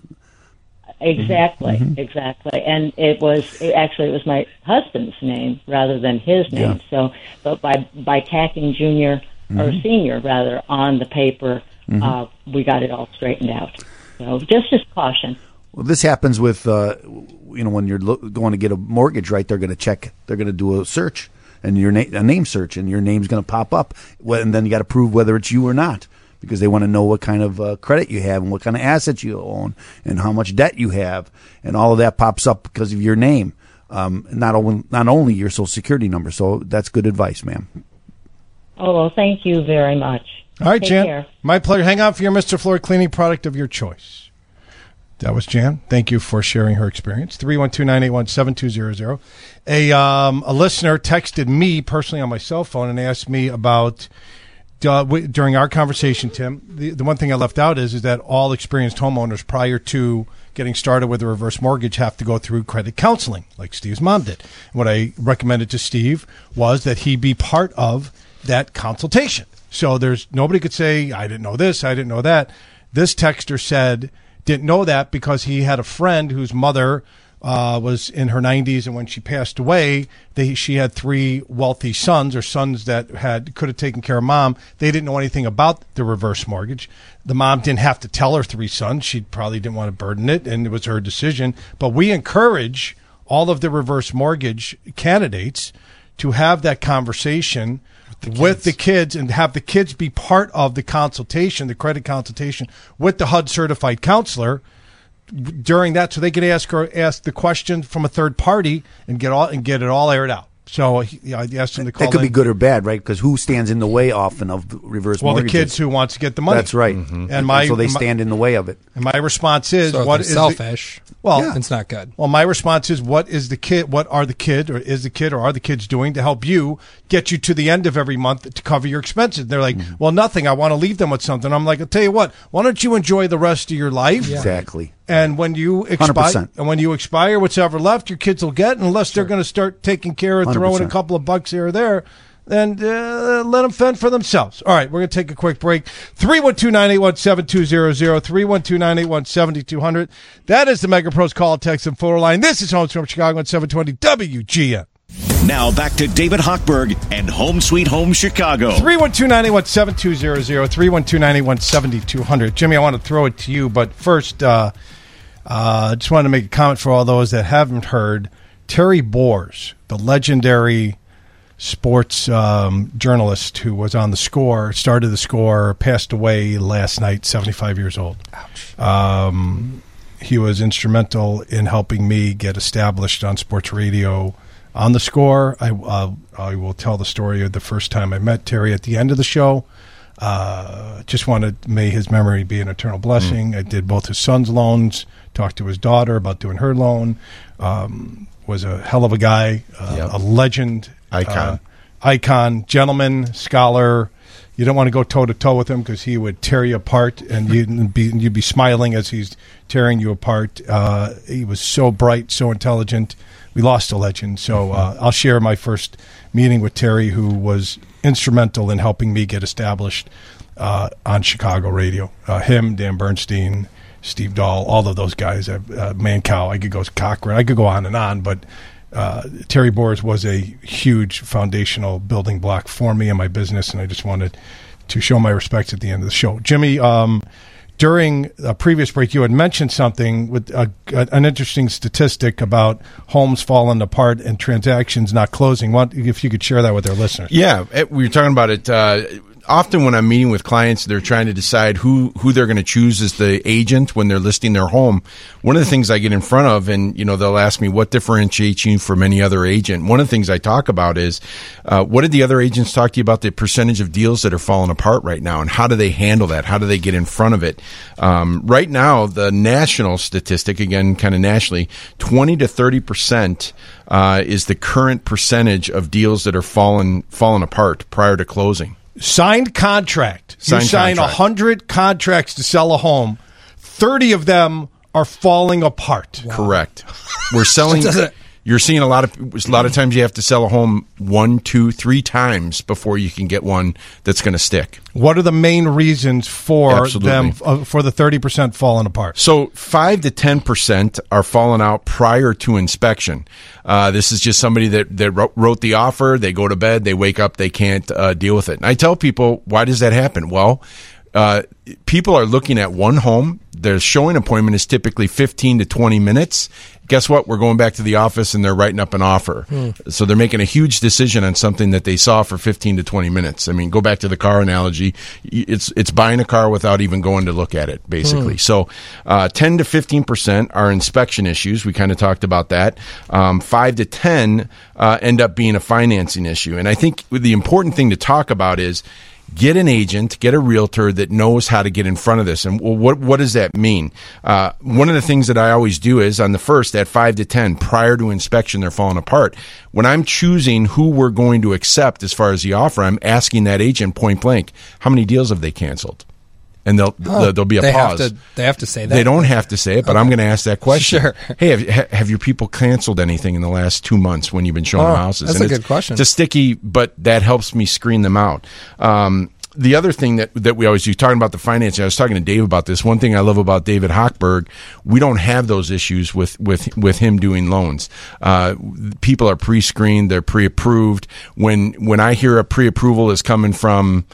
P: Exactly,
H: Mhm.
P: exactly. And it was it, actually it was my husband's name rather than his name. So, but by by tacking junior or
H: Mhm.
P: senior rather on the paper,
H: Mhm.
P: uh, we got it all straightened out. So just just caution.
H: Well, this happens with uh, you know when you're lo- going to get a mortgage, right? They're going to check. They're going to do a search and your name a name search, and your name's going to pop up. Well, and then you got to prove whether it's you or not, because they want to know what kind of uh, credit you have and what kind of assets you own and how much debt you have, and all of that pops up because of your name. Um, not only not only your social security number. So that's good advice, ma'am.
P: Oh well, thank you very much.
A: All right,
P: Take
A: Jan.
P: care.
A: My pleasure. Hang on for your Mister Floor cleaning product of your choice. That was Jan. Thank you for sharing her experience. three one two, nine eight one, seven two zero zero. A, um, a listener texted me personally on my cell phone and asked me about, uh, w- during our conversation, Tim, the, the one thing I left out is, is that all experienced homeowners prior to getting started with a reverse mortgage have to go through credit counseling, like Steve's mom did. What I recommended to Steve was that he be part of that consultation. So there's nobody could say, I didn't know this, I didn't know that. This texter said, didn't know that because he had a friend whose mother uh, was in her nineties, and when she passed away, they, she had three wealthy sons, or sons that had could have taken care of mom. They didn't know anything about the reverse mortgage. The mom didn't have to tell her three sons. She probably didn't want to burden it, and it was her decision. But we encourage all of the reverse mortgage candidates to have that conversation with the kids and have the kids be part of the consultation, the credit consultation with the H U D certified counselor, during that, so they could ask her ask the question from a third party and get all and get it all aired out. So he, I asked him to call.
H: That could
A: in.
H: be good or bad, right? Because who stands in the way often of reverse
A: Well,
H: mortgages?
A: the kids who wants to get the money.
H: That's right.
A: Mm-hmm. And my
H: so they
A: my,
H: stand in the way of it.
A: And my response is,
I: So if
A: "What
I: they're
A: is
I: selfish?
A: The, well,
I: yeah. It's not good."
A: Well, my response is, "What is the kid? What are the kid or is the kid or are the kids doing to help you get you to the end of every month to cover your expenses?" They're like, mm-hmm. "Well, nothing. I want to leave them with something." I'm like, "I'll tell you what. Why don't you enjoy the rest of your life?"
H: Yeah. Exactly.
A: And when you expire, and when you expire, whatever left, your kids will get, unless sure. they're going to start taking care of throwing a couple of bucks here or there. And uh, let them fend for themselves. All right, we're going to take a quick break. three one two, nine eight one, seven two zero zero, three one two, nine eight one, seven two zero zero. That is the Mega Pros call, text, and photo line. This is Home from Chicago at seven twenty W G N.
N: Now back to David Hochberg and Home Sweet Home Chicago.
A: three one two, nine eight one, seven two zero zero, three one two, nine eight one, seven two zero zero. Jimmy, I want to throw it to you, but first, uh, I uh, just wanted to make a comment for all those that haven't heard. Terry Boers, the legendary sports um, journalist who was on The Score, started The Score, passed away last night, seventy-five years old. Ouch. Um, he was instrumental in helping me get established on sports radio on The Score. I, uh, I will tell the story of the first time I met Terry at the end of the show. Uh, just wanted, may his memory be an eternal blessing. Mm. I did both his son's loans, talked to his daughter about doing her loan. Um, was a hell of a guy, uh, yep. a legend.
J: Icon.
A: Uh, icon, gentleman, scholar. You don't want to go toe-to-toe with him because he would tear you apart, and you'd be, you'd be smiling as he's tearing you apart. Uh, he was so bright, so intelligent. We lost a legend. So uh, I'll share my first meeting with Terry, who was instrumental in helping me get established uh, on Chicago radio. Uh, him, Dan Bernstein, Steve Dahl, all of those guys. Uh, Mancow, I could go Cochran. I could go on and on, but uh, Terry Boers was a huge foundational building block for me and my business, and I just wanted to show my respects at the end of the show. Jimmy, um, during a previous break, you had mentioned something with a, a, an interesting statistic about homes falling apart and transactions not closing. What, if you could share that with our listeners?
J: Yeah, we were talking about it. Uh, often when I'm meeting with clients, they're trying to decide who, who they're going to choose as the agent when they're listing their home. One of the things I get in front of, and you know, they'll ask me what differentiates you from any other agent. One of the things I talk about is uh, what did the other agents talk to you about the percentage of deals that are falling apart right now, and how do they handle that? How do they get in front of it? Um, right now, the national statistic, again, kind of nationally, twenty to thirty percent uh, is the current percentage of deals that are falling falling apart prior to closing.
A: Signed contract.
J: Signed
A: you sign
J: contract.
A: one hundred contracts to sell a home. thirty of them are falling apart.
J: Wow. Correct. We're selling. You're seeing a lot of a lot of times you have to sell a home one, two, three times before you can get one that's going to stick.
A: What are the main reasons for
J: Absolutely.
A: them uh, for the thirty percent falling apart?
J: So five to ten percent are falling out prior to inspection. Uh, this is just somebody that, that wrote the offer. They go to bed. They wake up. They can't uh, deal with it. And I tell people, why does that happen? Well, uh, people are looking at one home. Their showing appointment is typically fifteen to twenty minutes. Guess what? We're going back to the office and they're writing up an offer. Hmm. So they're making a huge decision on something that they saw for fifteen to twenty minutes. I mean, go back to the car analogy. It's it's buying a car without even going to look at it, basically. Hmm. So uh, ten to fifteen percent are inspection issues. We kind of talked about that. Um, five to ten uh, end up being a financing issue. And I think the important thing to talk about is get an agent, get a realtor that knows how to get in front of this. And well, what what does that mean? Uh, one of the things that I always do is on the first, at five to ten, prior to inspection, they're falling apart. When I'm choosing who we're going to accept as far as the offer, I'm asking that agent point blank, how many deals have they canceled? And they'll,
I: oh,
J: there'll be a
I: they
J: pause.
I: Have to, they have to say that.
J: They don't have to say it, but okay. I'm going to ask that question.
I: Sure.
J: Hey, have, have your people canceled anything in the last two months when you've been showing
I: oh,
J: them houses?
I: That's
J: and
I: a good question.
J: It's a sticky, but that helps me screen them out. Um, the other thing that, that we always do, talking about the financing, I was talking to Dave about this. One thing I love about David Hochberg, we don't have those issues with, with, with him doing loans. Uh, people are pre-screened, they're pre-approved. When, when I hear a pre-approval is coming from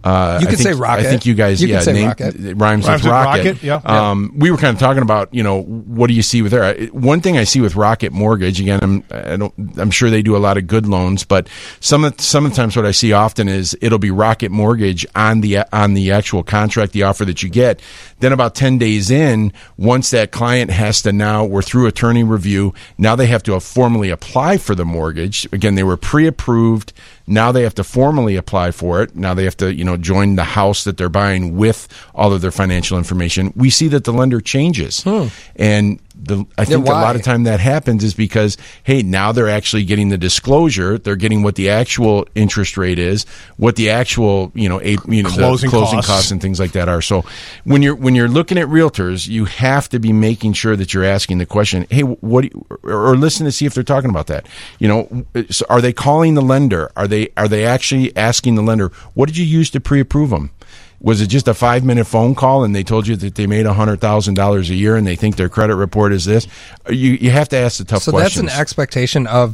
J: Uh,
I: You
J: I
I: could
J: think,
I: say rocket.
J: I think you guys,
I: You could
J: yeah,
I: say
J: named-
I: rocket.
J: it rhymes,
A: Rhymes
J: with
A: with
J: rocket.
A: rocket, yeah.
J: Um, we were kind of talking about, you know, what do you see with there? I- One thing I see with Rocket Mortgage, again, I'm, I don't, I'm sure they do a lot of good loans, but some of, some of the times what I see often is it'll be Rocket Mortgage on the, on the actual contract, the offer that you get. Then about ten days in, once that client has to now, we're through attorney review, now they have to formally apply for the mortgage. Again, they were pre-approved. Now they have to formally apply for it. Now they have to, you know, join the house that they're buying with all of their financial information. We see that the lender changes.
I: Hmm.
J: And the, I think
I: Yeah,
J: a lot
I: why?
J: of time that happens is because, hey, now they're actually getting the disclosure. They're getting what the actual interest rate is, what the actual, you know, a, you know
A: Closing
J: the closing
A: costs.
J: costs and things like that are. So when you're when you're looking at realtors, you have to be making sure that you're asking the question, hey, what do you, or, or listen to see if they're talking about that. You know, so are they calling the lender? Are they are they actually asking the lender, what did you use to pre-approve them? Was it just a five minute phone call and they told you that they made a hundred thousand dollars a year and they think their credit report is this? You you have to ask the tough
I: So
J: questions.
I: that's an expectation of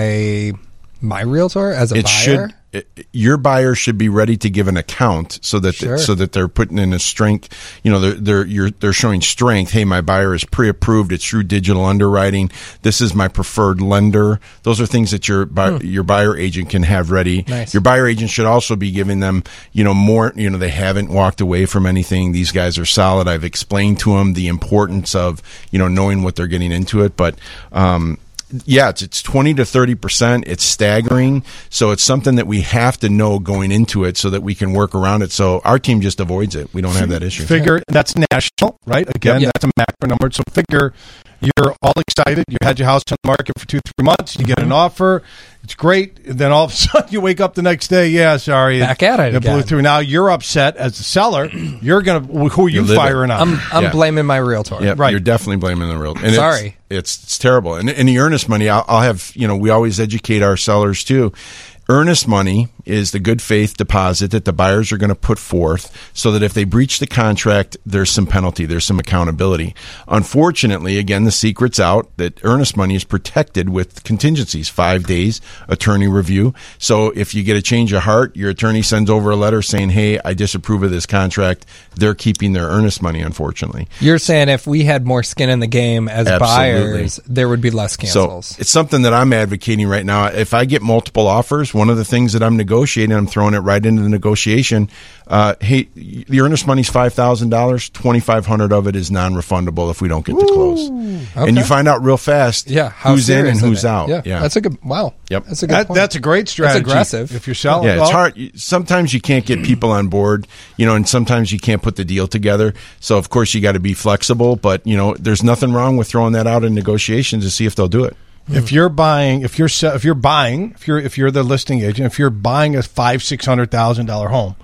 I: my my realtor as a
J: it
I: buyer.
J: should it, your buyer should be ready to give an account so that
I: Sure.
J: so that they're putting in a strength. You know, they're they're you're, they're showing strength. Hey, my buyer is pre-approved. It's through digital underwriting. This is my preferred lender. Those are things that your bu-
I: Hmm.
J: your buyer agent can have ready.
I: Nice.
J: Your buyer agent should also be giving them, you know, more. You know, they haven't walked away from anything. These guys are solid. I've explained to them the importance of, you know, knowing what they're getting into it, but. um Yeah, it's it's twenty to thirty percent. It's staggering. So it's something that we have to know going into it so that we can work around it. So our team just avoids it. We don't have that issue.
A: Figure that's national, right? Again,
I: Yep.
A: that's a macro number. So figure you're all excited. You had your house on the market for two, three months. You get an offer. It's great. And then all of a sudden you wake up the next day. Yeah, sorry.
I: Back at it
A: It blew
I: again.
A: through. Now you're upset as the seller. You're going to, who are you
J: You live it.
A: firing on?
I: I'm I'm
J: Yeah.
I: blaming my realtor.
J: Yeah,
A: Right.
J: You're definitely blaming the real. And
I: Sorry.
J: it's, it's it's terrible. And in the earnest money, I'll, I'll have you know we always educate our sellers too. Earnest money is the good faith deposit that the buyers are going to put forth so that if they breach the contract, there's some penalty, there's some accountability. Unfortunately, again, the secret's out that earnest money is protected with contingencies, five days, attorney review. So if you get a change of heart, your attorney sends over a letter saying, hey, I disapprove of this contract. They're keeping their earnest money, unfortunately.
I: You're saying if we had more skin in the game as
J: Absolutely.
I: buyers, there would be less cancels.
J: So it's something that I'm advocating right now. If I get multiple offers, one of the things that I'm negotiating, I'm throwing it right into the negotiation. Uh, hey, the earnest money's five thousand dollars. twenty-five hundred dollars of it is non-refundable if we don't get to close.
I: Okay.
J: And you find out real fast
I: yeah, how
J: who's in
I: serious
J: and
I: is
J: who's
I: it?
J: out.
I: Yeah,
J: Yeah.
I: that's a good. Wow.
J: Yep.
I: That's a good.
A: That,
I: point.
A: that's a great strategy.
I: aggressive.
A: If you're selling.
J: Yeah, it's
A: well,
J: hard. Sometimes you can't get people on board, you know, and sometimes you can't put the deal together. So, of course, you got to be flexible. But, you know, there's nothing wrong with throwing that out in negotiations to see if they'll do it.
A: If you're buying, if you're se- if you're buying, if you're if you're the listing agent, if you're buying a five six hundred thousand dollar home,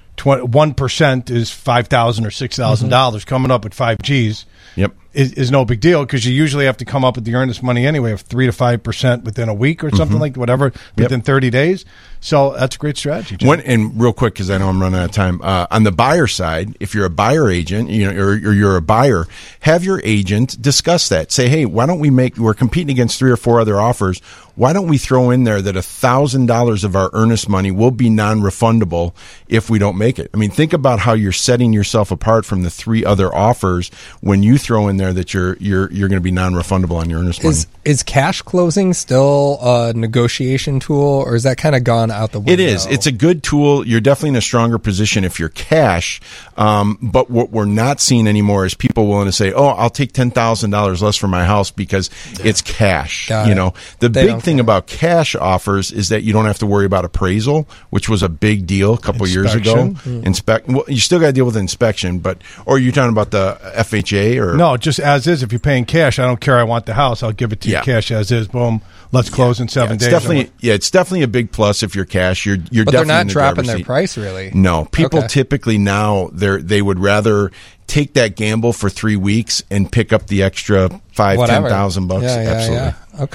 A: one percent is five thousand or six thousand dollars. Coming up with five G's,
J: Yep.
A: is, is no big deal because you usually have to come up with the earnest money anyway of three to five percent within a week or something
J: Mhm.
A: like whatever within thirty days. So that's a great strategy. Jim.
J: One, and real quick, because I know I'm running out of time. Uh, on the buyer side, if you're a buyer agent, you know, or, or you're a buyer, have your agent discuss that. Say, hey, why don't we make? We're competing against three or four other offers. Why don't we throw in there that a thousand dollars of our earnest money will be non-refundable if we don't make it? I mean, think about how you're setting yourself apart from the three other offers when you throw in there that you're you're you're going to be non-refundable on your earnest money.
I: Is is cash closing still a negotiation tool, or is that kind of gone out the window?
J: It is. It's a good tool. You're definitely in a stronger position if you're cash. Um, but what we're not seeing anymore is people willing to say, "Oh, I'll take ten thousand dollars less for my house because it's cash."
I: Got
J: you
I: it.
J: know, the
I: They
J: big
I: don't
J: thing about cash offers is that you don't have to worry about appraisal, which was a big deal a couple years ago.
A: Inspection. Mm.
J: Inspect. Well, you still got to deal with inspection, but or you're talking about the F H A or
A: No, just as is. If you're paying cash, I don't care. I want the house. I'll give it to
J: Yeah.
A: you cash as is. Boom. Let's close in seven
J: Yeah, it's
A: days.
J: definitely, yeah, it's definitely a big plus if you're cash. You're you're
I: But they're
J: definitely
I: not
J: in the
I: dropping
J: driver's
I: their
J: seat.
I: price, really.
J: No, people
I: Okay.
J: typically now they they would rather take that gamble for three weeks and pick up the extra five
I: Whatever.
J: ten thousand bucks.
I: Yeah, yeah,
J: Absolutely.
I: yeah. Okay.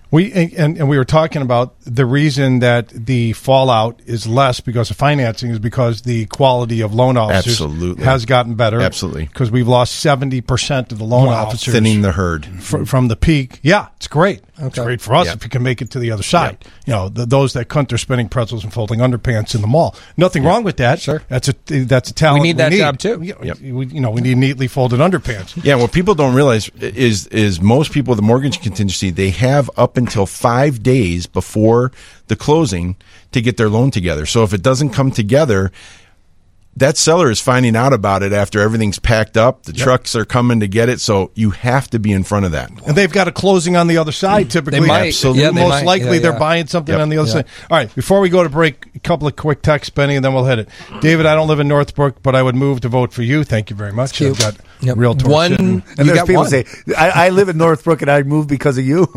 A: We and, and we were talking about the reason that the fallout is less because of financing is because the quality of loan officers
J: Absolutely.
A: has gotten better.
J: Absolutely.
A: Because we've lost seventy percent of the loan
J: Wow.
A: officers.
J: Thinning the herd.
A: Fr- from the peak. Yeah, it's great. It's
I: Okay.
A: great for us
J: Yep.
A: if we can make it to the other side.
J: Yep.
A: You know, the, those that cunt are spinning pretzels and folding underpants in the mall. Nothing wrong with that.
I: Sure.
A: That's a that's a talent.
I: We need that job, too.
A: Yeah, we, you know, we need neatly folded underpants.
J: Yeah, what people don't realize is is most people, the mortgage contingency, they have up until five days before the closing to get their loan together. So if it doesn't come together, that seller is finding out about it after everything's packed up. The
A: Yep.
J: trucks are coming to get it, so you have to be in front of that.
A: And they've got a closing on the other side typically.
I: They might.
A: Absolutely.
I: Yeah, they
A: Most
I: might.
A: likely
I: Yeah,
A: they're
I: yeah.
A: buying something
J: Yep.
A: on the other
I: Yeah.
A: side. All right, before we go to break, a couple of quick texts, Benny, and then we'll hit it. David, I don't live in Northbrook, but I would move to vote for you. Thank you very much.
I: Cute.
A: I've got
I: Yep.
A: real torch
I: One-
A: sitting.
H: And
I: You
H: there's
I: got
H: people
I: one.
H: say, I, I live in Northbrook and I moved because of you.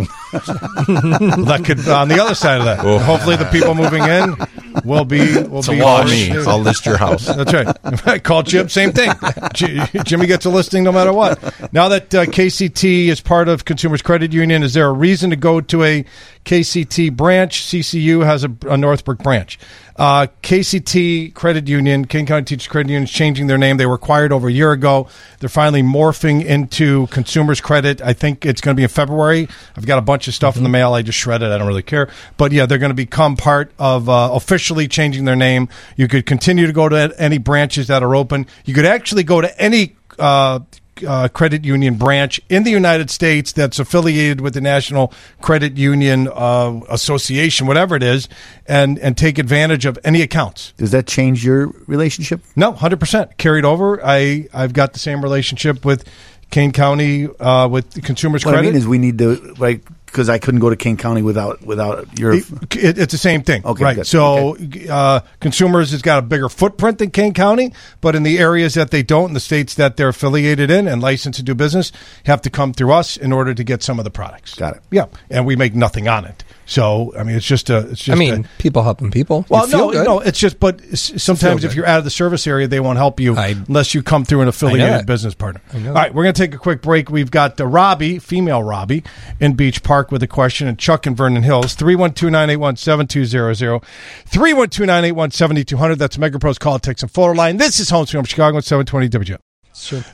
A: That could on the other side of that.
J: Oh.
A: Hopefully, the people moving in will be will
J: It's
A: be
J: a law
A: harsh.
J: me. I'll list your house.
A: That's right. Call Jim. Same thing. J- Jimmy gets a listing no matter what. Now that uh, K C T is part of Consumers Credit Union, is there a reason to go to a K C T branch? C C U has a, a Northbrook branch. Uh, K C T Credit Union, King County Teachers Credit Union, is changing their name. They were acquired over a year ago. They're finally morphing into Consumers Credit. I think it's going to be in February. I've got a bunch of stuff in the mail. I just shredded. I don't really care. But yeah, they're going to become part of uh, officially changing their name. You could continue to go to any branches that are open. You could actually go to any uh, uh, credit union branch in the United States that's affiliated with the National Credit Union uh, Association, whatever it is, and, and take advantage of any accounts.
H: Does that change your relationship?
A: No, one hundred percent. Carried over. I, I've got the same relationship with Kane County uh, with Consumers
H: What
A: Credit.
H: I mean is we need to, like, because I couldn't go to King County without without your.
A: It, it, it's the same thing,
H: Okay,
A: right?
H: good.
A: So, uh, Consumers has got a bigger footprint than Kane County, but in the areas that they don't, in the states that they're affiliated in and licensed to do business, have to come through us in order to get some of the products.
H: Got it.
A: Yeah, and we make nothing on it. So, I mean, it's just a. It's just
I: I mean,
A: a,
I: people helping people.
A: well,
I: You feel
A: no,
I: good.
A: no, it's just, but s- sometimes
I: good.
A: if you're out of the service area, they won't help you
I: I-
A: unless you come through an affiliated
I: that.
A: business partner.
I: I know
A: All right, we're going to take a quick break. We've got uh, Robbie, female Robbie, in Beach Park with a question, and Chuck in Vernon Hills, three one two, nine eight one, seven two zero zero, three one two, nine eight one, seven two zero zero. That's MegaPro's call, text, and photo line. This is Home Sweet Home Chicago at seven twenty W J.
I: Sure.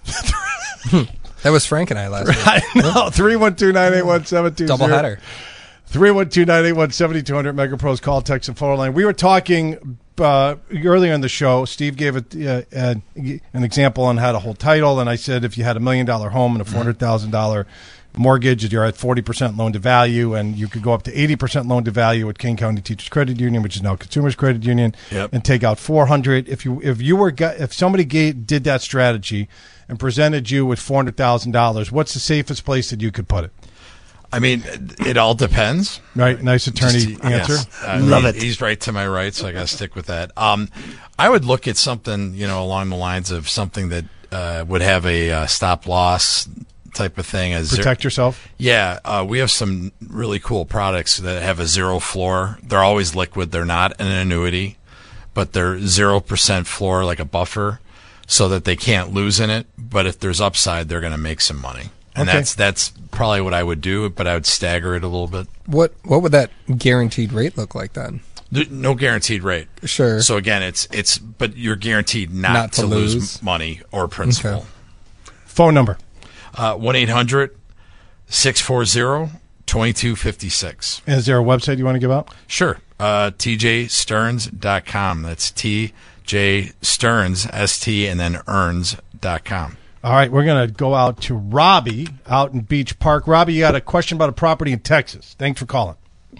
I: That was Frank and I last week.
A: I know, three one two, nine eight one, seven two zero zero.
I: Double header.
A: three one two, nine eight one, seven two zero zero, MegaPro's call, text, and photo line. We were talking uh, earlier in the show. Steve gave it, uh, uh, an example on how to hold title, and I said if you had a million dollar home and a four hundred thousand dollars mortgage, you're at forty percent loan to value, and you could go up to eighty percent loan to value at King County Teachers Credit Union, which is now Consumers Credit Union,
K: Yep.
A: and take out four hundred. If you if you were if somebody gave, did that strategy and presented you with four hundred thousand dollars, what's the safest place that you could put it?
K: I mean, it all depends.
A: Right, nice attorney
K: Just-
A: answer.
K: yes. Uh,
H: Love
K: he-
H: it.
K: He's right to my right, so I got to stick with that. Um, I would look at something, you know, along the lines of something that uh, would have a uh, stop loss type of thing. As
A: Protect yourself.
K: Yeah, uh, we have some really cool products that have a zero floor. They're always liquid. They're not an annuity, but they're zero percent floor, like a buffer, so that they can't lose in it. But if there's upside, they're going to make some money. And
A: Okay.
K: that's that's probably what I would do, but I would stagger it a little bit.
I: What what would that guaranteed rate look like then?
K: There- No guaranteed rate.
I: Sure.
K: So again, it's it's but you're guaranteed not,
I: Not
K: to,
I: to
K: lose.
I: lose.
K: money or principal.
I: Okay.
A: Phone number.
K: Uh, one eight hundred six four zero two two five six.
A: Is there a website you want to give out?
K: Sure. Uh, T J Stearns dot com. That's T J Stearns, S T, and then earns dot com.
A: All right, we're going to go out to Robbie out in Beach Park. Robbie, you got a question about a property in Texas. Thanks for calling.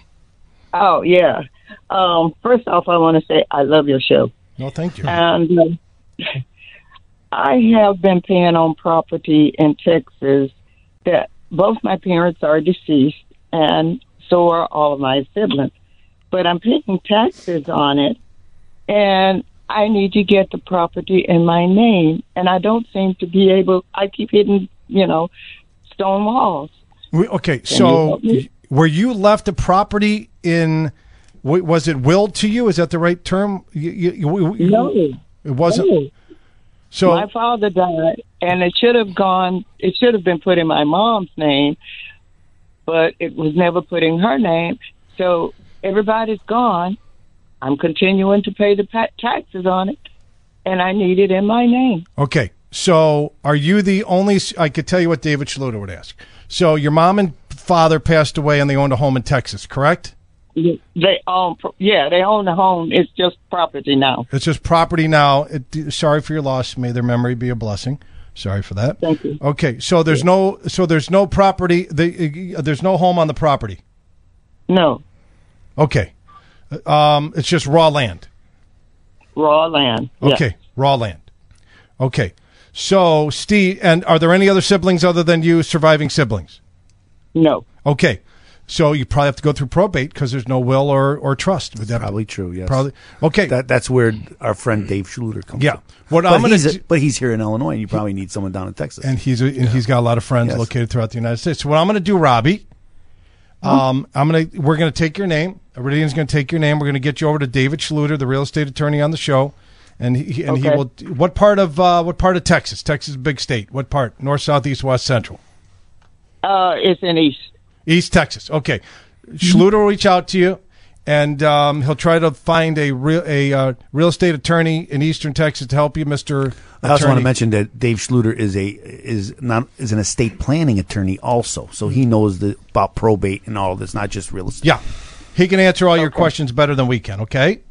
Q: Oh, yeah. Um, first off, I want to say I love your show.
A: No, thank you.
Q: And uh, I have been paying on property in Texas that both my parents are deceased, and so are all of my siblings. But I'm paying taxes on it, and I need to get the property in my name, and I don't seem to be able. I keep hitting, you know, stone walls.
A: We, okay,
Q: Can
A: so
Q: you help me?
A: were you left a property in? w- Was it willed to you? Is that the right term? You, you, you, you-
Q: No,
A: it wasn't.
Q: no.
A: So
Q: my father died, and it should have gone. It should have been put in my mom's name, but it was never put in her name. So everybody's gone. I'm continuing to pay the pa- taxes on it, and I need it in my name.
A: Okay, so are you the only? I could tell you what David Schluter would ask. So your mom and father passed away, and they owned a home in Texas, correct?
Q: They own, yeah, they own the home. It's just property now.
A: It's just property now. It, sorry for your loss. May their memory be a blessing. Sorry for that.
Q: Thank you.
A: Okay, so there's no, so there's no property. The, uh, there's no home on the property.
Q: No.
A: Okay, um, it's just raw land.
Q: Raw land.
A: Okay,
Q: yes.
A: Raw land. Okay, so Steve, and are there any other siblings other than you? Surviving siblings?
Q: No.
A: Okay. So you probably have to go through probate because there's no will or, or trust. Would that
H: probably true? Yes.
A: Probably. Okay.
H: That that's where our friend Dave Schluter comes.
A: Yeah.
H: from.
A: What
H: but
A: I'm gonna
H: he's
A: do-
H: a, but he's here in Illinois, and you probably need someone down in Texas.
A: and he's a, and he's got a lot of friends
H: Yes.
A: located throughout the United States. So what I'm going to do, Robbie, um, I'm going to we're going to take your name. Iridian's going to take your name. We're going to get you over to David Schluter, the real estate attorney on the show, and he and he
Q: Okay.
A: will. What part of uh, what part of Texas? Texas is a big state. What part? North, south, east, west, central.
Q: Uh, it's in East.
A: East Texas. Okay. Schluter will reach out to you, and um, he'll try to find a real a uh, real estate attorney in Eastern Texas to help you, Mister
H: I also want to
A: Attorney.
H: mention that Dave Schluter is a is not is an estate planning attorney also, so he knows the, about probate and all this, not just real estate.
A: Yeah, he can answer all your questions better than we can. Okay.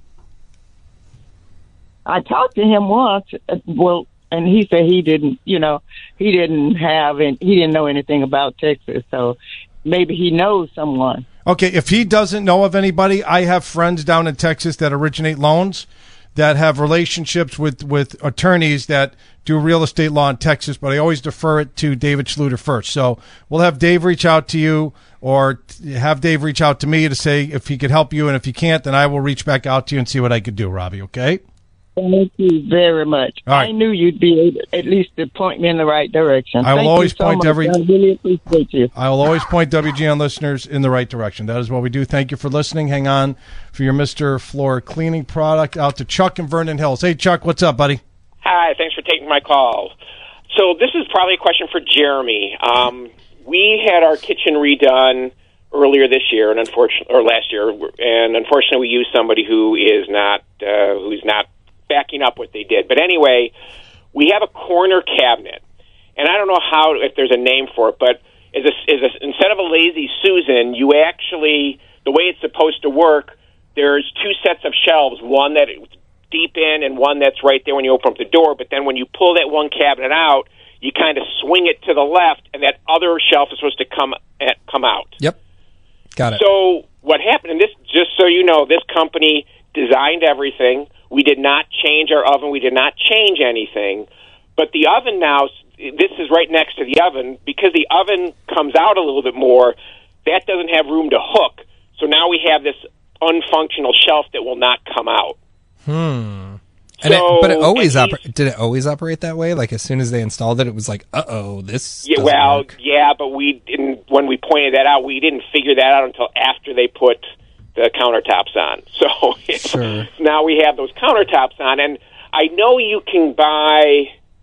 Q: I talked to him once. uh, Well, and he said he didn't. You know, he didn't have and he didn't know anything about Texas. So maybe he knows someone.
A: Okay, if he doesn't know of anybody, I have friends down in Texas that originate loans that have relationships with, with attorneys that do real estate law in Texas, but I always defer it to David Schluter first. So we'll have Dave reach out to you or t- have Dave reach out to me to say if he could help you, and if he can't, then I will reach back out to you and see what I could do, Robbie, okay?
Q: Thank you very much.
A: All right.
Q: I knew you'd be able at least to point me in the right direction.
A: I will
Q: Thank you
A: always
Q: so
A: point
Q: much.
A: every-
Q: I really appreciate you.
A: I will always point W G N listeners in the right direction. That is what we do. Thank you for listening. Hang on for your Mister Floor cleaning product out to Chuck in Vernon Hills. Hey, Chuck, what's up, buddy?
R: Hi, thanks for taking my call. So this is probably a question for Jeremy. Um, we had our kitchen redone earlier this year, and unfortunately, or last year, and unfortunately, we used somebody who is not uh, who's not backing up what they did. But anyway, we have a corner cabinet, and I don't know how if there's a name for it, but is a, is a, instead of a lazy Susan, you actually the way it's supposed to work. There's two sets of shelves, one that deep in and one that's right there when you open up the door. But then when you pull that one cabinet out, you kind of swing it to the left, and that other shelf is supposed to come at, come out.
I: Yep. Got it.
R: So what happened, and this, just so you know, this company designed everything. We did not change our oven. We did not change anything. But the oven now, this is right next to the oven. Because the oven comes out a little bit more, that doesn't have room to hook. So now we have this unfunctional shelf that will not come out.
I: Hmm.
R: So,
I: And it, but it always
R: and he-
I: oper- did it always operate that way? Like as soon as they installed it, it was like, uh oh, this.
R: Yeah,
I: doesn't
R: well,
I: work.
R: yeah, but we didn't. When we pointed that out, we didn't figure that out until after they put the countertops on. So
I: Sure.
R: now we have those countertops on, and I know you can buy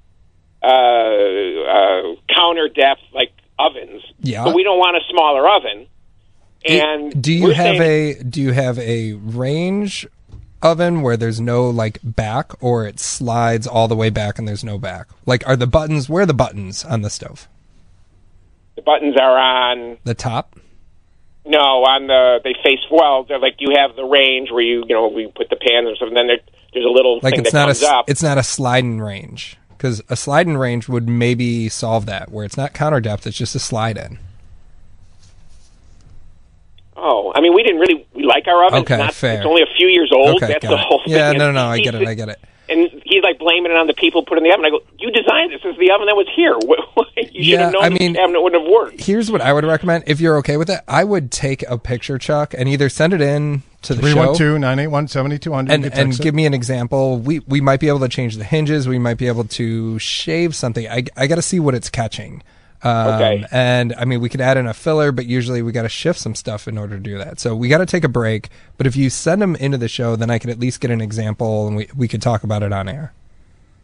R: uh, uh, counter depth like ovens,
I: Yeah.
R: but we don't want a smaller oven. And
I: Do you
R: we're
I: have
R: saying-
I: a do you have a range oven where there's no like back, or it slides all the way back and there's no back? Like, are the buttons? Where are the buttons on the stove?
R: the buttons are on?
I: The top.
R: No, on the they face well. They're like you have the range where you you know we put the pans or something. Then there, there's a little
I: Like
R: thing
I: it's
R: that
I: not
R: comes
I: a
R: up.
I: it's not a sliding range, because a sliding range would maybe solve that, where it's not counter depth, it's just a slide in.
R: Oh, I mean, we didn't really we like our oven.
I: Okay,
R: it's, not,
I: fair.
R: it's only a few years old.
I: Okay,
R: That's
I: got
R: the
I: it.
R: whole thing.
I: Yeah, no,
R: And
I: no, no, I
R: he's-
I: get it, I get it.
R: And he's like blaming it on the people who put it in the oven. I go, you designed this. This is the oven that was here. You should
I: Yeah,
R: have known
I: I
R: this
I: mean-
R: cabinet wouldn't have worked.
I: Here's what I would recommend if you're okay with it. I would take a picture, Chuck, and either send it in to the
A: three
I: show.
A: one two, nine eight one, seven two zero zero.
I: and and give me an example. We we might be able to change the hinges. We might be able to shave something. I I got to see what it's catching. Um,
R: Okay.
I: And I mean, we could add in a filler, but usually we got to shift some stuff in order to do that. So we got to take a break. But if you send them into the show, then I could at least get an example, and we we could talk about it on air.
R: Okay.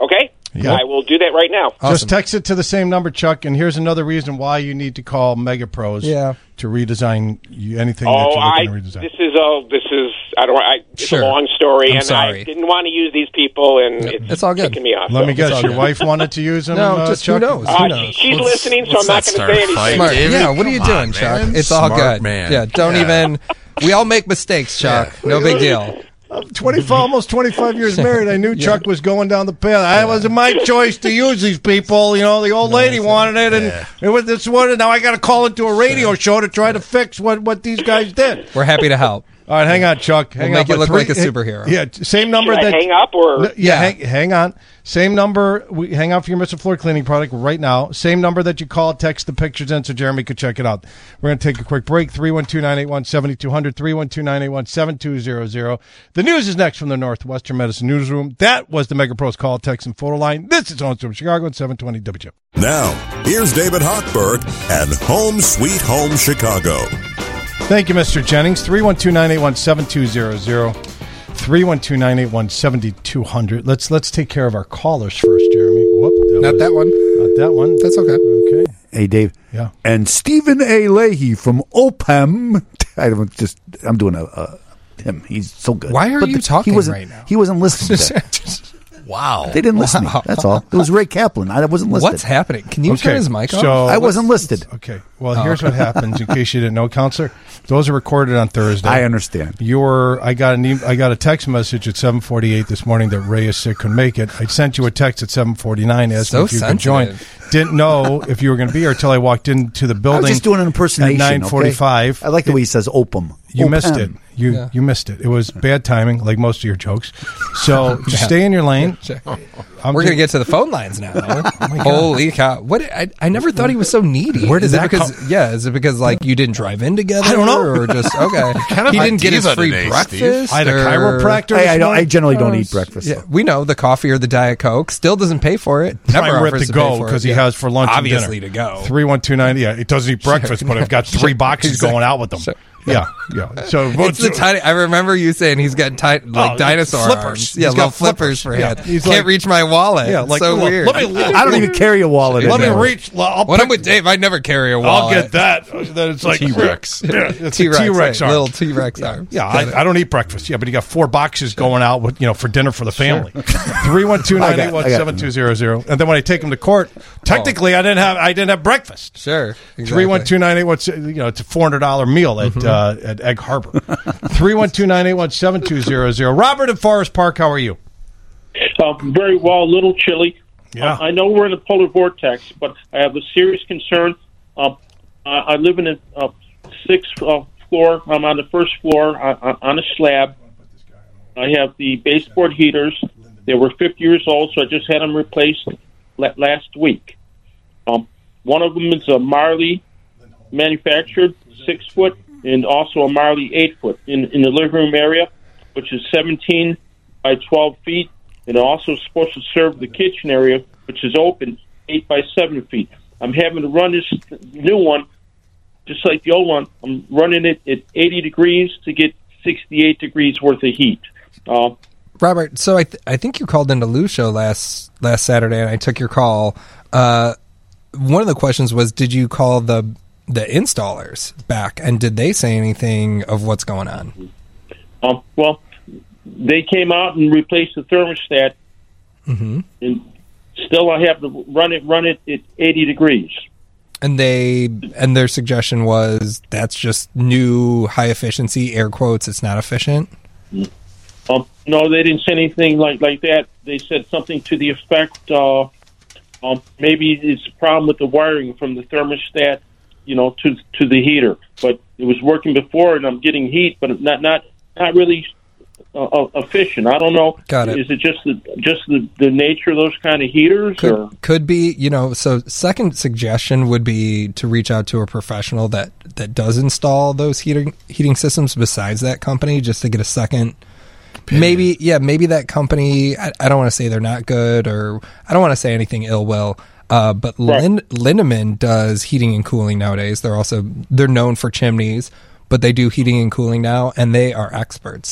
A: Yep.
R: I will do that right now.
A: Just text it to the same number, Chuck. And here's another reason why you need to call Mega Pros
I: Yeah.
A: to redesign you, anything
R: Oh,
A: that you're
R: I,
A: looking to redesign.
R: this is a this is I don't I, it's
A: Sure.
R: a long story,
A: I'm
R: and
A: sorry.
R: I didn't want to use these people, and it's,
I: It's all good.
R: kicking me off.
A: Let
R: so.
A: me guess. Your wife wanted to use them.
I: No,
A: uh,
I: just who
A: Chuck?
I: knows? Who
R: Uh,
I: knows?
R: she, she's
I: Let's-
R: listening, so
I: let's
R: I'm
I: not
R: not going to
I: start
R: say
I: a
R: anything.
I: fight, Smart. David. Yeah, what are you
K: Come
I: doing,
K: on,
I: Chuck?
K: man.
I: It's all
K: Smart
I: good.
K: man.
I: Yeah, don't
K: Yeah.
I: even. We all make mistakes, Chuck. No big deal.
A: I'm twenty-five, almost twenty-five years married. I knew Chuck was going down the path. I, it wasn't my choice to use these people. You know, the old lady wanted it, and
K: Yeah.
A: it was this one. And now I got to call into a radio show to try to fix what, what these guys did.
I: We're happy to help.
A: All right, hang on, Chuck. Hang
I: We'll
A: on.
I: make you
A: But
I: look
A: three-
I: like a superhero.
A: Yeah, same number
R: Should I
A: that.
R: hang up or
A: No, yeah, Hang, hang on. Same number. We hang out for your Mister Floor cleaning product right now. Same number that you call. Text the pictures in so Jeremy could check it out. We're going to take a quick break. three one two, nine eight one, seven two zero zero. three one two, nine eight one, seven two zero zero. The news is next from the Northwestern Medicine Newsroom. That was the Mega Pros call, text, and photo line. This is Home from Chicago at seven twenty W J.
B: Now, here's David Hochberg and Home Sweet Home Chicago.
A: Thank you, Mister Jennings. three one two, nine eight one, seven two zero zero. three one two, nine eight one, seven two zero zero. Let's let's take care of our callers first, Jeremy. Whoop, that
I: Not
A: was-
I: that one.
A: Not that one.
I: That's okay.
A: Okay.
H: Hey, Dave.
A: Yeah.
H: And Stephen A. Leahy from O P E M. I don't just. I'm doing a, a him. He's so good.
I: Why are
H: But
I: you
H: the-
I: talking
H: he wasn't,
I: right now?
H: He wasn't listening. To that.
K: Wow.
H: They didn't listen to me. That's all. It was Ray Kaplan. I wasn't listed.
I: What's happening? Can you turn his mic off?
A: So
H: I wasn't listed.
A: Okay. Well,
I: Oh,
A: here's
I: okay.
A: what happens in case you didn't know, counselor. Those are recorded on Thursday.
H: I understand.
A: Your I got an e- I got a text message at seven forty-eight this morning that Ray is sick, couldn't make it. I sent you a text at seven forty-nine asking
I: So
A: if you could join.
I: sensitive.
A: Didn't know if you were going to be here until I walked into the
H: I
A: building.
H: was just doing an impersonation.
A: at nine forty-five.
H: Okay? I like the way he says O P E M.
A: You
H: O P E M.
A: missed it. You
I: Yeah.
A: you missed it. It was bad timing, like most of your jokes. So just stay in your lane. I'm
I: We're
A: do-
I: going to get to the phone lines now. Holy cow. What? I, I never thought he was so needy.
A: Where did
I: is it
A: that
I: because,
A: come-
I: Yeah, is it because, like, you didn't drive in together?
A: I don't know.
I: Or just, okay.
K: kind of
I: he
K: a
I: didn't get his
K: diva
I: free
K: today,
I: breakfast?
K: Steve.
A: I had a
I: or-
A: chiropractor.
H: I,
A: this
H: I, don't, I
A: morning.
H: generally don't
I: Oh,
H: eat breakfast.
I: Yeah,
H: though.
I: we know the coffee or the Diet Coke still doesn't pay for it. Never
A: Prime rib
I: offers
A: to
I: pay
A: go
I: for it.
A: because he
I: Yeah.
A: has for lunch
I: Obviously
A: and
I: to
A: dinner.
I: go.
A: Three one two nine. Yeah, it doesn't eat breakfast, but I've got three boxes
I: Exactly.
A: going out with them.
I: Sure.
A: Yeah, yeah. So
I: It's the tiny. I remember you saying he's got ti- like
A: Oh,
I: dinosaur
A: flippers.
I: arms.
A: He's
I: Yeah,
A: got
I: little flippers,
A: flippers.
I: for
A: Yeah,
I: hand.
A: he's
I: Can't
A: like-
I: reach my wallet.
A: Yeah, like
I: so
A: look,
I: weird.
A: Let me.
H: I don't even carry a wallet.
A: Let me
H: anymore.
A: reach. I'll
I: when
A: pick-
I: I'm with Dave, I never carry a
A: I'll
I: wallet.
A: get that. Then it's like
K: T-Rex.
A: Yeah, it's
I: T-Rex,
A: a T-Rex
I: right,
A: arm.
I: little T-Rex arms.
A: Yeah, I, I don't eat breakfast. Yeah, but you got four boxes going out with you know for dinner for the family. Three one two nine eight one seven two zero zero. And then when I take them to court, technically I didn't have I didn't have breakfast.
I: Sure.
A: Three one two nine eight one. You know, it's a four hundred dollar meal at uh, at Egg Harbor. Three one two nine eight one seven two zero zero. Robert in Forest Park, how are you?
S: Uh, very well, a little chilly.
A: Yeah.
S: Uh, I know we're in a polar vortex, but I have a serious concern. Uh, I I live in a uh, sixth uh, floor. I'm on the first floor on, on a slab. I have the baseboard heaters. They were fifty years old, so I just had them replaced la- last week. Um, one of them is a Marley manufactured, six foot, and also a Marley eight foot in, in the living room area, which is seventeen by twelve feet. And also supposed to serve the kitchen area, which is open, eight by seven feet. I'm having to run this new one, just like the old one. I'm running it at eighty degrees to get sixty-eight degrees worth of heat. Uh,
I: Robert, so I th- I think you called into Lou's show last last Saturday, and I took your call. Uh, one of the questions was, did you call the the installers back, and did they say anything of what's going on?
S: um, well, they came out and replaced the thermostat,
I: Mm-hmm.
S: and still I have to run it run it at eighty degrees.
I: And they and their suggestion was that's just new high efficiency air quotes. It's not efficient.
S: Um, no, they didn't say anything like, like that. They said something to the effect, uh, um, maybe it's a problem with the wiring from the thermostat, you know, to to the heater. But it was working before, and I'm getting heat, but not not not really uh, efficient. I don't know.
I: Got it.
S: Is it just the just the, the nature of those kind of heaters,
I: Could,
S: or
I: could be, you know, so second suggestion would be to reach out to a professional that, that does install those heating heating systems besides that company, just to get a second. Maybe, yeah, maybe that company, I, I don't want to say they're not good, or I don't want to say anything ill will, uh, but
S: Right.
I: Lin, Lindemann does heating and cooling nowadays. They're also, they're known for chimneys, but they do heating and cooling now, and they are experts.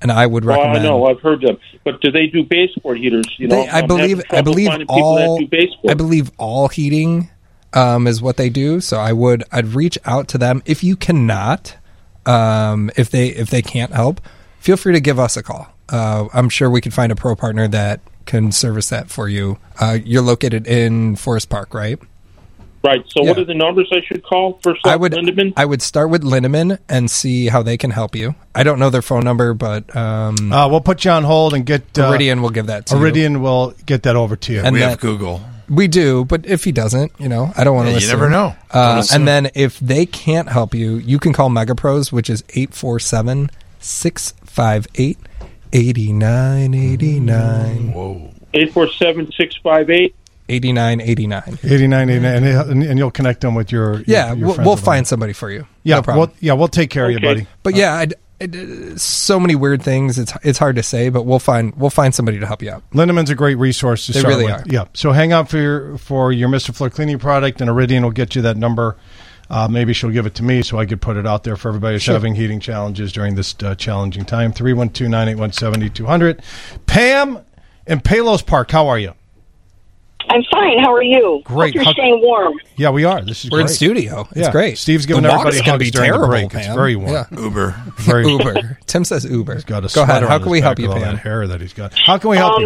I: and I would
S: Well,
I: recommend.
S: I know I've heard them, but do they do baseboard heaters? You know,
I: They, I
S: I'm
I: believe
S: having
I: I
S: trouble
I: believe
S: finding people
I: all
S: that do baseboard.
I: I believe all heating um, is what they do. So I would I'd reach out to them if you cannot, um, if they if they can't help, feel free to give us a call. Uh, I'm sure we could find a pro partner that can service that for you. Uh, you're located in Forest Park, right?
S: Right. So, what
I: Yeah.
S: are the numbers I should call? First,
I: I
S: off,
I: would
S: Lindemann?
I: I would start with Lindemann and see how they can help you. I don't know their phone number, but um,
A: Uh, we'll put you on hold and get uh,
I: Iridian will give that to you.
A: Iridian will get that over to you.
I: And
K: we
I: that-
K: have Google.
I: We do, but if he doesn't, you know, I don't want to
K: Yeah, you
I: listen.
K: never know.
I: Uh,
K: Don't assume.
I: and then if they can't help you, you can call MegaPros, which is eight four seven, six five eight, eight nine eight nine.
K: Whoa.
S: eight four seven, six five eight.
I: eighty-nine eighty-nine.
A: eighty-nine, eighty-nine, and, and you'll connect them with your. your
I: Yeah,
A: your
I: we'll,
A: friends
I: we'll
A: over
I: find
A: there.
I: somebody for you.
A: Yeah,
I: no problem.
A: we'll, yeah, we'll take care of you, buddy.
I: But yeah, I'd, I'd, so many weird things. It's it's hard to say, but we'll find we'll find somebody to help you out.
A: Lindemann's a great resource to
I: They
A: start
I: really
A: with.
I: are.
A: Yeah. So hang out for your for your Mister Floor cleaning product, and Iridian will get you that number. Uh, maybe she'll give it to me so I could put it out there for everybody who's
I: Sure.
A: having heating challenges during this uh, challenging time. three one two, nine eight one, seven two zero zero. Pam in Palos Park, how are you?
T: I'm fine. How are you?
A: Great.
T: Hope you're
A: How-
T: staying warm.
A: Yeah, we are. This is
I: We're in
A: great.
I: studio. It's
A: Yeah.
I: great.
A: Steve's giving
I: The
A: everybody
I: walk's gonna
A: hugs
I: be
A: during the
I: terrible,
A: break. It's
I: Pam.
A: very warm.
I: Yeah.
K: Uber.
A: Very
I: Uber. Tim says Uber.
A: He's got a
I: Go
A: sweater
I: ahead. How
A: on
I: can
A: his
I: we
A: back
I: help you,
A: with all
I: Pam?
A: that hair that he's got. How can we help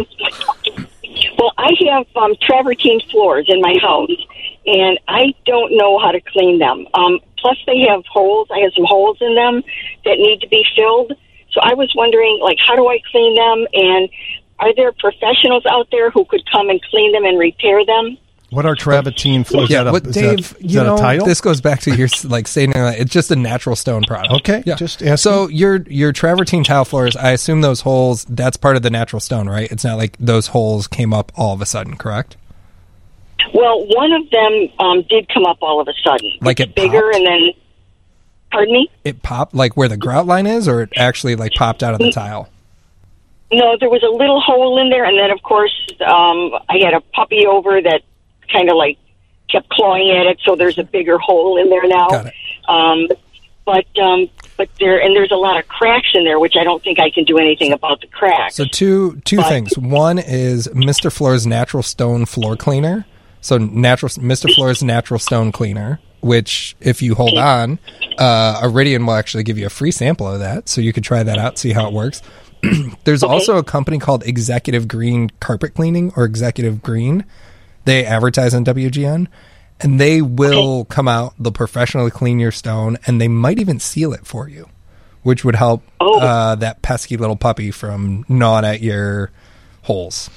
T: Um,
A: you?
T: Well, I have um, travertine floors in my house, and I don't know how to clean them. Um, plus, they have holes. I have some holes in them that need to be filled. So I was wondering, like, how do I clean them? And are there professionals out there who could come and clean them and repair them?
A: What are travertine floors?
I: Yeah,
A: is that a,
I: what
A: is
I: Dave?
A: that, is
I: you
A: that
I: know,
A: a title?
I: this goes back to your like saying uh, it's just a natural stone product.
A: Okay,
I: yeah.
A: just ask
I: So your your travertine tile floors, I assume those holes. That's part of the natural stone, right? It's not like those holes came up all of a sudden, correct?
T: Well, one of them um, did come up all of a sudden.
I: Like
T: it's
I: it
T: bigger,
I: popped?
T: and then, pardon me?
I: It popped like where the grout line is, or it actually like popped out of the tile.
T: No, there was a little hole in there, and then, of course, um, I had a puppy over that kind of like kept clawing at it, so there's a bigger hole in there now.
I: Got it.
T: Um, but um, but there and there's a lot of cracks in there, which I don't think I can do anything about the cracks.
I: So two two
T: But-
I: things. One is Mister Floor's natural stone floor cleaner. So natural Mister Floor's natural stone cleaner, which if you hold on, uh, Iridian will actually give you a free sample of that, so you could try that out, see how it works. There's also a company called Executive Green Carpet Cleaning or Executive Green. They advertise on W G N, and they will come out. They'll professionally clean your stone, and they might even seal it for you, which would help
T: Oh.
I: uh, that pesky little puppy from gnawing at your holes.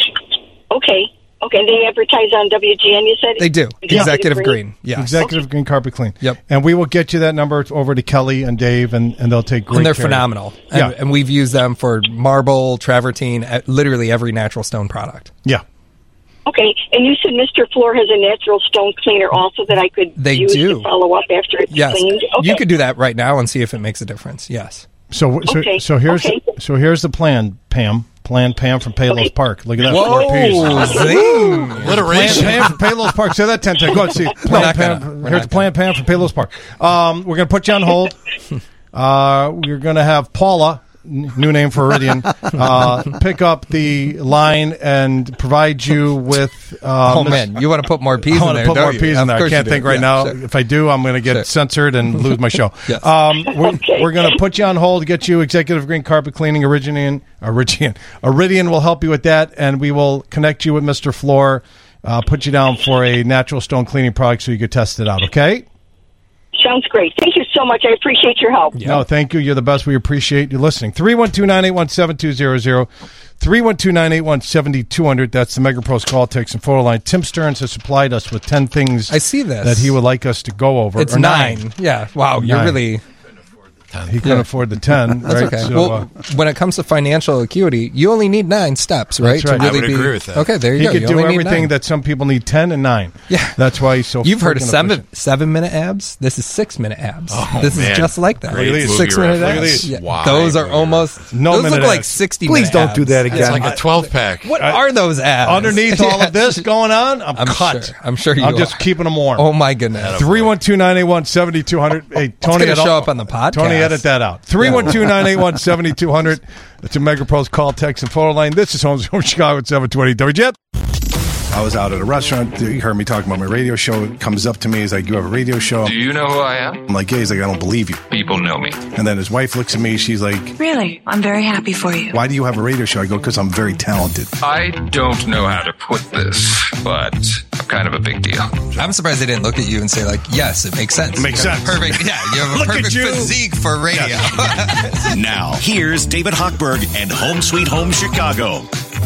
T: Okay, okay. They advertise on W G N. You said
I: They do. Executive Green. Yeah.
A: Executive Green Carpet Clean.
I: Yep.
A: And we will get you that number over to Kelly and Dave, and, and they'll take great
I: And they're
A: care of you.
I: phenomenal. And,
A: Yeah.
I: and we've used them for marble, travertine, uh, literally every natural stone product.
A: Yeah.
T: Okay, and you said Mister Floor has a natural stone cleaner also that I could
I: They
T: use
I: do.
T: to follow up after it's
I: Yes.
T: cleaned. Okay.
I: You could do that right now and see if it makes a difference. Yes.
A: So so
T: Okay,
A: so here's
T: okay.
A: so here's the plan, Pam. Plan Pam from Palos Park. Look at that
I: Whoa,
A: four piece.
I: zing.
A: Plan
K: Alliteration.
A: Pam from Palos Park. Say that ten times. Go ahead, see.
I: We're
A: Plan
I: not
A: Pam.
I: gonna. We're
A: Here's
I: not
A: the Plan Pam from Palos Park. Um, we're gonna put you on hold. Uh, we're gonna have Paula, n- new name for Iridian, uh, pick up the line and provide you with. Uh,
I: Oh,
A: Miss-
I: man. You want to put more peas
A: I
I: in
A: want
I: there,
A: to put
I: don't
A: more
I: you?
A: peas
I: Of
A: in there. I
I: course
A: can't
I: you do.
A: think right
I: Yeah,
A: now.
I: sure.
A: If I do, I'm going to get
I: Sure.
A: censored and lose my show.
I: Yes.
A: Um, we're
T: Okay.
A: we're going to put you on hold, get you Executive Green Carpet Cleaning. Iridian, Iridian, Iridian will help you with that, and we will connect you with Mister Floor, uh, put you down for a natural stone cleaning product so you could test it out, okay?
T: Sounds great. Thank you so much. I appreciate your help.
A: No, thank you. You're the best. We appreciate you listening. three one two, nine eight one, seven two zero zero. three one two, nine eight one, seven two zero zero. That's the MegaPros call, text, and photo line. Tim Stearns has supplied us with ten things
I: I see this.
A: that he would like us to go over.
I: It's
A: or
I: nine. Yeah. Wow. You're
A: Nine.
I: really.
A: He couldn't
I: Yeah.
A: afford the ten,
I: That's
A: right?
I: okay.
A: So,
I: well,
A: uh,
I: when it comes to financial acuity, you only need nine steps, right?
A: That's right.
I: To
A: I
I: really
K: would
I: be,
K: agree with that.
I: Okay, there you
A: he
I: go.
A: could
I: You
A: do
I: only need
A: everything
I: nine.
A: that some people need ten and nine.
I: Yeah.
A: That's why he's so
I: You've heard of
A: freaking
I: seven
A: efficient.
I: seven minute abs. This is six minute abs.
K: Oh,
I: this
K: man.
I: is just like that.
K: Great movie
I: Six minute
K: reference.
I: abs.
K: Look at these.
I: Yeah.
K: Wide
I: Those are
K: movie
I: almost.
A: No
I: those
A: minute
I: look like
A: abs.
I: sixty.
H: Please
I: minute
H: don't do
I: abs.
H: that
K: It's
H: again.
K: like a twelve pack.
I: What are those abs?
A: Underneath all
I: Yeah.
A: of this going on, I'm,
I: I'm
A: cut.
I: sure. I'm sure you
A: I'm just
I: are.
A: keeping them warm.
I: Oh my goodness.
A: three one two, nine eight one, seven two zero zero. Hey, Tony,
I: It's gonna
A: at
I: show
A: all-
I: up on the podcast.
A: Tony edit that out. three one two, nine eight one, seven two zero zero. That's a MegaPro's call, text, and photo line. This is Home Sweet Home Chicago at seven twenty W J. I was out at a restaurant. He heard me talking about my radio show. It comes up to me. He's like, you have a radio show?
U: Do you know who I am?
A: I'm like, yeah. He's like, I don't believe you.
U: People know me.
A: And then his wife looks at me. She's like,
V: really? I'm very happy for you.
A: why do you have a radio show? I go, because I'm very talented.
U: I don't know how to put this, but I'm kind of a big deal.
I: I'm surprised they didn't look at you and say, like, yes, it makes sense.
A: It makes
I: You have
A: sense.
I: a Perfect. Yeah, you have a
A: Look at
I: perfect
A: you.
I: physique for radio.
N: Yes. Now, here's David Hochberg and Home Sweet Home Chicago.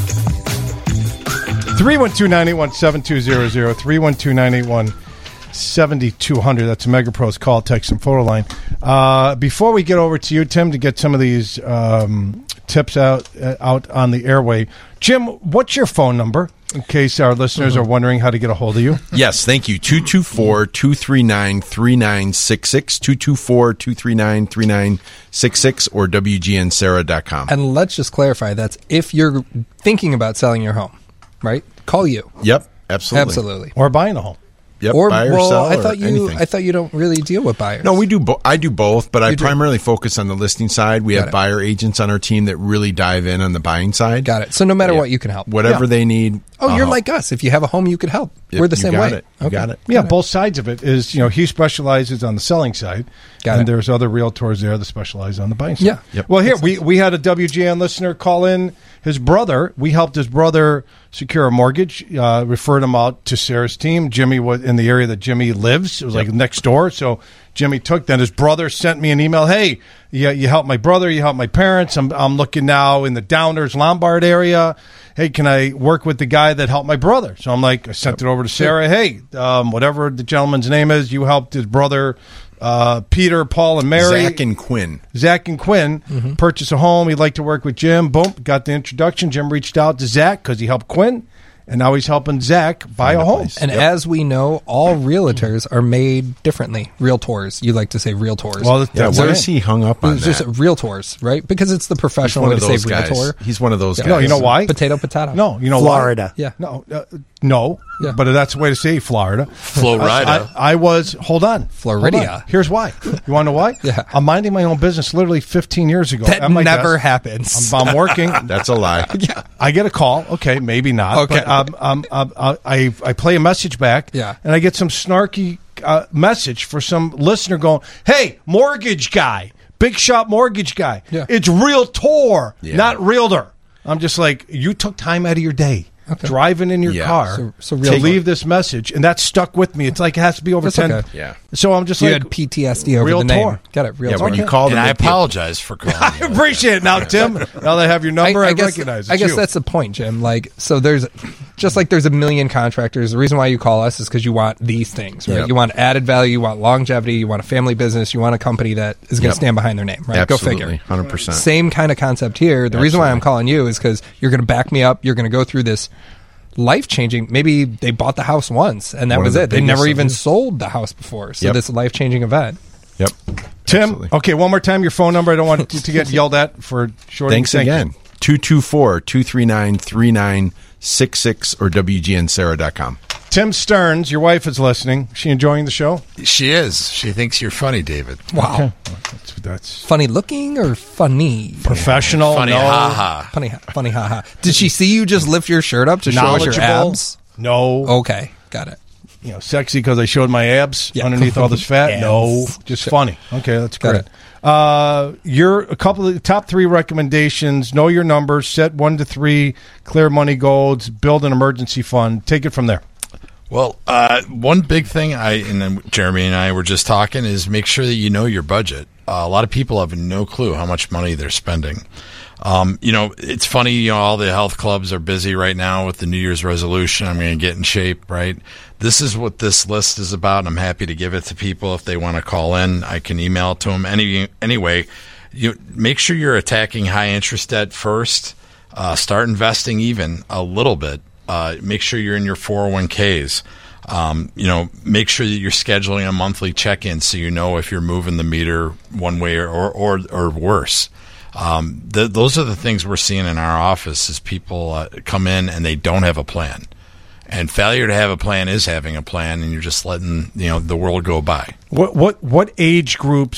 A: three one two, nine eight one, seven two zero zero. three one two, nine eight one, seven two zero zero. That's a MegaPro's call, text, and photo line. Uh, before we get over to you, Tim, to get some of these um, tips out uh, out on the airway, Jim, what's your phone number in case our listeners mm-hmm. are wondering how to get a hold of you?
J: Yes, thank you. two two four, two three nine, three nine six six, two two four, two three nine, three nine six six, or W G N Sarah dot com.
I: And let's just clarify, that's if you're thinking about selling your home, right? Call you.
J: Yep, absolutely.
I: Absolutely.
A: Or buying a home.
J: Yep,
I: or,
J: buy or
I: well,
J: sell
I: I
J: or
I: thought you
J: anything.
I: I thought you don't really deal with buyers.
J: No, we do. Bo- I do both, but
I: You
J: I
I: do.
J: primarily focus on the listing side. We
I: Got
J: have
I: it.
J: buyer agents on our team that really dive in on the buying side.
I: Got it. So no matter
J: Yeah.
I: what, you can help.
J: Whatever
I: Yeah.
J: they need.
I: Oh,
J: I'll
I: you're
J: help.
I: like us. If you have a home, you could help.
J: Yep,
I: We're the
J: you
I: same
J: got
I: way.
J: it. You got it.
A: Yeah, both sides of it is, you know, he specializes on the selling side,
I: Got
A: and
I: it.
A: there's other realtors there that specialize on the buying side.
I: Yeah.
J: Yep.
A: Well, here, we, we had a W G N listener call in his brother. We helped his brother secure a mortgage, uh, referred him out to Sarah's team. Jimmy was in the area that Jimmy lives. It was like next door, so Jimmy took that. His brother sent me an email. Hey, you, you helped my brother. You helped my parents. I'm, I'm looking now in the Downers, Lombard area. Hey, can I work with the guy that helped my brother? So I'm like, I sent it over to Sarah. Hey, um, whatever the gentleman's name is, you helped his brother, uh, Peter, Paul, and Mary.
J: Zach and Quinn.
A: Zach and Quinn
I: Mm-hmm.
A: purchase a home. He'd like to work with Jim. Boom, got the introduction. Jim reached out to Zach because he helped Quinn, and now he's helping Zach buy
J: Find
A: a
J: a
A: home.
J: place.
I: And
J: Yep.
I: as we know, all realtors are made differently. Realtors. You like to say realtors.
A: Well, that's-
J: Yeah,
A: that's
J: why
A: it.
J: is he hung up on
I: It's
J: that?
I: just realtors, right? Because it's the
J: He's
I: professional
J: one
I: way
J: of
I: to say
J: those guys.
I: realtor.
J: He's one of those
I: Yeah.
J: guys.
A: No, you know why?
I: Potato, potato.
A: No, you know
H: Florida.
A: why?
I: Yeah.
A: No, uh, no.
I: Yeah.
A: But that's the way to say Florida.
K: Florida.
A: I, I, I was. Hold on.
I: Floridia.
A: Hold on. Here's why. You want to know why?
I: Yeah.
A: I'm minding my own business. Literally fifteen years ago.
I: That
A: at my
I: never
A: desk.
I: happens.
A: I'm, I'm working.
J: That's a lie.
I: Yeah.
A: I get a call. Okay, maybe not.
I: Okay.
A: But, um, um, um, uh, I I play a message back.
I: Yeah.
A: And I get some snarky uh, message for some listener going, "Hey, mortgage guy, big shot mortgage guy.
I: Yeah.
A: It's realtor,
J: Yeah.
A: not realtor." I'm just like, you took time out of your day.
I: Okay.
A: Driving in your
J: Yeah.
A: car
I: So- so
A: to
I: realtor.
A: leave this message, and that stuck with me. It's like it has to be over
I: That's
A: ten.
I: okay.
J: Yeah.
A: So I'm just
I: You
A: like,
I: had P T S D over
A: Realtor.
I: the name. Got it.
J: Yeah,
I: Realtor.
J: when you
A: Okay.
J: call them,
K: and I
J: they-
K: apologize for calling
A: I
K: you.
A: appreciate it now, Tim. Now that I have your number, I,
I: guess,
A: recognize it.
I: I
A: It's
I: guess
A: you.
I: that's the point, Jim. Like, so there's just like there's a million contractors. The reason why you call us is because you want these things, right?
J: Yep.
I: You want added value, you want longevity, you want a family business, you want a company that is going
J: Yep.
I: to stand behind their name, right?
J: Absolutely.
I: Go figure.
J: one hundred percent.
I: Same kind of concept here. The reason why I'm calling you is because you're going to back me up. You're going to go through this life changing. Maybe they bought the house once and that
J: One of
I: was
J: the
I: it. They
J: biggest
I: never
J: of
I: even
J: these.
I: sold the house before. So
J: Yep.
I: this life changing event.
J: Yep.
A: Tim.
J: Absolutely.
A: Okay, one more time, your phone number. I don't want to, to get yelled at for short.
J: Thanks again. two two four, two three nine, three nine six six or W G N Sarah dot com.
A: Tim Stearns, your wife is listening. Is she enjoying the show?
K: She is. She thinks you're funny, David.
I: Wow.
A: Okay. That's, that's
I: Funny looking or funny?
A: professional.
K: Funny,
A: no.
K: ha ha.
I: Funny, funny, haha. Did she see you just lift your shirt up to show us your
A: Knowledgeable.
I: abs?
A: No.
I: Okay, got it.
A: You know, sexy because I showed my abs
I: Yeah.
A: underneath all this fat.
I: Abs.
A: No, just funny. Okay, that's
I: Got
A: great.
I: it.
A: Uh, your a couple of the top three recommendations: know your numbers, set one to three clear money goals, build an emergency fund. Take it from there.
K: Well, uh, one big thing I and then Jeremy and I were just talking is make sure that you know your budget. Uh, a lot of people have no clue how much money they're spending. Um, you know, it's funny, you know, all the health clubs are busy right now with the New Year's resolution. I'm going to get in shape, right? This is what this list is about. And I'm happy to give it to people if they want to call in. I can email it to them. Any, anyway, you make sure you're attacking high interest debt first. Uh, start investing even a little bit. Uh, make sure you're in your four oh one k's. Um, you know, make sure that you're scheduling a monthly check-in so you know if you're moving the meter one way or or, or worse. Um, th- those are the things we're seeing in our office is people uh, come in and they don't have a plan. And failure to have a plan is having a plan, and you're just letting you know the world go by.
A: What what what age groups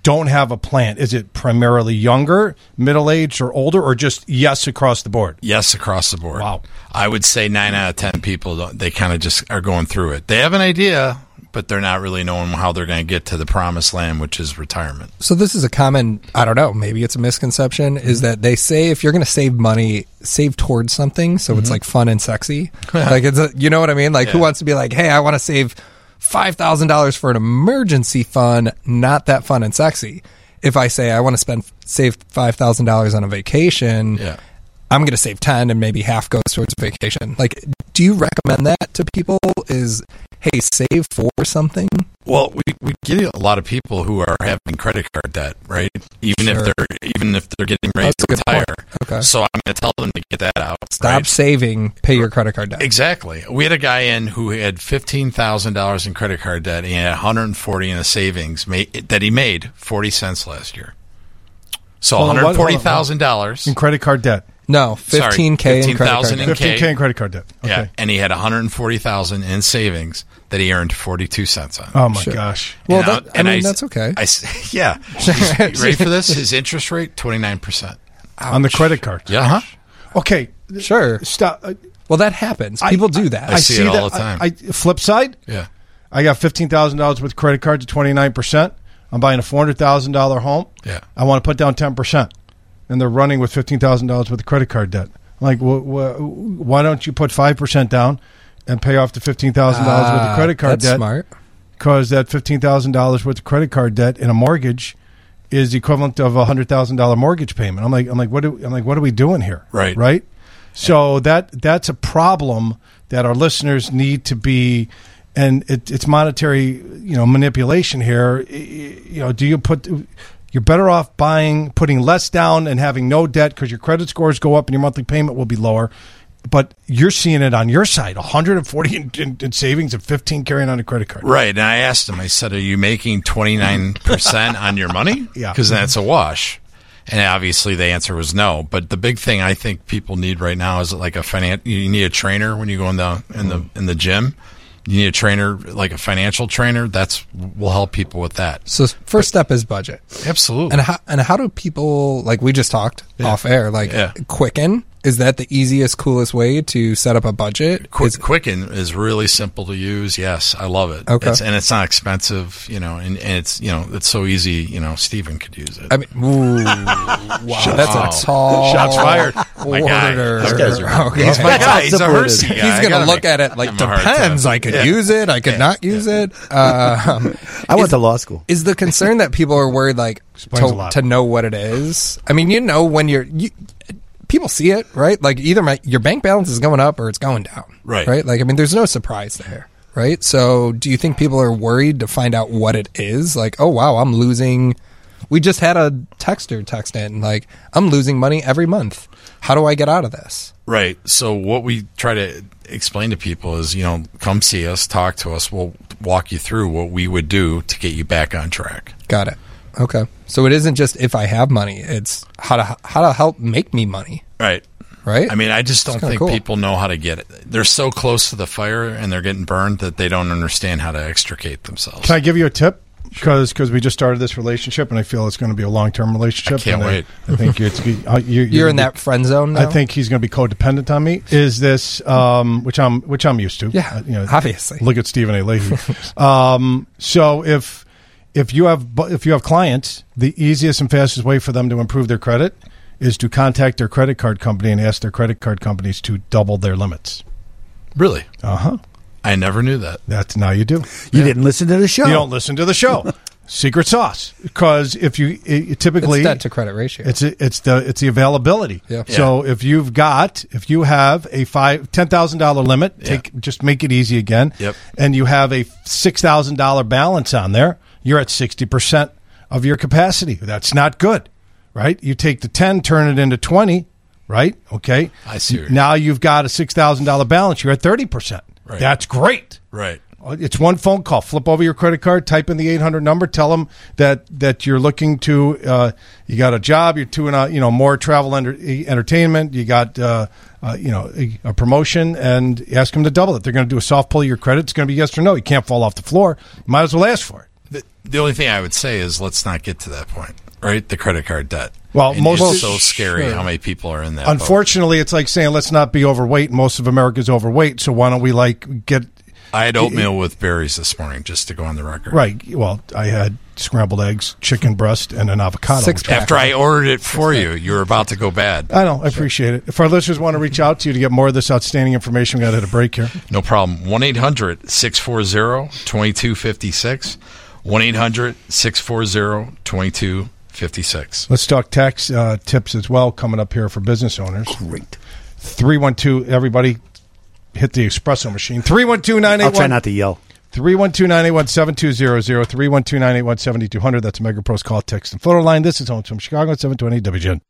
A: don't have a plan? Is it primarily younger, middle-aged, or older, or just yes across the board?
K: Yes, across the board.
A: Wow.
K: I would say nine out of ten people, don't- they kind of just are going through it. They have an idea, but they're not really knowing how they're going to get to the promised land, which is retirement.
I: So this is a common, I don't know, maybe it's a misconception, is that they say if you're going to save money, save towards something, so it's
K: Mhm.
I: like fun and sexy. Like, it's a, you know what I mean? Like, who
K: Yeah.
I: wants to be like, hey, I want to save five thousand dollars for an emergency fund, not that fun and sexy. If I say I want to spend save five thousand dollars on a vacation,
K: Yeah.
I: I'm going to save ten and maybe half goes towards vacation. Like, do you recommend that to people? Is, hey, save for something?
K: Well, we, we get a lot of people who are having credit card debt, right? Even
I: Sure.
K: if they're even if they're getting ready
I: That's a
K: to
I: good point.
K: retire.
I: Okay.
K: So I'm going to tell them to get that out.
I: Stop
K: right?
I: saving, pay your credit card debt.
K: Exactly. We had a guy in who had fifteen thousand dollars in credit card debt. And he had one hundred forty in a savings made, that he made forty cents last year. So
A: Hold on,
K: one
A: what-
K: hundred forty thousand dollars
A: in credit card debt.
I: No, fifteen K in credit card debt.
A: fifteen K in credit card debt. Okay.
K: Yeah, and he had one hundred forty thousand in savings that he earned forty-two cents on.
A: Oh, my Sure. gosh.
I: Well,
K: And
I: that- I
K: and
I: mean, that's okay.
K: I s- yeah. You ready for this? His interest rate, twenty-nine percent.
A: On the credit card.
K: Yeah. Uh-huh.
A: Okay.
I: Sure.
A: Stop. Uh,
I: Well, that happens. People do that.
K: I see it all the
A: I-
K: time.
A: I, flip side?
K: Yeah.
A: I got fifteen thousand dollars worth of credit cards at twenty-nine percent. I'm buying a four hundred thousand dollars home.
K: Yeah.
A: I want to put down ten percent. And they're running with fifteen thousand dollars worth of credit card debt. I'm like, wh- wh- why don't you put five percent down and pay off the fifteen thousand dollars worth
I: Ah,
A: of credit card
I: that's
A: debt?
I: smart.
A: Because that fifteen thousand dollars worth of credit card debt in a mortgage is the equivalent of a one hundred thousand dollars mortgage payment. I'm like, I'm like, what do, I'm like, what are we doing here?
K: Right.
A: Right. So that that's a problem that our listeners need to be, and it, it's monetary, you know, manipulation here. I- You know, do you put? You're better off buying, putting less down, and having no debt because your credit scores go up and your monthly payment will be lower. But you're seeing it on your side, one hundred forty in, in, in savings and fifteen carrying on a credit card.
K: Right. And I asked him, I said, are you making twenty-nine percent on your money?
A: Yeah.
K: Because that's a wash. And obviously the answer was no. But the big thing I think people need right now is like a finan- you need a trainer when you go in the in the in the gym. You need a trainer, like a financial trainer. That's will help people with that.
I: So first step is budget.
K: Absolutely.
I: And how and how do people, like we just talked
K: Yeah.
I: off air, like
K: Yeah.
I: Quicken? Is that the easiest, coolest way to set up a budget?
K: Quick,
I: Is-
K: Quicken is really simple to use. Yes, I love it.
I: Okay.
K: It's, and it's not expensive, you know, and, and it's, you know, it's so easy, you know, Steven could use it.
I: I mean, ooh, wow, that's
K: Wow.
I: a tall
K: Shots fired. My guy.
I: order.
K: Those guys are-
I: Okay.
K: He's my guy. He's a Hersey guy.
I: He's
K: I
I: going
K: gotta
I: to look
K: make-
I: at it like,
K: give him a hard
I: depends.
K: time.
I: I could
K: Yeah.
I: use it. I could not use it. Um,
H: I went
I: is-
H: to law school.
I: Is the concern that people are worried, like,
A: Explains a
I: to,
A: lot.
I: to know what it is? I mean, you know, when you're, you, people see it, right? Like, either my, your bank balance is going up or it's going down.
K: Right.
I: Right? Like, I mean, there's no surprise there. Right? So, do you think people are worried to find out what it is? Like, oh, wow, I'm losing. We just had a texter text in, like, I'm losing money every month. How do I get out of this?
K: Right. So what we try to explain to people is, you know, come see us, talk to us. We'll walk you through what we would do to get you back on track.
I: Got it. Okay. So it isn't just if I have money, it's how to how to help make me money.
K: Right.
I: Right?
K: I mean, I just
I: That's
K: don't
I: kinda
K: think
I: cool.
K: people know how to get it. They're so close to the fire and they're getting burned that they don't understand how to extricate themselves.
A: Can I give you a tip? Because we just started this relationship, and I feel it's going to be a long term relationship.
K: I can't
A: and
K: wait.
A: I, I think it's, uh, you,
I: You're in that friend zone now?
A: I think he's going to be codependent on me. Is this um, which I'm which I'm used to?
I: Yeah,
A: Uh, you know,
I: obviously.
A: Look at Stephen A. Leahy. um, so if if you have bu- if you have clients, the easiest and fastest way for them to improve their credit is to contact their credit card company and ask their credit card companies to double their limits.
K: Really?
A: Uh huh.
K: I never knew that.
A: That's now you do.
H: You didn't listen to the show.
A: You don't listen to the show. Secret sauce, because if you it, typically
I: It's debt to credit ratio.
A: It's a, it's the it's the availability.
I: Yeah.
A: So if you've got if you have a five ten thousand dollar limit, take just make it easy again.
K: Yep.
A: And you have a six thousand dollar balance on there, you're at sixty percent of your capacity. That's not good, right? You take the ten, turn it into twenty, right? Okay.
K: I see. what-
A: Now you've got a six thousand dollar balance. You're at thirty percent.
K: Right.
A: That's great.
K: Right.
A: It's one phone call. Flip over your credit card, type in the eight hundred number, tell them that, that you're looking to, uh, you got a job, you're doing, uh, you know, more travel enter- entertainment, you got, uh, uh, you know, a, a promotion, and ask them to double it. They're going to do a soft pull of your credit. It's going to be yes or no. You can't fall off the floor. You might as well ask for it.
K: The, the only thing I would say is let's not get to that point, right? The credit card debt.
A: Well,
K: and
A: most
K: it's
A: of-
K: so scary
A: sure.
K: how many people are in that.
A: Unfortunately, it's like saying let's not be overweight. Most of America's overweight, so why don't we like get?
K: boat. I had oatmeal with berries this morning, just to go on the record.
A: Right. Well, I had scrambled eggs, chicken breast, and an avocado.
K: Six After I ordered it for you, you were about to go bad.
A: I know. I appreciate it. If our listeners want to reach out to you to get more of this outstanding information, we got to hit a break here.
K: No problem. one eight hundred six four zero two two five six. one eight hundred six four zero two two five six.
A: Let's talk tax uh, tips as well coming up here for business owners.
H: Great.
A: three one two, everybody, hit the espresso machine. three one two, nine eight one.
H: I'll try not to yell.
A: three one two, nine eight one, seven two zero zero. three one two, nine eight one, seven two zero zero. That's a MegaPros call, text, and photo line. This is Home from Chicago at seven twenty W G N.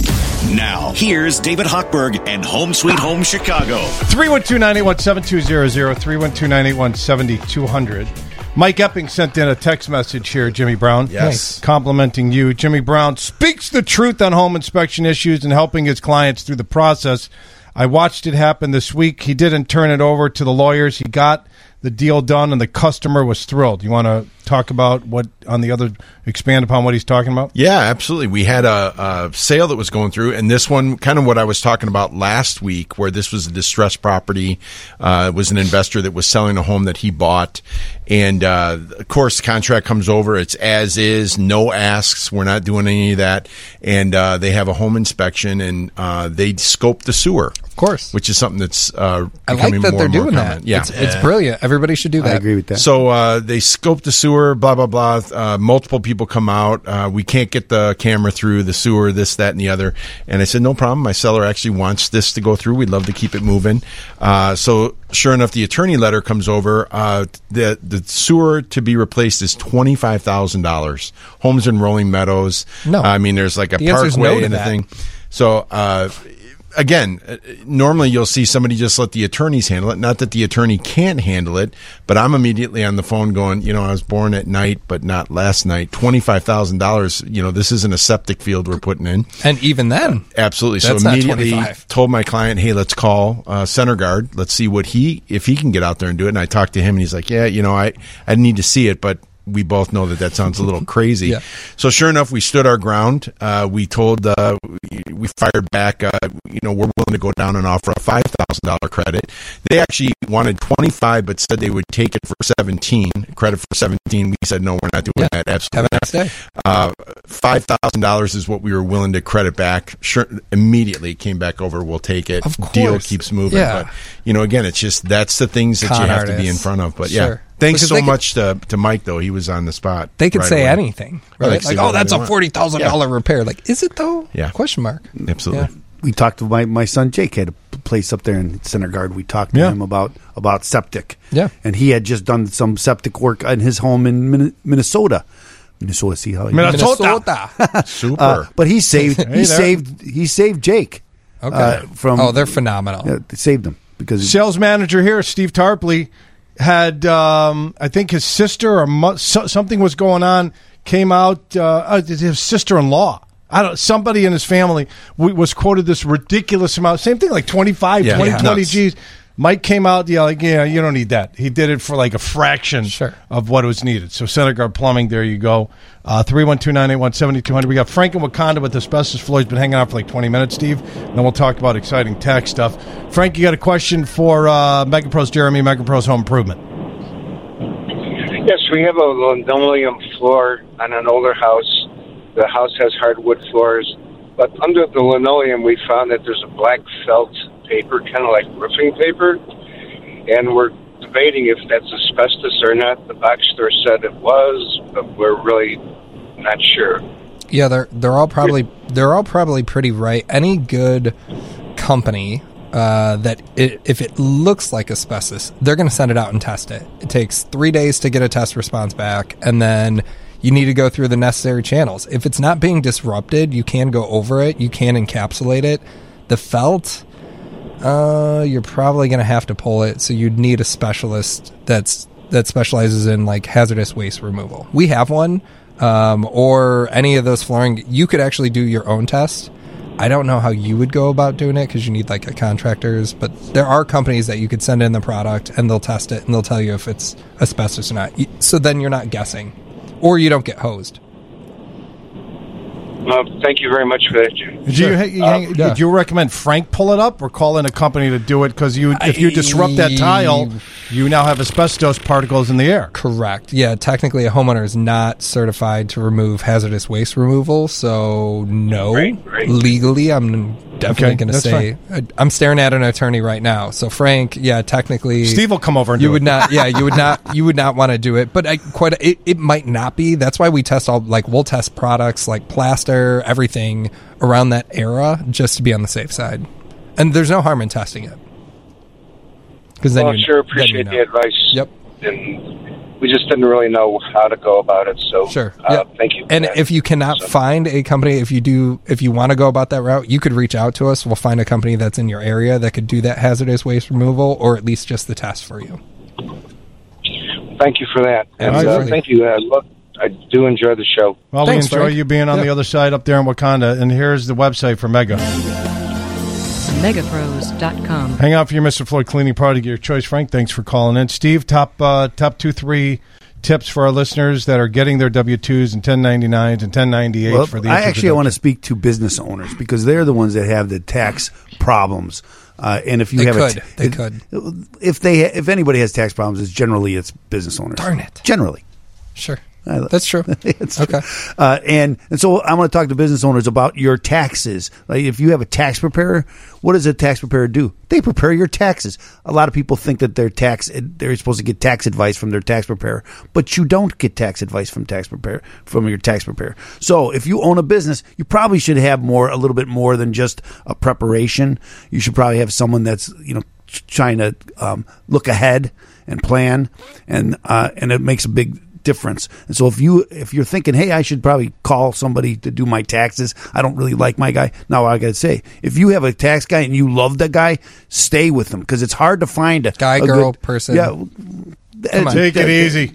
N: Now, here's David Hochberg and Home Sweet Home Chicago.
A: three one two, nine eight one, seven two zero zero. three one two, nine eight one, seven two zero zero. Mike Epping sent in a text message here, Jimmy Brown.
J: Yes.
A: Complimenting you. Jimmy Brown speaks the truth on home inspection issues and helping his clients through the process. I watched it happen this week. He didn't turn it over to the lawyers. He got the deal done, and the customer was thrilled. You want to talk about what on the other, expand upon what he's talking about?
J: Yeah, absolutely. We had a, a sale that was going through, and this one, kind of what I was talking about last week, where this was a distressed property. Uh, it was an investor that was selling a home that he bought. And, uh, of course, the contract comes over. It's as is, no asks. We're not doing any of that. And uh, they have a home inspection, and uh, they scope the sewer.
I: Of course.
J: Which is something that's uh,
I: I
J: becoming
I: like that
J: more
I: they're
J: and more
I: doing
J: common.
I: that.
J: Yeah.
I: It's, it's brilliant. Everybody should do that.
H: I agree with that.
J: So uh, they scope the sewer, blah, blah, blah. Uh, multiple people come out. Uh, we can't get the camera through the sewer, this, that, and the other. And I said, no problem. My seller actually wants this to go through. We'd love to keep it moving. Uh, so sure enough, the attorney letter comes over. Uh, the, the sewer to be replaced is twenty-five thousand dollars. Homes in Rolling Meadows.
I: No.
J: I mean, there's like a
I: The answer's
J: parkway
I: no to
J: and a
I: that.
J: thing. So, uh, again, uh, normally you'll see somebody just let the attorneys handle it. Not that the attorney can't handle it, but I'm immediately on the phone going, you know, I was born at night, but not last night. twenty-five thousand dollars, you know, this isn't a septic field we're putting in.
I: And even then,
J: Absolutely.
I: That's
J: so
I: not
J: immediately
I: twenty-five.
J: told my client, hey, let's call uh, Center Guard. Let's see what he, if he can get out there and do it. And I talked to him, and he's like, yeah, you know, I, I need to see it, but we both know that that sounds a little crazy.
I: Yeah.
J: So sure enough, we stood our ground. Uh, we told, uh, we, we fired back, uh, you know, we're willing to go down and offer a five thousand dollars credit. They actually wanted twenty-five, but said they would take it for seventeen, credit for seventeen. We said, no, we're not doing
I: Yeah.
J: that. Absolutely
I: Have a nice
J: not.
I: day.
J: Uh, five thousand dollars is what we were willing to credit back. Sure, immediately came back over. We'll take it.
I: Of
J: Deal
I: course.
J: keeps moving.
I: Yeah.
J: But, you know, again, it's just, that's the things that
I: Con
J: you have to be in
I: artists.
J: front of. But yeah,
I: Sure.
J: thanks
I: Because
J: so
I: they could-
J: much to, to Mike, though. He was on the spot.
I: they could
J: right
I: say
J: away.
I: anything,
J: Or they
I: right?
J: could say
I: Like, oh,
J: whatever
I: that's
J: they
I: a
J: want.
I: forty thousand dollar
J: Yeah.
I: repair. Like, is it though?
J: Yeah.
I: Question mark.
J: Absolutely.
I: Yeah.
H: We talked to my, my son Jake had a place up there in Center Guard. We talked to
A: Yeah.
H: him about about septic.
I: Yeah.
H: And he had just done some septic work in his home in Min- Minnesota. Minnesota, see how he
A: Minnesota.
J: Super.
H: Uh, but he saved
A: Hey
H: he
A: there.
H: saved he saved Jake.
I: Okay.
H: uh, from
I: oh, they're phenomenal.
H: yeah, they saved him because
A: Sales manager here, Steve Tarpley, had um, I think his sister or mo- so, something was going on. Came out uh, uh, his sister-in-law. I don't. Somebody in his family w- was quoted this ridiculous amount. Same thing, like twenty-five,
J: Yeah.
A: twenty,
J: Yeah.
A: twenty
J: Nuts.
A: G's. Mike came out, yeah, like, yeah, you don't need that. He did it for like a fraction
I: Sure.
A: of what was needed. So Center Guard Plumbing, there you go. Uh, three one two, nine eight one, seven two zero zero. We got Frank in Wakanda with asbestos floor. He's been hanging out for like twenty minutes, Steve. And then we'll talk about exciting tax stuff. Frank, you got a question for uh, MegaPros Jeremy, MegaPros Home Improvement.
C: Yes, we have a linoleum floor on an older house. The house has hardwood floors, but under the linoleum, we found that there's a black felt paper, kind of like roofing paper, and we're debating if that's asbestos or not. The box store said it was, but we're really not sure.
I: Yeah, they're they're all probably they're all probably pretty right. Any good company uh, that it, if it looks like asbestos, they're going to send it out and test it. It takes three days to get a test response back, and then you need to go through the necessary channels. If it's not being disrupted, you can go over it. You can encapsulate it. The felt, uh, you're probably going to have to pull it. So you'd need a specialist that's that specializes in like hazardous waste removal. We have one. Um, or any of those flooring, you could actually do your own test. I don't know how you would go about doing it because you need like a contractor's, but there are companies that you could send in the product and they'll test it and they'll tell you if it's asbestos or not. So then you're not guessing. or you don't get hosed.
C: Well, thank you very much for that, Jim.
A: Did you, you,
C: Uh,
A: hang- did you recommend Frank pull it up or call in a company to do it? Because you, if you disrupt that tile, you now have asbestos particles in the air.
I: Correct. Yeah, technically a homeowner is not certified to remove hazardous waste removal, so no.
C: Right, right.
I: Legally, I'm definitely
A: Okay,
I: going to
A: that's
I: say I'm staring at an attorney right now. So Frank, yeah, technically
A: Steve will come over and
I: you
A: do
I: would
A: it.
I: not yeah, you would not you would not want to do it, but I, quite it, it might not be. That's why we test all like we'll test products like plaster, everything around that era just to be on the safe side. And there's no harm in testing it. Because then
C: well,
I: you
C: sure
I: then you
C: appreciate
I: know.
C: the advice.
I: Yep.
C: And we just didn't really know how to go about it. So
I: Sure.
C: uh,
I: Yeah.
C: thank you. for
I: And
C: that.
I: if you cannot find a company, if you do, if you want to go about that route, you could reach out to us. We'll find a company that's in your area that could do that hazardous waste removal, or at least just the test for you.
C: Thank you for that. And uh,
I: Absolutely.
C: thank you. I, love, I do enjoy the show.
A: Well,
I: Thanks,
A: we enjoy
I: Frank.
A: you being on
I: Yeah.
A: the other side up there in Wakanda. And here's the website for Mega.
M: Megapros dot com.
A: Hang out for your Mister Floyd cleaning product of your choice. Frank, thanks for calling in. Steve, top uh, top two, three tips for our listeners that are getting their W two's and ten ninety-nines and ten ninety-eights
H: Well,
A: for the
H: I actually I want to
A: introduction.
H: speak to business owners because they're the ones that have the tax problems. Uh, and if you
I: They
H: have
I: could.
H: a,
I: They
H: if,
I: could.
H: if they if anybody has tax problems, it's generally it's business owners.
I: Darn it.
H: Generally.
I: Sure.
H: Uh,
I: That's true.
H: It's
I: Okay.
H: true. Uh, and and so I want to talk to business owners about your taxes. Like if you have a tax preparer, what does a tax preparer do? They prepare your taxes. A lot of people think that they're tax they're supposed to get tax advice from their tax preparer, but you don't get tax advice from tax preparer from your tax preparer. So if you own a business, you probably should have more a little bit more than just a preparation. You should probably have someone that's you know trying to um, look ahead and plan, and uh, and it makes a big difference. And so if you if you're thinking, hey, I should probably call somebody to do my taxes, I don't really like my guy. Now I got to say, if you have a tax guy and you love that guy, stay with him because it's hard to find a
I: Guy,
H: a
I: girl,
H: good-
I: person.
H: Yeah,
I: Come on.
A: Take it easy.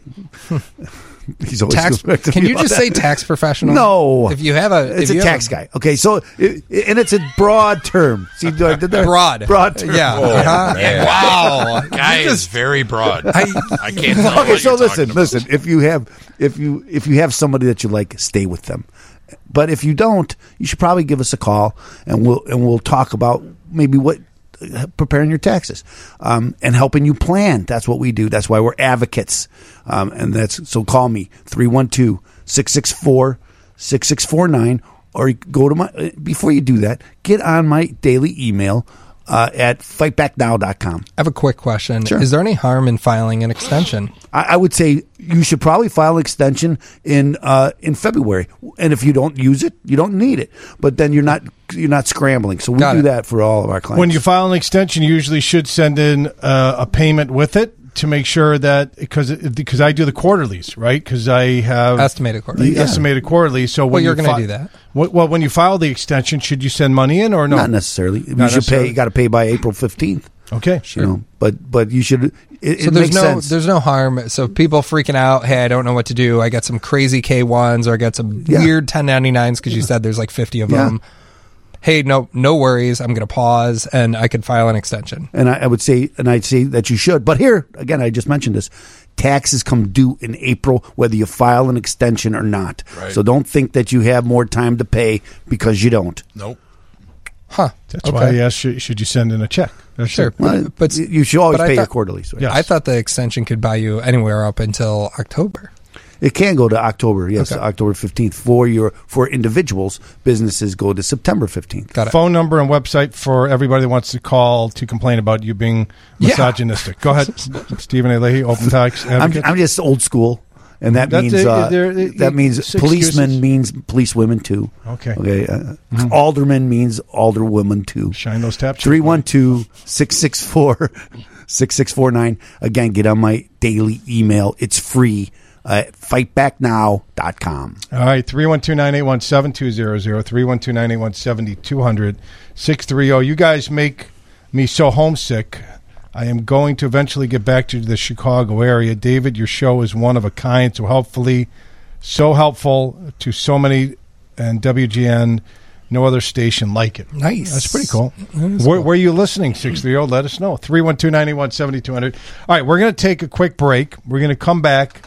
H: He's always
I: Tax,
H: goes back to
I: can
H: me
I: you
H: about
I: just
H: that.
I: say tax professional?
H: No,
I: If you have a,
H: it's
I: if
H: a
I: you have
H: tax guy. Okay, so it, and it's a broad term. See, I did that?
I: Broad.
H: broad term.
I: Yeah.
K: Oh,
I: Uh-huh.
K: man.
I: Wow.
K: Guy
I: You
K: is
I: just-
K: very broad.
I: I-
K: I, can't tell
H: Okay,
K: what
H: so
K: you're
H: listen,
K: talking about.
H: listen. If you have, if you if you have somebody that you like, stay with them. But if you don't, you should probably give us a call, and we'll and we'll talk about maybe what preparing your taxes um, and helping you plan. That's what we do. That's why we're advocates. Um, and that's so call me three one two, six six four, six six four nine or go to my before you do that, get on my daily email uh, at fight back now dot com.
I: I have a quick question.
H: Sure.
I: Is there any harm in filing an extension?
H: I, I would say you should probably file an extension in uh, in February, and if you don't use it, you don't need it. But then you're not you're not scrambling. So we
I: Got
H: do
I: it.
H: that for all of our clients.
A: When you file an extension, you usually should send in uh, a payment with it to make sure that because because I do the quarterlies, right? Because I have
I: Estimated quarterly.
A: the
I: Yeah.
A: estimated quarterly. So when
I: Well, you're
A: you
I: gonna
A: fi-
I: do that.
A: Well, well, when you file the extension, should you send money in or no?
H: Not necessarily. You
A: Not
H: should
A: necessarily.
H: pay. You got to pay by April fifteenth.
A: Okay,
H: You know, but but you should. It,
I: So
H: it
I: there's
H: makes
I: no
H: sense.
I: there's no harm. So people freaking out, hey, I don't know what to do. I got some crazy K ones or I got some
H: Yeah.
I: weird ten ninety-nines because you said there's like fifty of
H: Yeah.
I: them. Hey, no no worries. I'm going to pause and I could file an extension.
H: And I, I would say, and I'd say that you should. But here again, I just mentioned this: taxes come due in April, whether you file an extension or not.
K: Right.
H: So don't think that you have more time to pay because you don't.
K: Nope.
I: Huh.
A: That's
I: Okay.
A: why I asked, should, should you send in a check? That's
I: Sure.
A: it.
H: Well,
I: But- but-
H: you should always
I: but I
H: pay your
I: thought-
H: quarterlies. Right?
A: Yes.
I: I thought the extension could buy you anywhere up until October.
H: It can go to October, yes,
I: Okay.
H: October fifteenth. For your for individuals, businesses go to September fifteenth.
I: Got it.
A: Phone number and website for everybody that wants to call to complain about you being
I: Yeah.
A: misogynistic. Go ahead, Stephen A. Leahy, Open Talks
H: I'm,
A: Advocate.
H: I'm just old school, and that
A: That's
H: means
A: it,
H: uh,
A: there- it-
H: that means
A: it's
H: policeman
A: excuses.
H: means police women too.
A: Okay.
H: Okay. Uh, Alderman means alder women too.
A: Shine those tap.
H: Three one two six six four six six four nine. Again, get on my daily email. It's free. Uh, fight back now dot com.
A: All right, three one two, nine eight one, seven two zero zero, three one two, nine eight one, seven two zero zero, six three zero. You guys make me so homesick. I am going to eventually get back to the Chicago area. David, your show is one of a kind, so helpfully, so helpful to so many, and W G N, no other station like it.
I: Nice.
A: That's pretty cool.
I: That is
A: Where,
I: cool.
A: where are you listening, six three zero? Let us know. three one two, nine eight one, seven two zero zero. All right, we're going to take a quick break. We're going to come back.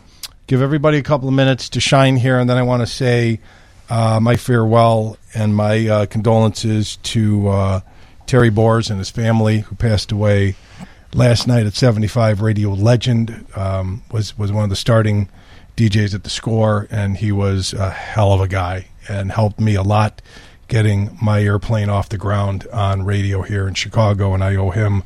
A: give everybody a couple of minutes to shine here, and then I want to say uh, my farewell and my uh, condolences to uh, Terry Bors and his family, who passed away last night at seventy-five. Radio legend, um, was, was one of the starting D Js at the Score, and he was a hell of a guy and helped me a lot getting my airplane off the ground on radio here in Chicago, and I owe him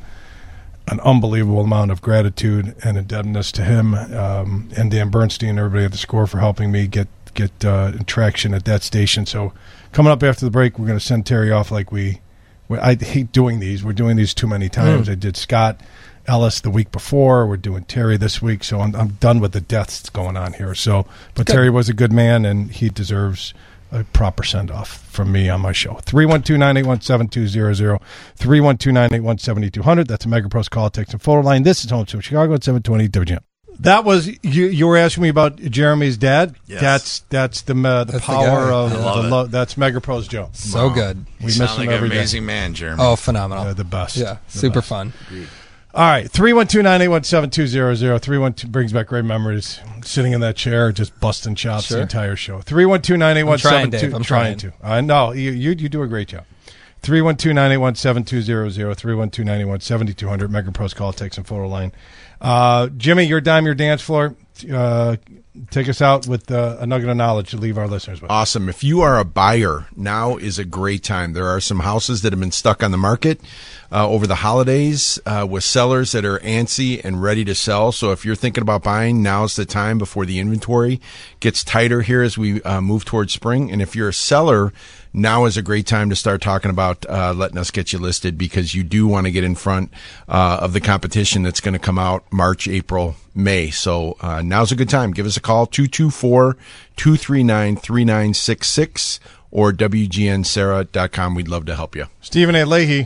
A: an unbelievable amount of gratitude and indebtedness to him um, and Dan Bernstein and everybody at the Score for helping me get get uh, traction at that station. So coming up after the break, we're going to send Terry off like we, we I hate doing these. We're doing these too many times. Mm. I did Scott Ellis the week before. We're doing Terry this week. So I'm, I'm done with the deaths going on here. So, but good. Terry was a good man, and he deserves a proper send-off from me on my show. three one two, nine eight one, seven two zero zero, three one two, nine eight one, seven two zero zero. That's a MegaPros call, text, and photo line. This is Home to Chicago at seven twenty W G N. That was, you You were asking me about Jeremy's dad?
K: Yes.
A: That's that's the uh, the
I: That's the
A: power
I: guy.
A: of
K: I love
A: the
K: it.
A: lo- that's MegaPros Joe.
I: So
K: Wow.
I: good.
K: You
A: We
K: sound
A: miss him
K: like
A: every
K: an
A: day.
K: amazing man, Jeremy.
I: Oh, phenomenal.
A: They're the best.
I: Yeah,
A: The
I: super
A: best.
I: fun.
A: All right, three one two, nine eight one, seven two zero zero. three one two brings back great memories. Sitting in that chair, just busting chops
I: Sure.
A: the entire show. three one two, nine eight one, seven two zero zero.
I: I'm trying, Dave. I'm
A: trying
I: trying.
A: to. I know. You, you you do a great job. three one two, nine eight one, seven two zero zero. three one two, nine eight one, seven two zero zero. MegaPros call, text, and photo line. Uh, Jimmy, your dime, your dance floor. Uh, take us out with uh, a nugget of knowledge to leave our listeners with.
J: Awesome. If you are a buyer, now is a great time. There are some houses that have been stuck on the market uh, over the holidays uh, with sellers that are antsy and ready to sell. So if you're thinking about buying, now's the time before the inventory gets tighter here as we uh, move towards spring. And if you're a seller, now is a great time to start talking about uh, letting us get you listed, because you do want to get in front uh, of the competition that's going to come out March, April, May. So uh, now's a good time. Give us a call, two two four, two three nine, three nine six six or W G N Sarah dot com. We'd love to help you.
A: Stephen A. Leahy,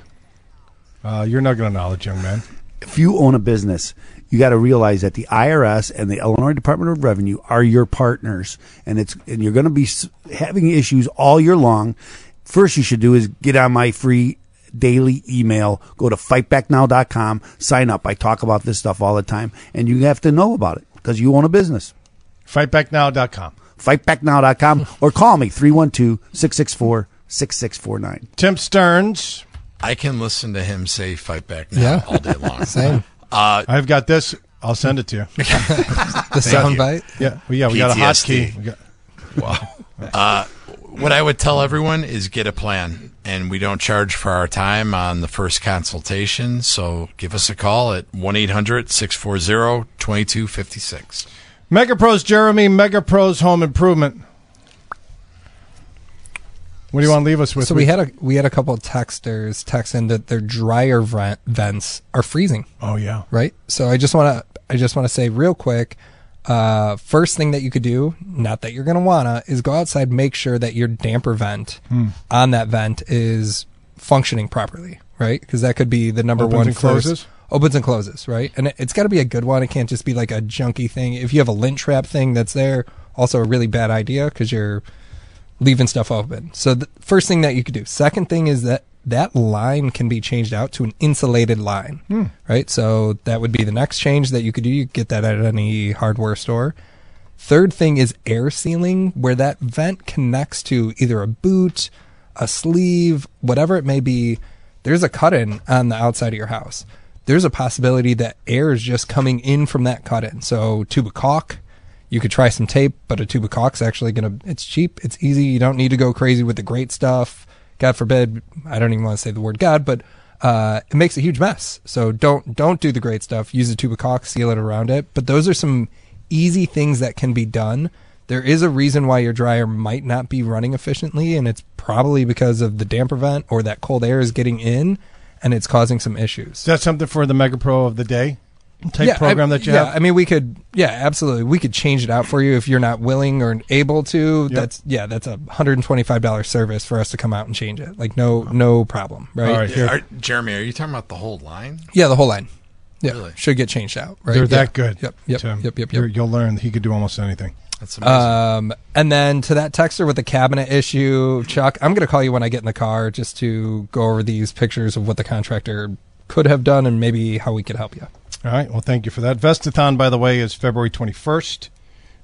A: uh, your nugget of knowledge, young man.
H: If you own a business, you got to realize that the I R S and the Illinois Department of Revenue are your partners, and it's and you're going to be s- having issues all year long. First, you should do is get on my free daily email. Go to fight back now dot com. Sign up. I talk about this stuff all the time, and you have to know about it because you own a business.
A: fight back now dot com.
H: fight back now dot com or call me three one two, six six four, six six four nine.
A: Tim Stearns.
K: I can listen to him say "fight back now"
I: Yeah.
K: all day long.
I: Same.
K: Uh,
A: I've got this. I'll send it to you.
I: The sound bite.
A: Yeah, well, yeah, we got a
K: P T S D.
A: hotkey. We got-
K: Wow. Uh, what I would tell everyone is get a plan, and we don't charge for our time on the first consultation. So give us a call at one eight hundred, six four zero, two two five six.
A: MegaPros Jeremy, MegaPros Home Improvement. What do you want to leave us with?
I: So we had a we had a couple of texters text in that their dryer vent, vents are freezing.
A: Oh yeah,
I: right. So I just want to I just want to say real quick. Uh, first thing that you could do, not that you're gonna wanna, is go outside, make sure that your damper vent
A: Hmm.
I: on that vent is functioning properly, right? Because that could be the number
A: Opens
I: one
A: and
I: first-
A: closes?
I: opens and closes, right? And it, it's got to be a good one. It can't just be like a junky thing. If you have a lint trap thing that's there, also a really bad idea because you're leaving stuff open. So the first thing that you could do. Second thing is that that line can be changed out to an insulated line,
A: Hmm.
I: right? So that would be the next change that you could do. You could get that at any hardware store. Third thing is air sealing, where that vent connects to either a boot, a sleeve, whatever it may be. There's a cut-in on the outside of your house. There's a possibility that air is just coming in from that cut-in. So tube of caulk, you could try some tape, but a tube of caulk's actually going to, it's cheap, it's easy. You don't need to go crazy with the great stuff. God forbid, I don't even want to say the word God, but uh, it makes a huge mess. So don't don't do the great stuff. Use a tube of caulk, seal it around it. But those are some easy things that can be done. There is a reason why your dryer might not be running efficiently, and it's probably because of the damper vent or that cold air is getting in, and it's causing some issues.
A: Is that something for the Mega Pro of the Day type program
I: I,
A: that you
I: yeah,
A: have?
I: I mean, we could, yeah, absolutely. We could change it out for you if you're not willing or able to.
A: Yep.
I: That's, yeah, that's a one hundred twenty-five dollars service for us to come out and change it. Like, no, no problem, right?
A: All right, here.
K: Are, Jeremy, are you talking about the whole line?
I: Yeah, the whole line. Yeah,
K: Really?
I: should get changed out, right?
A: They're
I: Yeah.
A: that good.
I: Yep, yep,
A: Tim.
I: yep, yep,
A: You're-
I: yep.
A: You'll learn he could do almost anything.
K: That's amazing.
I: Um, and then to that texter with the cabinet issue, Chuck, I'm going to call you when I get in the car just to go over these pictures of what the contractor could have done and maybe how we could help you.
A: All right. Well, thank you for that. Vestathon, by the way, is February twenty-first.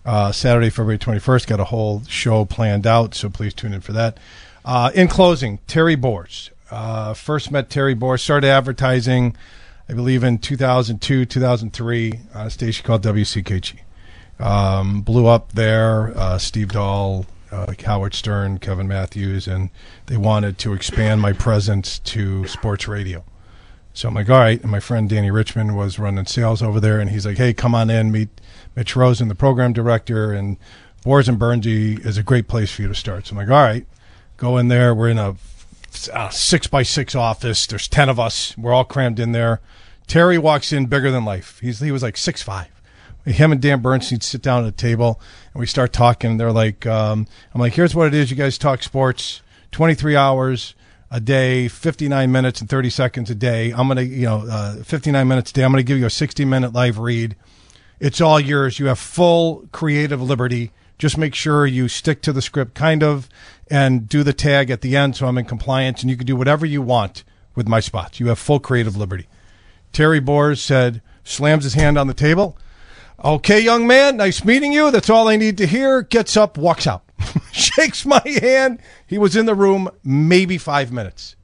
A: Uh, Saturday, February twenty-first, got a whole show planned out, so please tune in for that. Uh, in closing, Terry Boers. Uh, first met Terry Boers, started advertising, I believe, in two thousand two, two thousand three, on a station called W C K G. Um, blew up there, uh, Steve Dahl, uh, Howard Stern, Kevin Matthews, and they wanted to expand my presence to sports radio. So I'm like, all right. And my friend Danny Richmond was running sales over there, and he's like, hey, come on in, meet Mitch Rosen, the program director, and Boers and Bernsey is a great place for you to start. So I'm like, all right, go in there. We're in a uh, six by six office. There's ten of us. We're all crammed in there. Terry walks in bigger than life. He's He was like six five. Him and Dan Bernstein sit down at a table, and we start talking. They're like, um, I'm like, here's what it is. You guys talk sports, twenty-three hours a day, fifty-nine minutes and thirty seconds a day. I'm going to, you know, uh, fifty-nine minutes a day. I'm going to give you a sixty minute live read. It's all yours. You have full creative liberty. Just make sure you stick to the script, kind of, and do the tag at the end so I'm in compliance, and you can do whatever you want with my spots. You have full creative liberty. Terry Boers said, slams his hand on the table. Okay, young man, nice meeting you. That's all I need to hear. Gets up, walks out. Shakes my hand. He was in the room maybe five minutes.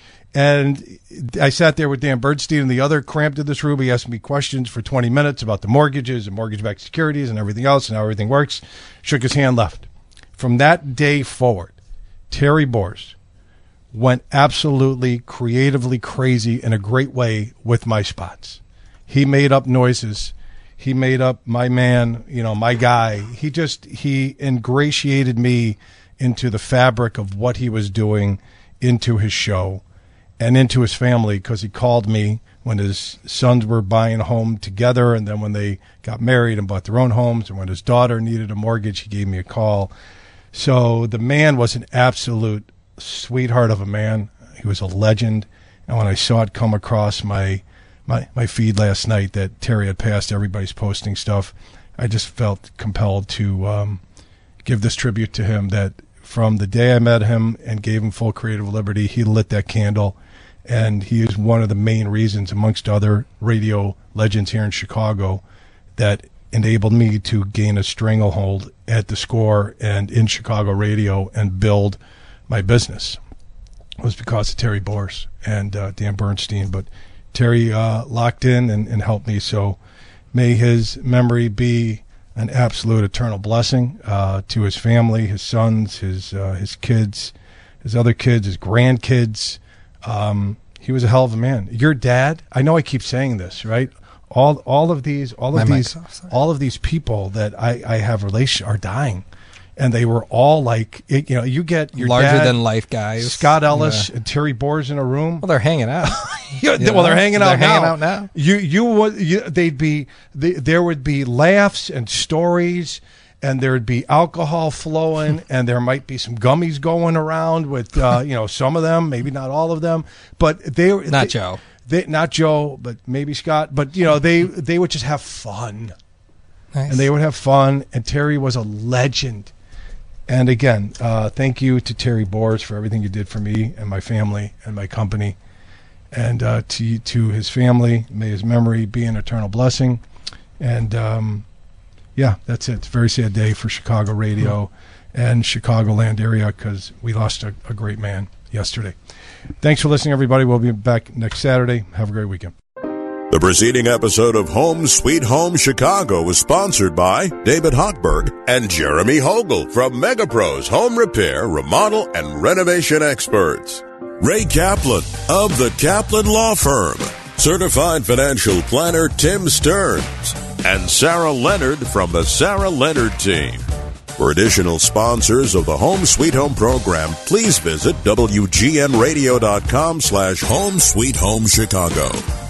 A: And I sat there with Dan Bernstein and the other cramped in this room. He asked me questions for twenty minutes about the mortgages and mortgage-backed securities and everything else and how everything works. Shook his hand, left. From that day forward, Terry Boers went absolutely creatively crazy in a great way with my spots. He made up noises. He made up my man, you know, my guy. He just, he ingratiated me into the fabric of what he was doing, into his show and into his family, because he called me when his sons were buying a home together, and then when they got married and bought their own homes, and when his daughter needed a mortgage, he gave me a call. So the man was an absolute sweetheart of a man. He was a legend. And when I saw it come across my My, my feed last night that Terry had passed, everybody's posting stuff, I just felt compelled to um, give this tribute to him, that from the day I met him and gave him full creative liberty, he lit that candle, and he is one of the main reasons, amongst other radio legends here in Chicago, that enabled me to gain a stranglehold at the Score and in Chicago radio and build my business. It was because of Terry Boers and uh, Dan Bernstein, but Terry uh, locked in and, and helped me, so may his memory be an absolute eternal blessing uh, to his family, his sons, his uh, his kids, his other kids, his grandkids. Um, he was a hell of a man. Your dad, I know I keep saying this, right? All all of these, all of
I: My
A: these,
I: mic's off,
A: all of these people that I, I have relation are dying. And they were all like, it, you know, you get your
I: larger
A: dad,
I: than life guys,
A: Scott Ellis
I: yeah.
A: and Terry Boers in a room.
I: Well, they're hanging out.
A: yeah,
I: You
A: well,
I: know?
A: they're hanging
I: They're
A: out
I: hanging
A: now.
I: out now.
A: You, you would, you, they'd be, they, there would be laughs and stories, and there would be alcohol flowing, and there might be some gummies going around with, uh, you know, some of them, maybe not all of them, but they were
I: Not
A: they,
I: Joe.
A: They, not Joe, but maybe Scott. But you know, they they would just have fun,
I: Nice.
A: and they would have fun. And Terry was a legend. And again, uh, thank you to Terry Boers for everything you did for me and my family and my company. And uh, to to his family, may his memory be an eternal blessing. And um, yeah, that's it. It's a very sad day for Chicago radio mm-hmm. and Chicagoland area, because we lost a, a great man yesterday. Thanks for listening, everybody. We'll be back next Saturday. Have a great weekend.
B: The preceding episode of Home Sweet Home Chicago was sponsored by David Hochberg and Jeremy Hogel from MegaPros Home Repair, Remodel, and Renovation Experts. Ray Kaplan of the Kaplan Law Firm. Certified Financial Planner Tim Stearns. And Sarah Leonard from the Sarah Leonard Team. For additional sponsors of the Home Sweet Home program, please visit W G N radio dot com slash Home Sweet Home Chicago.